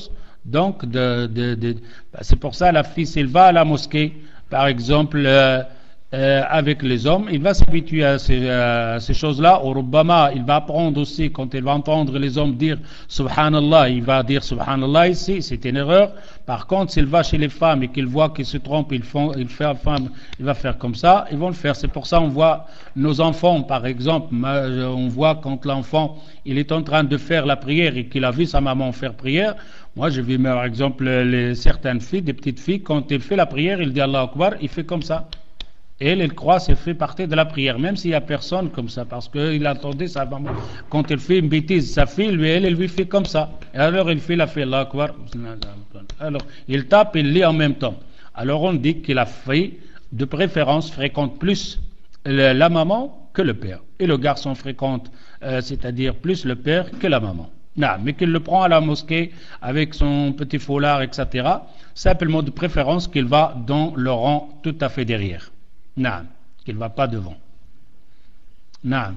Donc, de, de, de, c'est pour ça la fille, s'il va à la mosquée, par exemple, euh, euh, avec les hommes, il va s'habituer à ces, à ces choses-là. Au Rubbama, il va apprendre aussi, quand il va entendre les hommes dire Subhanallah, il va dire Subhanallah ici, c'est une erreur. Par contre, s'il va chez les femmes et qu'il voit qu'ils se trompent, ils font, il, fait, femme, il va faire comme ça, ils vont le faire. C'est pour ça qu'on voit nos enfants, par exemple, on voit quand l'enfant il est en train de faire la prière et qu'il a vu sa maman faire prière. Moi, j'ai vu, par exemple, les, certaines filles, des petites filles, quand il fait la prière, il dit Allah Akbar, il fait comme ça. Et elle, elle croit que c'est fait partie de la prière, même s'il n'y a personne comme ça, parce qu'il attendait sa maman. Quand elle fait une bêtise, sa fille, lui, elle, elle lui fait comme ça. Et alors, il fait la fait Allah Akbar. Alors, il tape, il lit en même temps. Alors, on dit que la fille, de préférence, fréquente plus le, la maman que le père. Et le garçon fréquente, euh, c'est-à-dire plus le père que la maman. Non, mais qu'il le prend à la mosquée avec son petit foulard, et cetera. Simplement de préférence qu'il va dans le rang tout à fait derrière. Non, qu'il ne va pas devant. Non.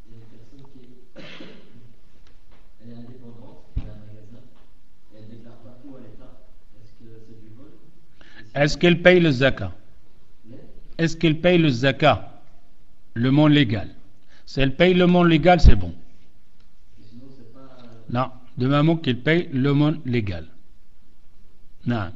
Est-ce qu'elle paye le zakat? Est-ce qu'elle paye le zakat? Le monde légal. Si elle paye le monde légal, c'est bon. Non, de même qu'il paye le monde légal. Non.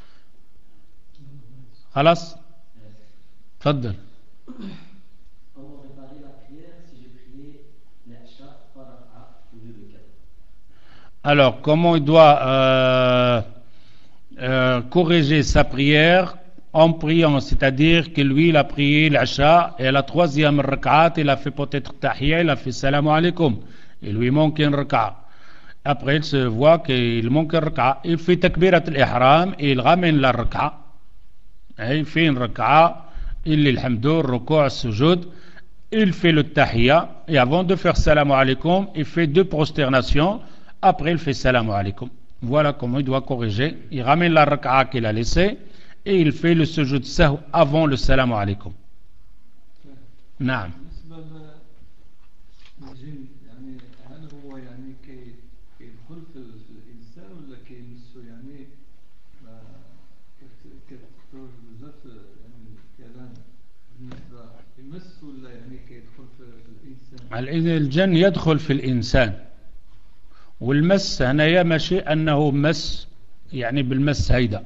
خلاص تفضل. Comment réparer la prière si j'ai prié l'Aïcha trois rak'a au lieu de quatre? Alors, comment il doit euh, euh, corriger sa prière en priant, c'est-à-dire que lui, il a prié l'Aïcha et la troisième rak'a, il a fait peut-être tahiyya, il a fait salam alaykum. Il lui manque une rak'a. Après, il se voit qu'il manque une rak'a. Il fait takbirat al-ihram et il ramène la rak'a. Il fait une rak'a. Il lit l'hamdou, le ruku', le sujoud, il fait le tahiyya, et avant de faire salam alaykum, il fait deux prosternations, après il fait salam alaykum. Voilà comment il doit corriger. Il ramène la rak'a qu'il a laissée, et il fait le sujoud sahw avant le salam alaykum. Naam. الجن يدخل في الإنسان والمس هنا ماشي أنه مس يعني بالمس هيدا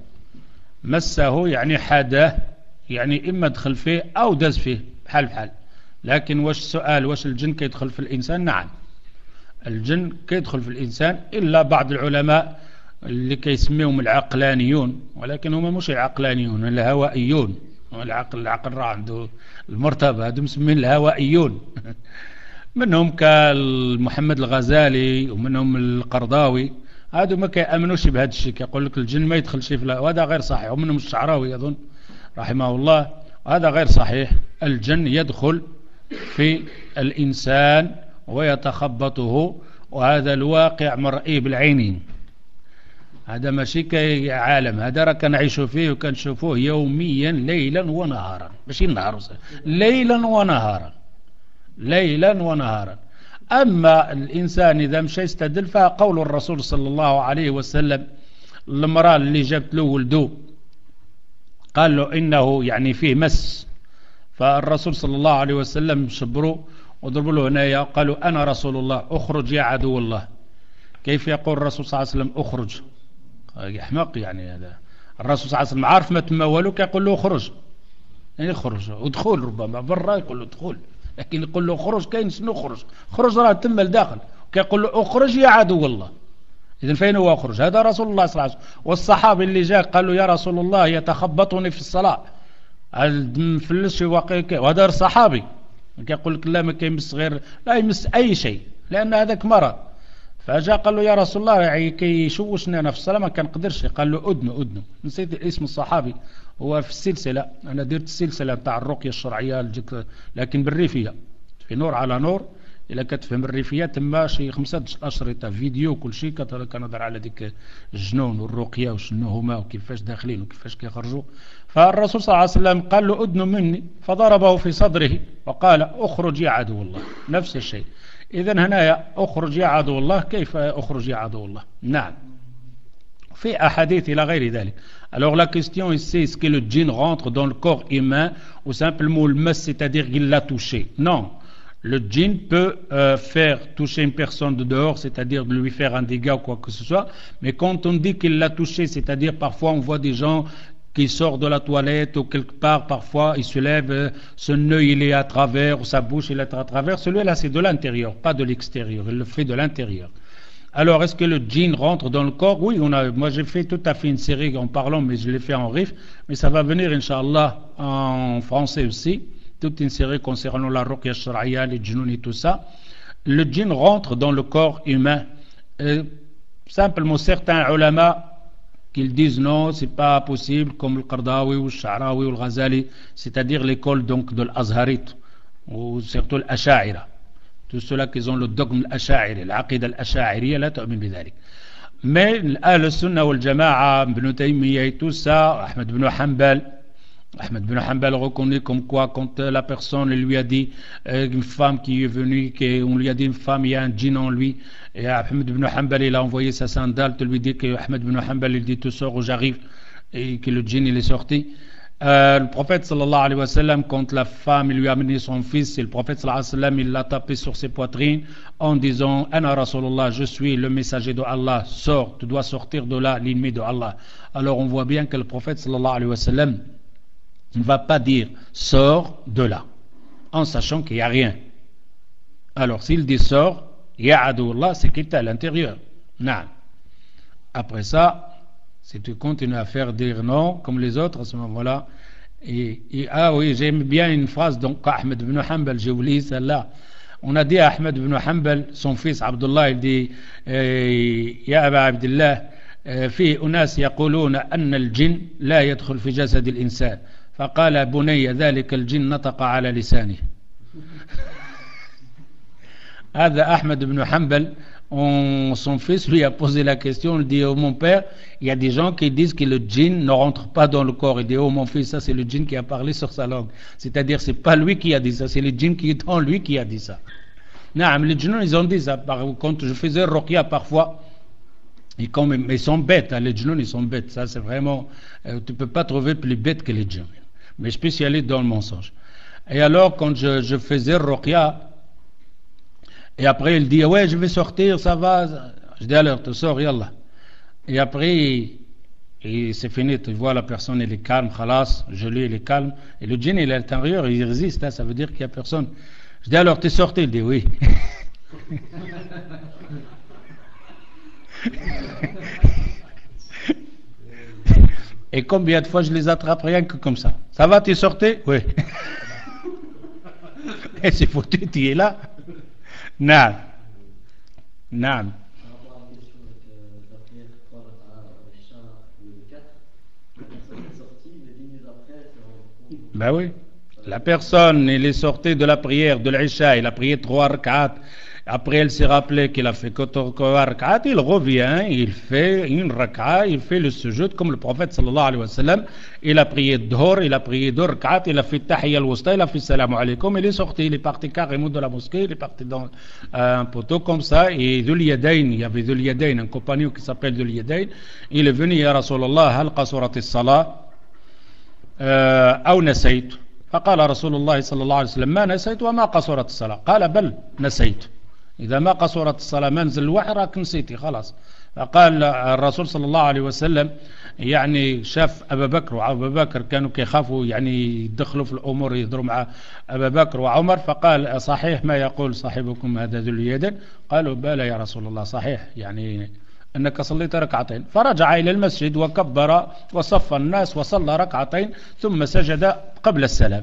مسه يعني حاداه يعني إما دخل فيه أو دز فيه بحال بحال لكن واش السؤال واش الجن كيدخل في الإنسان؟ نعم الجن كيدخل في الإنسان إلا بعض العلماء اللي كيسميهم العقلانيون ولكن هم مش العقلانيون الهوائيون العقل العقل راه عنده المرتبة هذو مسمين الهوائيون منهم كمحمد الغزالي ومنهم القرضاوي هادو ما كيامنوش بهذا الشيء كيقول لك الجن ما يدخلش في وهذا غير صحيح ومنهم الشعراوي اظن رحمه الله وهذا غير صحيح الجن يدخل في الانسان ويتخبطه وهذا الواقع مرئي بالعينين هذا ماشي كعالم هذا راه كنعيشوا فيه وكنشوفوه يوميا ليلا ونهارا ماشي النهار ليلا ونهارا ليلا ونهارا. أما الإنسان إذا مشى يستدل فقول الرسول صلى الله عليه وسلم المرأة اللي جابت له ولده قال له إنه يعني فيه مس فالرسول صلى الله عليه وسلم شبروا وضربوا له هنايا قالوا أنا رسول الله أخرج يا عدو الله. كيف يقول الرسول صلى الله عليه وسلم أخرج؟ يحمق يعني هذا الرسول صلى الله عليه وسلم عارف ما تمولوا كيقول له أخرج يعني خرج ودخول ربما برا يقول له دخول لكن يقول له خرج كاين شنو خرج خرج راه تم الداخل كيقول له اخرج يا عدو الله. اذا فين هو اخرج؟ هذا رسول الله صلى الله عليه وسلم. والصحابي اللي جاء قال له يا رسول الله يتخبطني في الصلاه مفلس واقع وهذا الصحابي كيقول لك لا ما كيمس غير لا يمس اي شيء لان هذاك مرض فجاء قال له يا رسول الله يعني كيشوشني انا في الصلاه ما كنقدرش قال له ادنو ادنو نسيت اسم الصحابي هو في السلسله انا درت السلسله نتاع الرقيه الشرعيه لكن بالريفيه في نور على نور الا كتفهم الريفيه تما شي خمسه اشرطه فيديو كل شيء كنهضر على ديك الجنون والرقيه وشنو هما وكيفاش داخلين وكيفاش كيخرجوا. فالرسول صلى الله عليه وسلم قال له ادنو مني فضربه في صدره وقال اخرج يا عدو الله. نفس الشيء. إذن هنا أخرج يا عدو الله. كيف أخرج يا عدو الله؟ نعم في أحاديث إلى غير ذلك. Alors la question ici, est-ce que le djinn rentre dans le corps humain ou simplement le mas, c'est-à-dire qu'il l'a touché? Non. Le djinn peut euh, faire toucher une personne de dehors, c'est-à-dire de lui faire un dégât ou quoi que ce soit, mais quand on dit qu'il l'a touché, c'est-à-dire parfois on voit des gens qui sortent de la toilette ou quelque part, parfois il se lève, euh, son œil il est à travers, ou sa bouche il est à travers, celui-là c'est de l'intérieur, pas de l'extérieur, il le fait de l'intérieur. Alors, est-ce que le djinn rentre dans le corps? Oui, on a, moi j'ai fait tout à fait une série en parlant, mais je l'ai fait en rif, mais ça va venir, Inch'Allah, en français aussi, toute une série concernant la ruqya shar'iyya, les djinns et tout ça. Le djinn rentre dans le corps humain. Euh, simplement, certains ulama qui disent non, c'est pas possible, comme le Qardawi ou le Sha'rawi ou le Ghazali, c'est-à-dire l'école donc de l'Azharite, ou surtout l'Asha'ira. Tous ceux-là qui ont le dogme al-Ash'ari, l'aqida al-Ash'ariyya, la tu'min bidhalik. Mais Ahl-Sunnah wal-Jama'a, Ibn Taymiyyah et tout ça, Ahmed ibn Hanbal, Ahmed ibn Hanbal reconnaît comme quoi quand la personne lui a dit, euh, une femme qui est venue, qui, on lui a dit une femme, il y a un djinn en lui, et Ahmed ibn Hanbal il a envoyé sa sandale, tu lui dis que Ahmed ibn Hanbal il dit tu sors ou j'arrive, et que le djinn il est sorti. Euh, le prophète sallallahu alayhi wa sallam, quand la femme lui a amené son fils, et le prophète sallallahu alayhi wa sallam il l'a tapé sur ses poitrines en disant Ana Rasulullah, je suis le messager de Allah, sors, tu dois sortir de là, l'ennemi de Allah. Alors on voit bien que le prophète sallallahu alayhi wa sallam ne va pas dire sors de là en sachant qu'il n'y a rien. Alors s'il dit sors, ya adouallah, c'est qu'il est à l'intérieur. Non. Après ça, si tu continues à faire dire non, comme les autres, à ce moment-là, et, et ah oui, j'aime bien une phrase, donc Ahmed ibn Hanbal, j'ai oublié celle-là. On a dit à Ahmed ibn Hanbal, son fils Abdullah, il dit, Ya Aba Abdullah, في أناس يقولون أن الجن لا يدخل في جسد الإنسان فقال بني ذلك الجن نطق على لسانه. هذا أحمد بن حنبل. On, son fils lui a posé la question, il dit oh mon père, il y a des gens qui disent que le djinn ne rentre pas dans le corps. Il dit oh mon fils, ça c'est le djinn qui a parlé sur sa langue, c'est-à-dire c'est pas lui qui a dit ça, c'est le djinn qui est en lui qui a dit ça. Non, les djinns ils ont dit ça. Quand je faisais ruqya parfois, ils, comme, ils sont bêtes, hein, les djinns ils sont bêtes, ça c'est vraiment, euh, tu peux pas trouver plus bête que les djinns, mais spécialistes dans le mensonge. Et alors quand je, je faisais ruqya, et après, il dit, ouais, je vais sortir, ça va. Je dis, alors, tu sors, yallah. Et après, et c'est fini, tu vois, la personne, elle est calme, khalas, je lui, il est calme. Et le djinn, il est à l'intérieur, il résiste, hein, ça veut dire qu'il n'y a personne. Je dis, alors, tu es sorti? Il dit, oui. Et combien de fois je les attrape rien que comme ça? Ça va, tu es sorti? Oui. Et c'est foutu, tu es là. نعم نعم. Ben oui, la personne elle est sortie de la prière de l'Isha, il a prié trois rak'at, après elle s'est rappelée qu'il a fait que trois rak'at, il revient, il fait une rak'a, il fait le sujoud comme le prophète sallallahu alayhi wa sallam, il a prié dhuhr, il a prié deux rak'at, il a fait tahiyya al-wusta, il a fait salam alaykum, il est sorti, il est parti carrément de la mosquée, il est parti dans euh, un poteau comme ça, et Dhul Yadayn, il y avait Dhul Yadayn, un compagnon qui s'appelle Dhul Yadayn, il est venu, ya Rasulallah, hal qasurat as-salah, أو نسيت فقال رسول الله صلى الله عليه وسلم ما نسيت وما قصرت الصلاة قال بل نسيت إذا ما قصرت الصلاة منزل الوحي راك نسيتي خلاص فقال الرسول صلى الله عليه وسلم يعني شاف أبا بكر وأبا بكر كانوا كيخافوا يعني يدخلوا في الأمور يهضروا مع أبا بكر وعمر فقال صحيح ما يقول صاحبكم هذا ذو اليدين قالوا بلى يا رسول الله صحيح يعني أنك صليت ركعتين فرجع إلى المسجد وكبر وصف الناس وصلى ركعتين ثم سجد قبل السلام.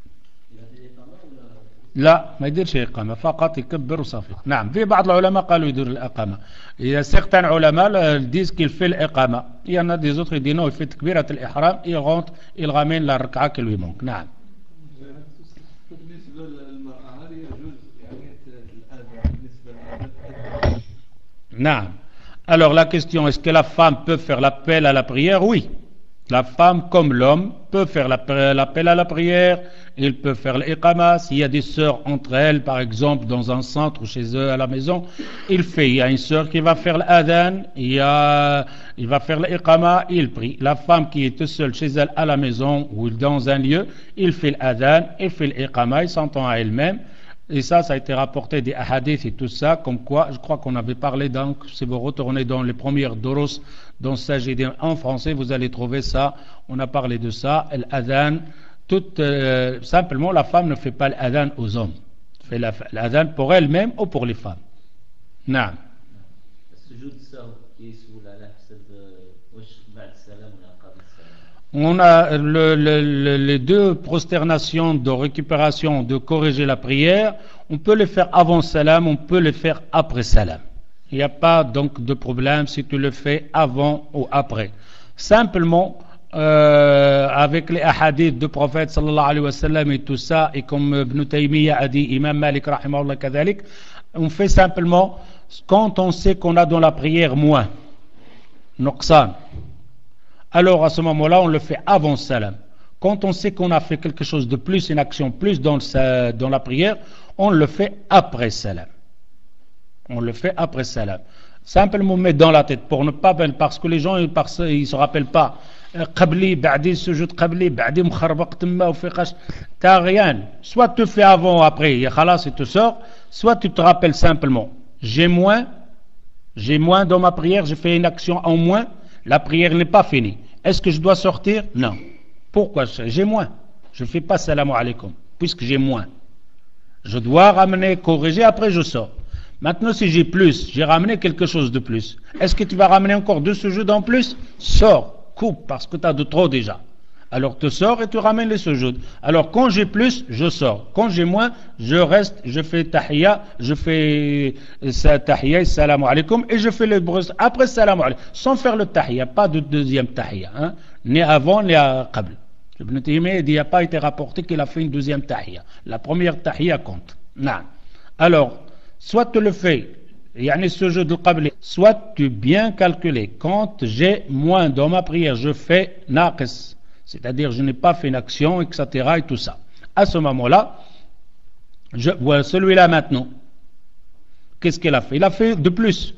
لا ما يديرش إقامة فقط يكبر وصافي. نعم في بعض العلماء قالوا يدير الإقامة. Il y a certains علماء disent qu'il fait l'إقامة. Il y en a des autres qui disent non il fait تكبيرة الإحرام il rentre il ramène la ركعة qui lui manque. نعم. بالنسبة للمرأة هل يجوز يعني الأذى بالنسبة للأذى؟ نعم. Alors la question, est-ce que la femme peut faire l'appel à la prière? Oui. La femme comme l'homme peut faire l'appel à la prière, il peut faire l'iqama. S'il y a des sœurs entre elles, par exemple, dans un centre ou chez eux à la maison, il fait. Il y a une sœur qui va faire l'adhan, il, y a, il va faire l'iqama, il prie. La femme qui est toute seule chez elle à la maison ou dans un lieu, il fait l'adhan, il fait l'iqama, il s'entend à elle-même. Et ça, ça a été rapporté des hadiths et tout ça, comme quoi, je crois qu'on avait parlé, donc, si vous retournez dans les premières doros, dans Sajidin en français, vous allez trouver ça, on a parlé de ça, l'adhan, tout, euh, simplement, la femme ne fait pas l'adhan aux hommes, fait l'adhan pour elle-même ou pour les femmes. Non. On a le, le, le, les deux prosternations de récupération, de corriger la prière, on peut les faire avant salam, on peut les faire après salam. Il n'y a pas donc de problème si tu le fais avant ou après. Simplement, euh, avec les hadiths du prophète sallallahu alayhi wa sallam et tout ça, et comme Ibn Taymiyyah a dit, Imam Malik rahimahullah kadhalik, on fait simplement quand on sait qu'on a dans la prière moins, nuqsan. Alors à ce moment-là, on le fait avant salam. Quand on sait qu'on a fait quelque chose de plus, une action plus dans, le, dans la prière, on le fait après salam. On le fait après salam. Simplement mettre dans la tête pour ne pas, parce que les gens ils ne se rappellent pas. Qabli, ba'di, sujud qabli, ba'di, mkharwaq, timma, ou fiqash. T'as rien. Soit tu fais avant ou après, et khalas, et tu sors. Soit tu te rappelles simplement. J'ai moins, j'ai moins dans ma prière, j'ai fait une action en moins. La prière n'est pas finie. Est-ce que je dois sortir? Non. Pourquoi? J'ai moins. Je ne fais pas salam alaykoum, puisque j'ai moins. Je dois ramener, corriger, après je sors. Maintenant, si j'ai plus, j'ai ramené quelque chose de plus. Est-ce que tu vas ramener encore deux sujouds en plus? Sors, coupe, parce que tu as de trop déjà. Alors tu sors et tu ramènes les sujouds. Alors quand j'ai plus, je sors. Quand j'ai moins, je reste, je fais tahiyya, je fais tahiyya, salam alaykoum, et je fais le brus après salam alaykoum, sans faire le tahiyya, pas de deuxième tahiyya, hein, ni avant ni à qabl. Ibn Taymiyyah dit, il n'a pas été rapporté qu'il a fait une deuxième tahiyya. La première tahiyya compte. Non. Alors, soit tu le fais, yani sujoud al-qabli, soit tu bien calculé. Quand j'ai moins dans ma prière, je fais naqis. C'est-à-dire, je n'ai pas fait une action, et cetera et tout ça. À ce moment-là, je vois celui-là maintenant. Qu'est-ce qu'il a fait? Il a fait de plus.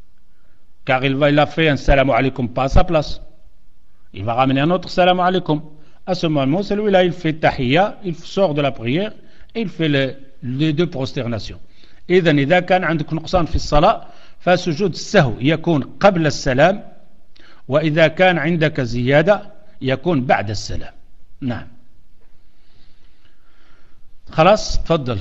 Car il, va, il a fait un salam alaykoum pas à sa place. Il va ramener un autre salam alaykoum. À ce moment, celui-là, il fait tahiyya, il sort de la prière, et il fait les, les deux prosternations. إذن إذا كان عندك نقصان في الصلاة فسجود السهو يكون قبل السلام وإذا كان عندك زيادة يكون بعد السلام. نعم. خلاص تفضل.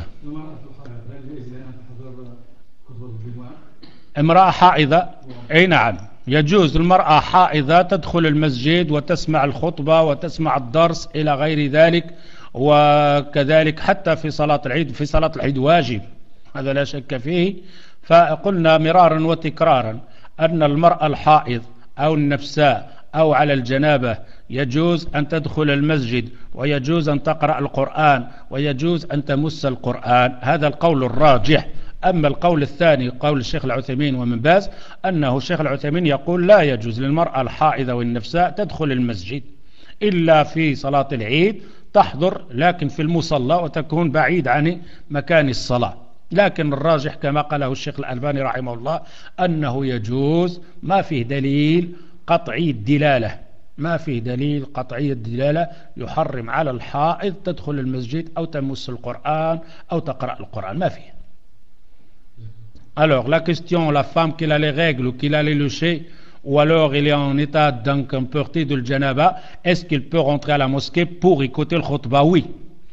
امرأة حائضة، أي نعم، يجوز المرأة حائضة تدخل المسجد وتسمع الخطبة وتسمع الدرس إلى غير ذلك، وكذلك حتى في صلاة العيد. في صلاة العيد واجب، هذا لا شك فيه. فقلنا مرارا وتكرارا أن المرأة الحائض أو النفساء أو على الجنابة يجوز أن تدخل المسجد، ويجوز أن تقرأ القرآن، ويجوز أن تمس القرآن. هذا القول الراجح. أما القول الثاني قول الشيخ العثيمين ومن باز، أنه الشيخ العثيمين يقول لا يجوز للمرأة الحائضة والنفساء تدخل المسجد إلا في صلاة العيد، تحضر لكن في المصلى وتكون بعيد عن مكان الصلاة. لكن الراجح كما قاله الشيخ الألباني رحمه الله أنه يجوز، ما فيه دليل قطعي الدلالة، ما فيه دليل قطعي الدلالة يحرم على الحائض تدخل المسجد أو تمس القرآن أو تقرأ القرآن، ما فيه. Alors la question, la femme qui a les règles ou qui a les louchés, ou alors il est en état d'impureté de l'janaba, est-ce qu'il peut rentrer à la mosquée pour écouter le khutbah? Oui.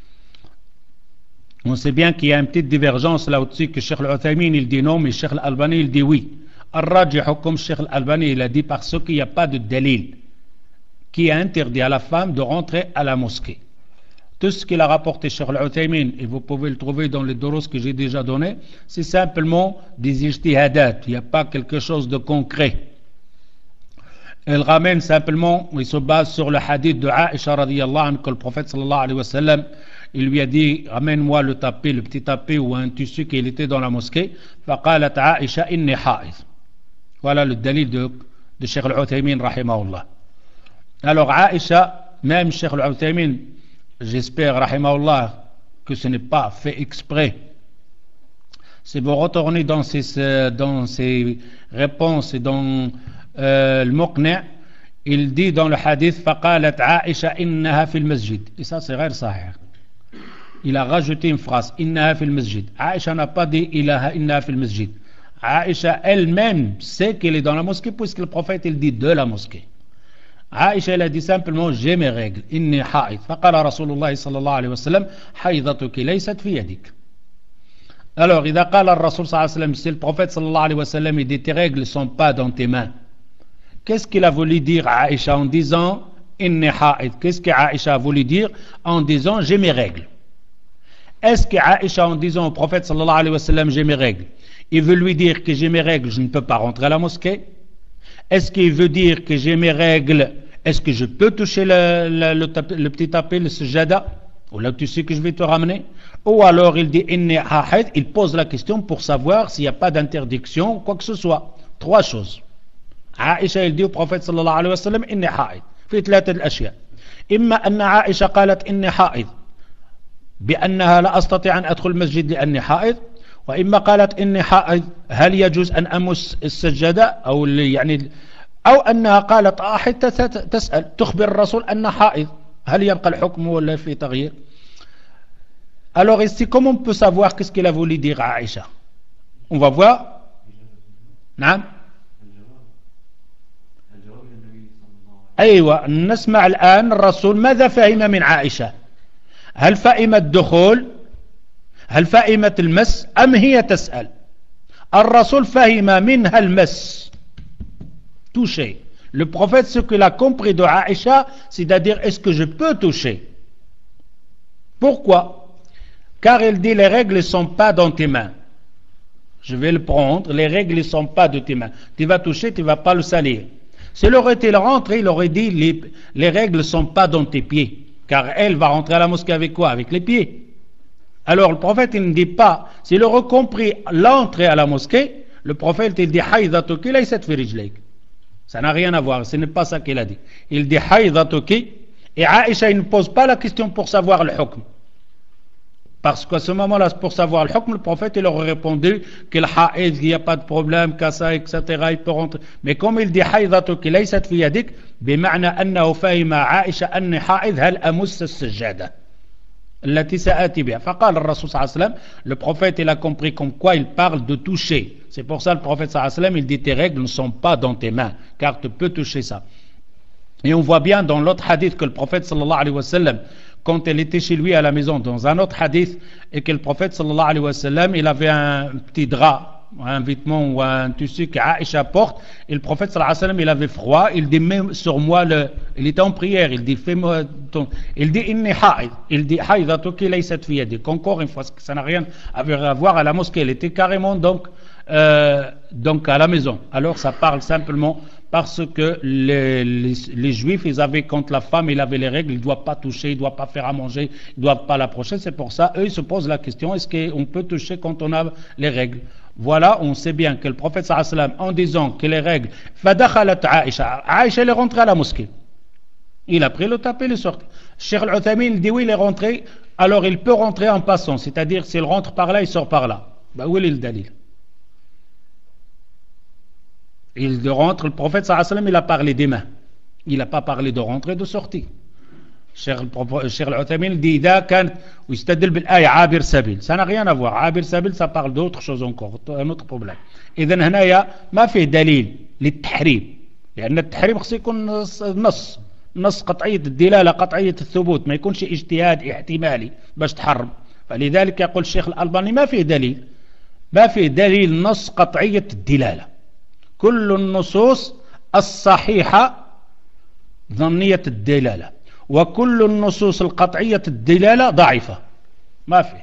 On sait bien qu'il y a une petite divergence là au-dessus, que Cheikh Al-Uthaymin il dit non, mais Cheikh Al-Albani il dit oui. Al-Rajih, comme Cheikh Al-Albani il a dit, parce qu'il n'y a pas de dalil qui a interdit à la femme de rentrer à la mosquée. Tout ce qu'il a rapporté Cheikh Al-Uthaymin, et vous pouvez le trouver dans les doros que j'ai déjà donnés, c'est simplement des ijtihadat, il n'y a pas quelque chose de concret. Il ramène simplement, il se base sur le hadith de Aïcha radiyallahu anha, que le prophète sallallahu alayhi wa sallam, il lui a dit, ramène-moi le tapis, le petit tapis ou un tissu qui était dans la mosquée. فقالت عائشة إني حائض. Voilà le dalil de, de Cheikh Al-Uthaymin rahimahullah. Alors Aïcha, même Cheikh Al-Uthaymin, j'espère, rahimahullah, que ce n'est pas fait exprès. Si vous retournez dans ses, dans ses réponses et dans euh, le Muqni', il dit dans le hadith فقالت عائشة إنها في المسجد. Et ça c'est غير صحيح. Il a rajouté une phrase إنها في المسجد. Aïcha n'a pas dit إنها في المسجد. Aïcha elle-même sait qu'elle est dans la mosquée puisque le prophète il dit de la mosquée. Aïcha elle a dit simplement j'ai mes règles. إني حائض. فقال رسول الله صلى الله عليه وسلم حيضتك ليست في يدك. Alors إذا قال الرسول صلى الله عليه وسلم, si le prophète صلى الله عليه وسلم il dit tes règles ne sont pas dans tes mains, qu'est-ce qu'il a voulu dire à Aïcha en disant inni haïd? Qu'est-ce qu'Aïcha a voulu dire en disant j'ai mes règles? Est-ce qu'Aïcha en disant au prophète sallallahu alayhi wa sallam j'ai mes règles, il veut lui dire que j'ai mes règles, je ne peux pas rentrer à la mosquée? Est-ce qu'il veut dire que j'ai mes règles, est-ce que je peux toucher le, le, le, le petit tapis, le sujada, ou là tu sais que je vais te ramener? Ou alors il dit inni haïd, il pose la question pour savoir s'il n'y a pas d'interdiction quoi que ce soit. Trois choses. عائشة يلدي البروفيت صلى الله عليه وسلم إني حائض في ثلاثة الأشياء. إما أن عائشة قالت إني حائض بأنها لا أستطيع أن أدخل المسجد لأني حائض، وإما قالت إني حائض هل يجوز أن أمس السجادة أو يعني، أو أنها قالت آه حتى تسأل تخبر الرسول أن حائض، هل يبقى الحكم ولا في تغيير؟ Alors ici, comment on peut savoir qu'est-ce qu'il a voulu dire à Aïcha? On va voir. نعم. أيوة نسمع الآن الرسول ماذا فهم من عائشة. هل فهم الدخول؟ هل فهمت المس؟ أم هي تسأل؟ الرسول فهم منها المس. Toucher. Le prophète, ce qu'il a compris de Aïcha, c'est-à-dire est-ce que je peux toucher? Pourquoi? Car il dit les règles ne sont pas dans tes mains. Je vais le prendre, les règles ne sont pas de tes mains. Tu vas toucher, tu ne vas pas le salir. S'il aurait été rentré, il aurait dit les, les règles ne sont pas dans tes pieds. Car elle va rentrer à la mosquée avec quoi? Avec les pieds. Alors le prophète il ne dit pas, s'il aurait compris l'entrée à la mosquée, le prophète il dit haïdatuki laysat fi rijlayk. Ça n'a rien à voir, ce n'est pas ça qu'il a dit. Il dit haïdatuki, et Aïcha il ne pose pas la question pour savoir le hukm. Parce qu'à ce moment-là, pour savoir le hukm, le prophète il aurait répondu qu'il haïd, il n'y a pas de problème, ça, et cetera. Il peut rentrer. Mais comme il dit haïdatuki laysat fi yadik, بمعنى أنه فهم عائشة أني حائض هل أمس السجادة التي سآتي بها. فقال الرسول صلى الله عليه وسلم, le prophète il a compris comme quoi il parle de toucher. C'est pour ça le prophète صلى الله عليه وسلم il dit tes règles ne sont pas dans tes mains car tu peux toucher ça. Et on voit bien dans l'autre hadith que le prophète sallallahu alayhi wa sallam, quand il était chez lui à la maison, dans un autre hadith, et que le prophète sallallahu alayhi wa sallam il avait un petit drap, un vêtement ou un tissu qu'Aïcha porte, et le prophète sallallahu alayhi wa sallam il avait froid, il dit mets sur moi le, il était en prière, il dit fais-moi ton, il dit inni haïd, il dit haïdatuki laysat fi yadik. Encore une fois, ça n'a rien à voir à la mosquée, il était carrément donc euh, donc à la maison. Alors ça parle simplement parce que les, les, les juifs ils avaient, quand la femme il avait les règles, il ne doit pas toucher, il ne doit pas faire à manger, il ne doit pas l'approcher. C'est pour ça eux ils se posent la question, est-ce qu'on peut toucher quand on a les règles? Voilà, on sait bien que le prophète sallallahu alayhi wa sallam, en disant que les règles, fadakhalat Aïcha, Aïcha elle est rentrée à la mosquée, il a pris le tapis, il est sorti. Cheikh Al-Uthaymin dit oui il est rentré, alors il peut rentrer en passant, c'est-à-dire s'il rentre par là il sort par là. Bah où est le dalil? Il rentre, le prophète sallallahu alayhi wa sallam il a parlé des mains, il n'a pas parlé de rentrer et de sortir. Cheikh Al-Uthaymin dit إذا كان ويستدل بالآية عابر سبيل, ça n'a rien à voir. عابر سبيل ça parle d'autre chose encore, un autre problème. إذن هنايا ما فيه دليل للتحريم, لأن التحريم خص يكون نص نص قطعية الدلالة قطعية الثبوت, ما يكونش اجتهاد احتمالي باش تحرم. فلذلك يقول الشيخ الألباني ما فيه دليل, ما فيه دليل نص قطعية الدلالة. كل النصوص الصحيحة ظنية الدلالة, وكل النصوص القطعية الدلالة ضعيفة, ما في.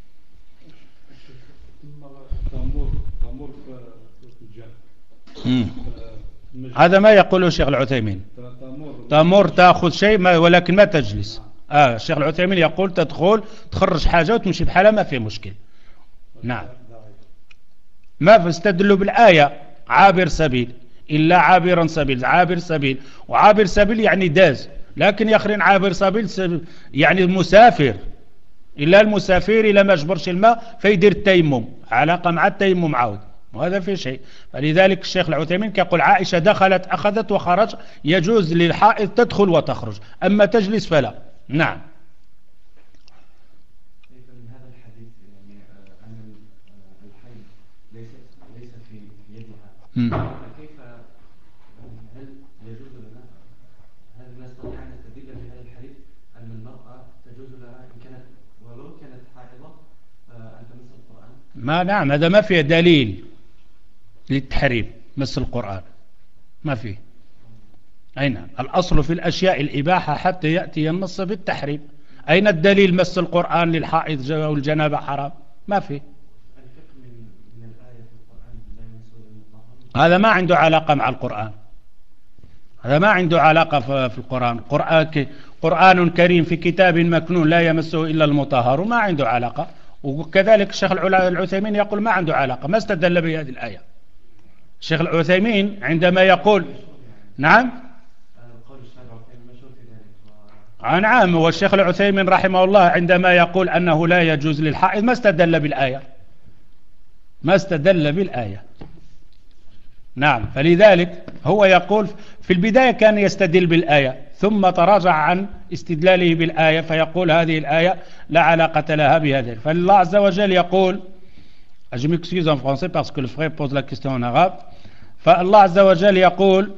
هذا ما يقوله الشيخ العثيمين, تمر تأخذ شيء ولكن ما تجلس. آه الشيخ العثيمين يقول تدخل تخرج حاجة وتمشي بحالها ما في مشكل. نعم ما استدلوا بالآية عابر سبيل, إلا عابرا سبيل. عابر سبيل، وعابر سبيل يعني داز، لكن يخرين عابر سبيل سبيل يعني مسافر، إلا المسافر إلا ما جبرش الماء فيدير التيمم، علاقة مع التيمم عاود، وهذا في شيء. فلذلك الشيخ العثيمين كيقول عائشة دخلت أخذت وخرج، يجوز للحائض تدخل وتخرج، أما تجلس فلا. نعم. هذا الحديث يعني أن الحيض ليس ليس في يدها، كيف هل يجوز لنا هل نستطيع أن نستدل بهذا الحديث أن المرأة تجوز لها إن كانت ولو كانت حائضة أن تمس القرآن؟ ما نعم، هذا ما فيه دليل للتحريم مس القرآن، ما فيه. أين الأصل في الأشياء الإباحة حتى يأتي النص بالتحريم. أين الدليل مس القرآن للحائض والجنابة حرام؟ ما فيه. هذا ما عنده علاقة مع القرآن، هذا ما عنده علاقة في القرآن. قرآن قرآن كريم في كتاب مكنون لا يمسه إلا المطهر، ما عنده علاقة. وكذلك الشيخ العثيمين يقول ما عنده علاقة، ما استدل بهذه الآية. الشيخ العثيمين عندما يقول نعم نعم والشيخ العثيمين رحمه الله عندما يقول أنه لا يجوز للحائض ما استدل بالآية، ما استدل بالآية. نعم. فلذلك هو يقول في البداية كان يستدل بالآية، ثم تراجع عن استدلاله بالآية، فيقول هذه الآية لا علاقة لها بهذا. فالله عز وجل يقول، je m'excuse en français parce que le frère pose la question en arabe. فالله عز وجل يقول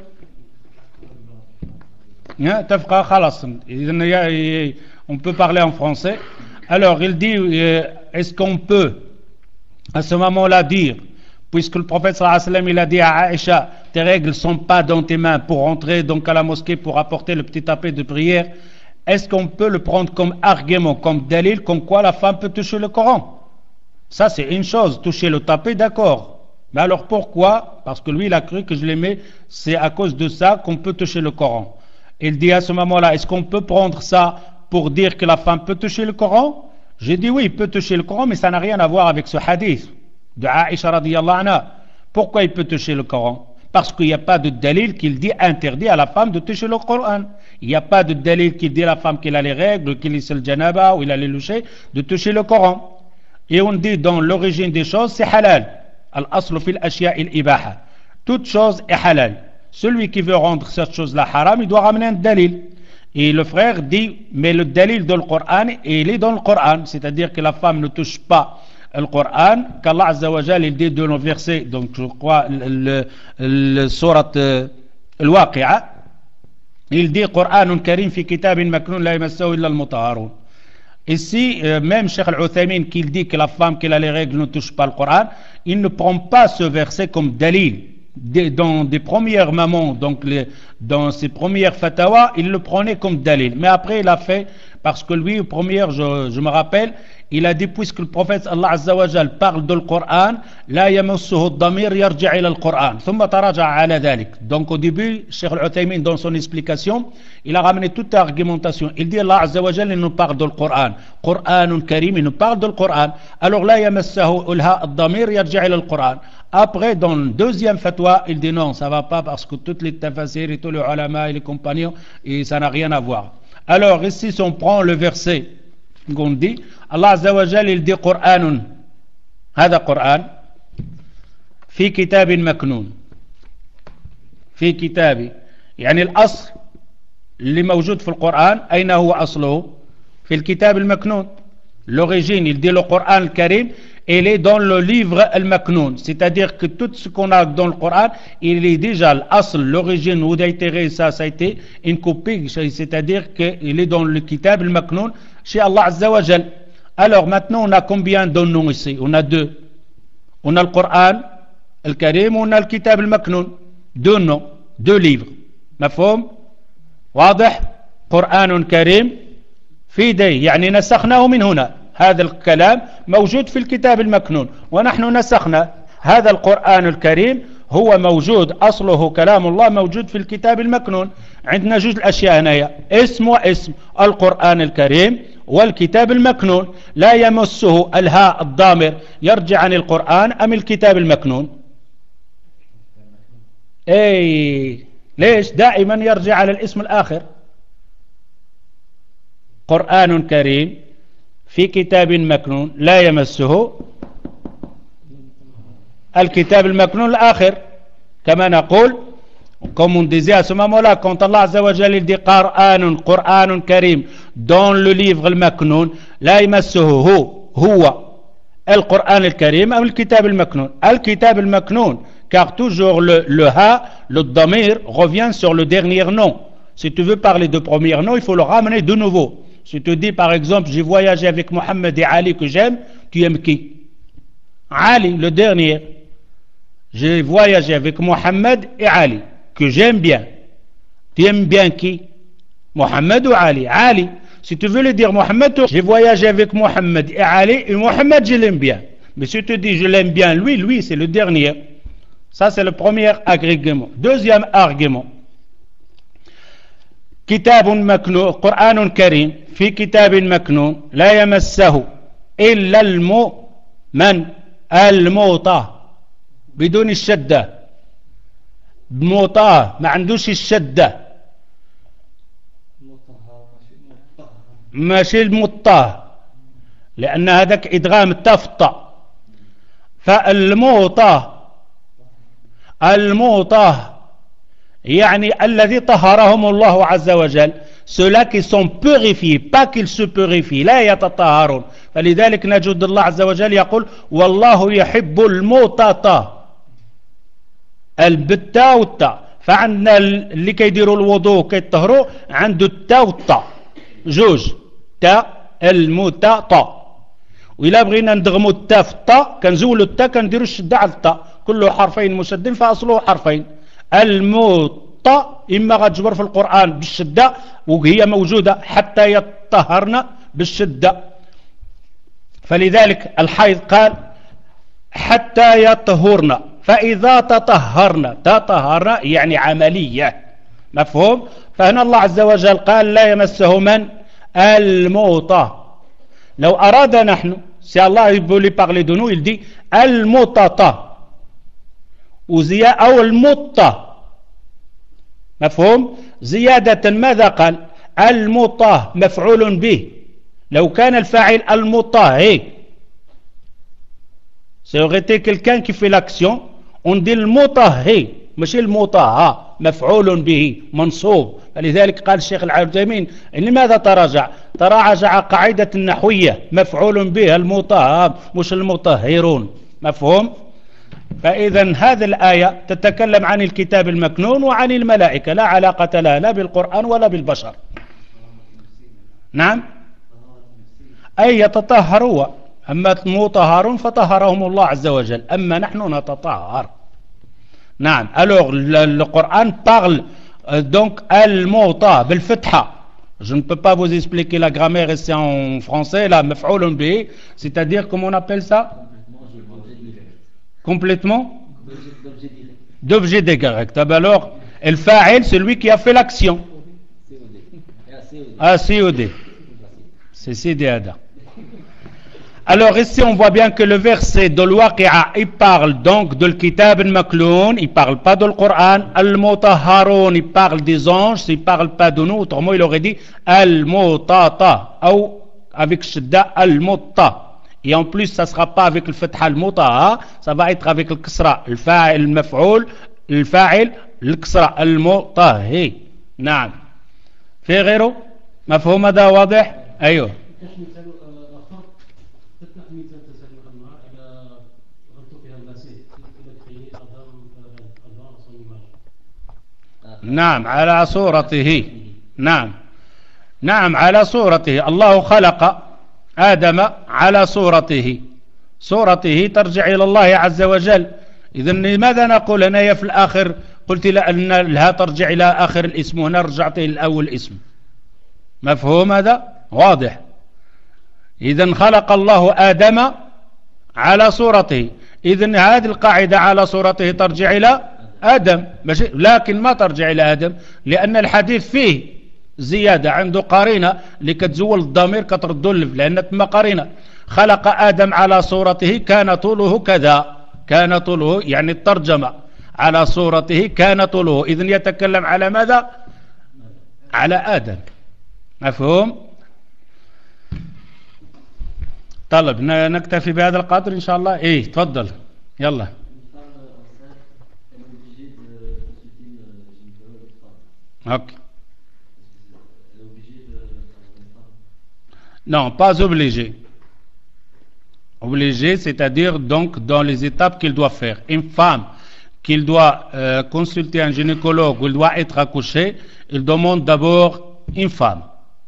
تفقه خلاص، on peut parler en français. Alors il dit est-ce qu'on peut à ce moment-là dire, puisque le prophète sallallahu alayhi wa sallam il a dit à Aïcha tes règles ne sont pas dans tes mains pour entrer donc à la mosquée pour apporter le petit tapis de prière, est-ce qu'on peut le prendre comme argument, comme dalil, comme quoi la femme peut toucher le Coran? Ça c'est une chose, toucher le tapis, d'accord. Mais alors pourquoi? Parce que lui il a cru que je l'aimais, c'est à cause de ça qu'on peut toucher le Coran. Il dit à ce moment-là, est-ce qu'on peut prendre ça pour dire que la femme peut toucher le Coran? J'ai dit oui, il peut toucher le Coran, mais ça n'a rien à voir avec ce hadith de Aïcha radiyallahu anha. Pourquoi il peut toucher le Coran? Parce qu'il n'y a pas de dalil qu'il dit interdit à la femme de toucher le Coran. Il n'y a pas de dalil qui dit à la femme qu'elle a les règles, qu'il est le janaba ou il a les louchés, de toucher le Coran. Et on dit dans l'origine des choses, c'est halal. Al-aslu fil ashya il-ibaha. Toute chose est halal. Celui qui veut rendre cette chose-là haram, il doit ramener un dalil. Et le frère dit, mais le dalil dans le Coran, il est dans le Coran. C'est-à-dire que la femme ne touche pas le Coran, qu'Allah Azza wa Jal, il dit dans le verset, donc je crois, le, le, le surat euh, Al-Waqi'a, il dit Qur'anun Karim fi kitabin maknun la yamassahu illa al-mutahharun. Ici, euh, même Cheikh Al-Uthaymin qui dit que la femme qui a les règles ne touche pas le Coran, il ne prend pas ce verset comme dalil. Dans des premières moments, donc les, dans ses premières fatawa, il le prenait comme dalil. Mais après, il a fait, parce que lui, première, je, je me rappelle, il a dit, puisque le prophète Allah Azza wa Jal parle du Coran, la yamassuhu ad-damir yarji' ila al-Quran, thumma taraja'a ala dhalik. Donc au début, Cheikh Al-Uthaymin, dans son explication, il a ramené toute l'argumentation. Il dit, Allah Azza wa Jal, il nous parle du Coran. Qur'anun Karim, il nous parle du Coran. Alors la yamassuhu ulha ad-damir yarji' ila al-Quran. Après, dans le deuxième fatwa, il dit non, ça va pas parce que toutes les tafasirs et tous les ulama et les compagnons, et ça n'a rien à voir. Alors ici, si on prend le verset qu'on dit, Allah Azza wa Jal, il dit Qur'anun, هذا قرآن في كتاب مكنون في كتاب يعني الأصل اللي موجود في القرآن أين هو أصله؟ في الكتاب المكنون. L'origine, il dit le Coran le Karim, il est dans le livre Al-Maknoun, c'est-à-dire que tout ce qu'on a dans le Coran, il est déjà l'asl, l'origine où a été ça, ça a été une copie, c'est-à-dire qu'il est dans le Kitab Al-Maknoun chez Allah Azza wa Jal. Alors maintenant on a combien de noms ici? On a deux. On a le Coran le Karim, on a le Kitab Al-Maknoun. Deux noms, deux livres. مفهوم؟ واضح؟ قرآن كريم في يديه، يعني نسخناه من هنا. هذا الكلام موجود في الكتاب المكنون ونحن نسخنا هذا القرآن الكريم، هو موجود أصله كلام الله موجود في الكتاب المكنون. عندنا جزء الأشياء هنا، اسم واسم، القرآن الكريم والكتاب المكنون. لا يمسه الهاء الضامر يرجع عن القرآن أم الكتاب المكنون؟ اي ليش دائما يرجع على الاسم الآخر؟ قرآن كريم في كتاب مكنون لا يمسه الكتاب المكنون الآخر، كما نقول comme on disait à ce moment-là, quand Allah Azza wa Jalla dit Qur'an, Qur'an Karim dans le livre al-Maknoun, la yamassuhu huwa al-Qur'an al-Karim ou al-Kitab al-Maknoun. Al-Kitab al-Maknoun, car toujours le, le ha, le damir revient sur le dernier nom. Si tu veux parler de premier nom, il faut le ramener de nouveau. Si tu dis par exemple, j'ai voyagé avec Mohammed et Ali que j'aime, tu aimes qui? Ali, le dernier. J'ai voyagé avec Mohammed et Ali que j'aime bien. Tu aimes bien qui? Mohammed ou Ali? Ali. Si tu veux le dire Mohammed, j'ai voyagé avec Mohammed et Ali, et Mohammed je l'aime bien. Mais si tu dis je l'aime bien lui, lui c'est le dernier. Ça c'est le premier argument. Deuxième argument. كتاب مكنون قرآن كريم في كتاب مكنون لا يمسه إلا المؤمن الموطأ بدون الشدة، موطأ ما عندوش الشدة، ماشي المطأ لأن هذاك إدغام تفطأ. فالموطأ الموطأ يعني الذي طهرهم الله عز وجل، ceux-là qui sont purifiés pas qu'ils se purifient لا يتطهرون. فلذلك نجد الله عز وجل يقول والله يحب الموطأ البتة والتاء. فعندنا اللي كيديروا الوضوء كيطهروا عنده التاء والتاء جوج تاء الموطأ. وإلا بغينا ندغموا التاء في التاء كنزولوا التاء كنديروا الشدة على التاء، كله حرفين مشدين فأصله حرفين. الموطأ إما غتجبر في القرآن بالشدة وهي موجودة حتى يطهرنا بالشدة. فلذلك الحيض قال حتى يطهرنا، فإذا تطهرنا تطهرنا يعني عملية، مفهوم؟ فهنا الله عز وجل قال لا يمسه من الموطأ. لو أراد نحن سي الله يقول لي parler de nous il dit الموطأ وزيا أو المطة، مفهوم؟ زيادة ماذا قال؟ المطة مفعول به. لو كان الفاعل المطهر سيغطي quelqu'un qui fait l'action on dit المطهر مش المطهر مفعول به منصوب. فلذلك قال الشيخ العثيمين لماذا تراجع؟ تراجع قاعدة النحوية مفعول به المطهر مش المطهرون، مفهوم؟ فإذا هذه الآية تتكلم عن الكتاب المكنون وعن الملائكة، لا علاقة لها لا بالقرآن ولا بالبشر. نعم أي يتطهروا، أما المطهرون فطهرهم الله عز وجل، أما نحن نتطهر. نعم. alors le Coran parle donc الموطأ بالفتحة. Je ne peux pas vous expliquer la grammaire ici en français, là مفعول به, c'est-à-dire comment on appelle ça? Complètement d'objet direct. Alors le fa'il, celui qui a fait l'action. Ah, C O D. C'est C D A D A. Alors ici on voit bien que le verset de l'Waqi'a il parle donc de l'Kitab al-Makloun, il parle pas de l'Coran. Al-Mutahharun il parle des anges, il parle pas de nous. Autrement il aurait dit Al-Mutata ou avec Shidda Al-Mutta. Et en plus ça sera pas avec le Fatha Al-Mutaha, ça va être avec le Kisra, le Fa'il, le Maf'oul, le Fa'il, le Kisra, Al-Mutahi. نعم. في غيره؟ مفهوم هذا واضح؟ أيوه. نعم على صورته. نعم نعم على صورته. الله خلق آدم على صورته، صورته ترجع إلى الله عز وجل. إذن لماذا نقول أنا في الآخر قلت لأن لها ترجع إلى آخر الاسم وهنا رجعت إلى الأول اسم، مفهوم هذا؟ واضح. إذن خلق الله آدم على صورته، إذن هذه القاعدة على صورته ترجع إلى آدم، لكن ما ترجع إلى آدم لأن الحديث فيه زيادة عنده قرينة اللي كتزول الضمير كتردو لأن تم قرينة. خلق آدم على صورته كان طوله كذا، كان طوله يعني الترجمة على صورته كان طوله. إذن يتكلم على ماذا؟ على آدم. مفهوم؟ طلب نكتفي بهذا القدر إن شاء الله. إيه تفضل يلا. Ok. Non, pas obligé. Obligé, c'est-à-dire donc dans les étapes qu'il doit faire. Une femme qu'il doit euh, consulter un gynécologue ou il doit être accouché, il demande d'abord une femme.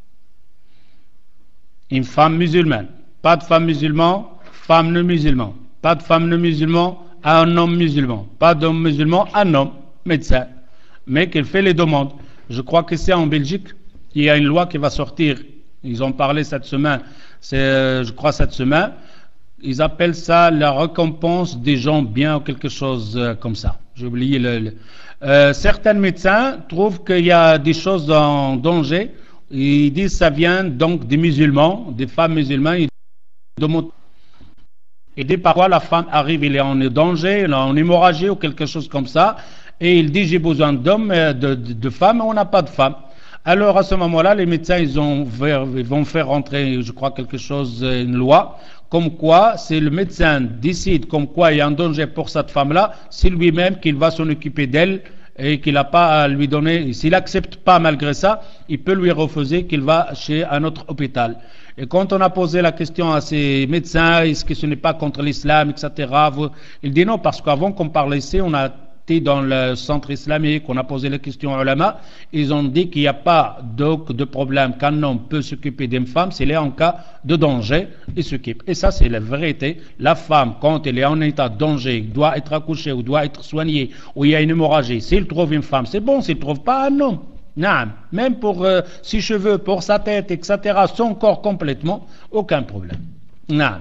Une femme musulmane. Pas de femme musulmane, femme non musulmane. Pas de femme non musulmane, un homme musulman. Pas d'homme musulman, un homme médecin. Mais qu'il fait les demandes. Je crois que c'est en Belgique, il y a une loi qui va sortir. Ils ont parlé cette semaine, c'est, je crois cette semaine. Ils appellent ça la récompense des gens bien ou quelque chose comme ça. J'ai oublié le... le euh, certains médecins trouvent qu'il y a des choses en danger. Ils disent que ça vient donc des musulmans, des femmes musulmanes. Ils demandent... Et des parfois la femme arrive, elle est en danger, elle est en hémorragie ou quelque chose comme ça. Et il dit j'ai besoin d'hommes, de, de, de femmes, on n'a pas de femmes. Alors à ce moment-là, les médecins ils, ont, ils vont faire rentrer, je crois, quelque chose, une loi, comme quoi c'est le médecin décide comme quoi il y a un danger pour cette femme-là, c'est lui-même qui va s'en occuper d'elle et qu'il n'a pas à lui donner. S'il n'accepte pas malgré ça, il peut lui refuser qu'il va chez un autre hôpital. Et quand on a posé la question à ces médecins, est-ce que ce n'est pas contre l'islam, et cetera, il dit non, parce qu'avant qu'on parle ici, on a dans le centre islamique, on a posé la question aux ulama, ils ont dit qu'il n'y a pas donc de problème qu'un homme peut s'occuper d'une femme s'il est en cas de danger, il s'occupe. Et ça c'est la vérité. La femme, quand elle est en état de danger, doit être accouchée ou doit être soignée, ou il y a une hémorragie, s'il trouve une femme, c'est bon, s'il ne trouve pas un homme. Non, même pour euh, ses cheveux, pour sa tête, et cetera, son corps complètement, aucun problème. Non.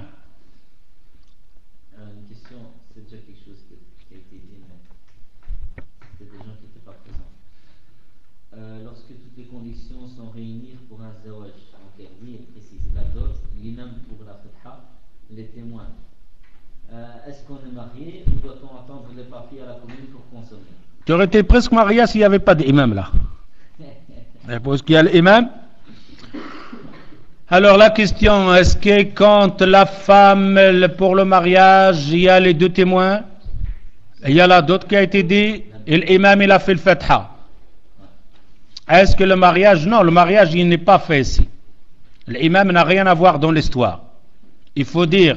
Les témoins. Euh, est-ce qu'on est marié ou doit-on attendre les papiers à la commune pour consommer? Tu aurais été presque marié s'il n'y avait pas d'imam là. Parce qu'il y a l'imam. Alors la question, est-ce que quand la femme pour le mariage, il y a les deux témoins, il y a là d'autres qui a été dit, et l'imam il a fait le fatha. Est-ce que le mariage, non, le mariage il n'est pas fait ici. L'imam n'a rien à voir dans l'histoire. Il faut dire,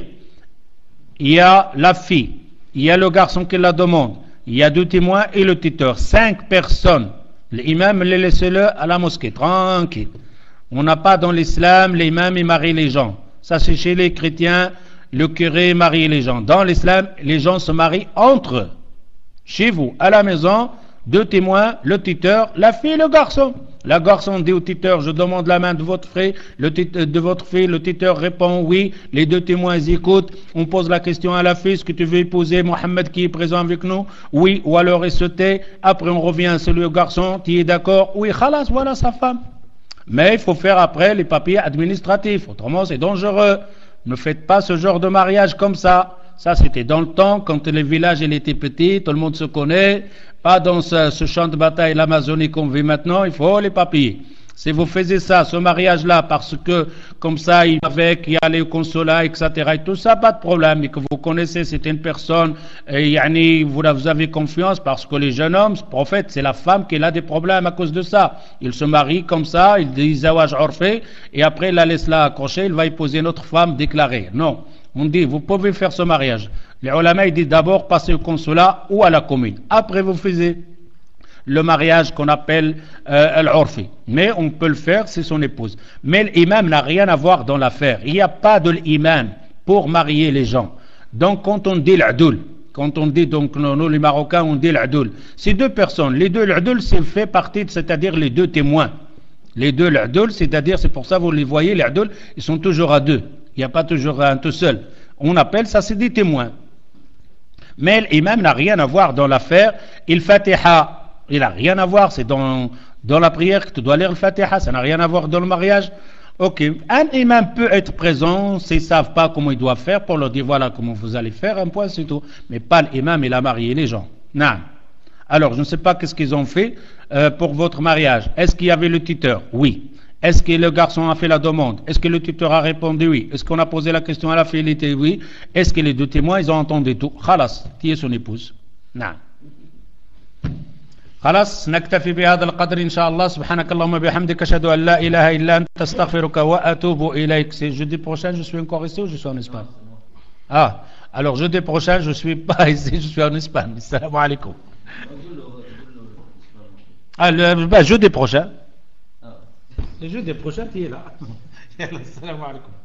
il y a la fille, il y a le garçon qui la demande, il y a deux témoins et le tuteur. Cinq personnes. L'imam, les laissez-le à la mosquée, tranquille. On n'a pas dans l'islam, l'imam, il marie les gens. Ça, c'est chez les chrétiens, le curé marie les gens. Dans l'islam, les gens se marient entre eux. Chez vous, à la maison, deux témoins, le tuteur, la fille et le garçon. La garçon dit au tuteur, je demande la main de votre frère, le tuteur, de votre fille, le tuteur répond oui, les deux témoins écoutent, on pose la question à la fille, est-ce que tu veux épouser Mohamed qui est présent avec nous? Oui, ou alors il se tait, après on revient celui au garçon, tu es d'accord? Oui, khalas, voilà sa femme. Mais il faut faire après les papiers administratifs, autrement c'est dangereux. Ne faites pas ce genre de mariage comme ça. Ça c'était dans le temps, quand le village il était petit, tout le monde se connaît. Pas dans ce, ce champ de bataille l'Amazonie qu'on vit maintenant, il faut les papiers. Si vous faisiez ça, ce mariage-là, parce que comme ça, il avec, il allait au consulat, et cetera, et tout ça, pas de problème. Et que vous connaissez, c'est une personne, et yani, vous, vous avez confiance, parce que les jeunes hommes, en fait, c'est la femme qui a des problèmes à cause de ça. Il se marie comme ça, il dit zawaj orfé, et après, il la laisse là accrocher, il va épouser une autre femme déclarée. Non. On dit, vous pouvez faire ce mariage. Les ulama, ils disent d'abord passer au consulat ou à la commune. Après, vous faites le mariage qu'on appelle euh, al-urfi. Mais on peut le faire, c'est son épouse. Mais l'imam n'a rien à voir dans l'affaire. Il n'y a pas de l'imam pour marier les gens. Donc, quand on dit l'adul, quand on dit, donc, nous, nous les Marocains, on dit l'adul, c'est deux personnes. Les deux, l'adul, c'est fait partie, c'est-à-dire les deux témoins. Les deux, l'adul, c'est-à-dire, c'est pour ça, vous les voyez, l'adul, ils sont toujours à deux. Il n'y a pas toujours un tout seul. On appelle ça, c'est des témoins. Mais l'imam n'a rien à voir dans l'affaire. Il fatiha, il n'a rien à voir. C'est dans, dans la prière que tu dois lire le fatiha. Ça n'a rien à voir dans le mariage. Ok. Un imam peut être présent s'ils ne savent pas comment ils doivent faire pour leur dire voilà comment vous allez faire. Un point, c'est tout. Mais pas l'imam, il a marié les gens. Non. Alors, je ne sais pas qu'est-ce qu'ils ont fait euh, pour votre mariage. Est-ce qu'il y avait le tuteur? Oui. Est-ce que le garçon a fait la demande? Est-ce que le tuteur a répondu oui? Est-ce qu'on a posé la question à la fille? Oui. Est-ce que les deux témoins, ils ont entendu tout? Khalas, qui est son épouse? Non. خلاص نكتفي بهذا القدر إن شاء الله. سبحانك اللهم وبحمدك أشهد أن لا إله إلا أنت أستغفرك وأتوب إليك. C'est jeudi prochain, je suis encore ici ou je suis en Espagne? Ah, alors jeudi prochain, je ne suis pas ici, je suis en Espagne. Assalamu alaikum. Ah, le bah, jeudi prochain. Le jeudi prochain, tu es là. Assalamu alaikum.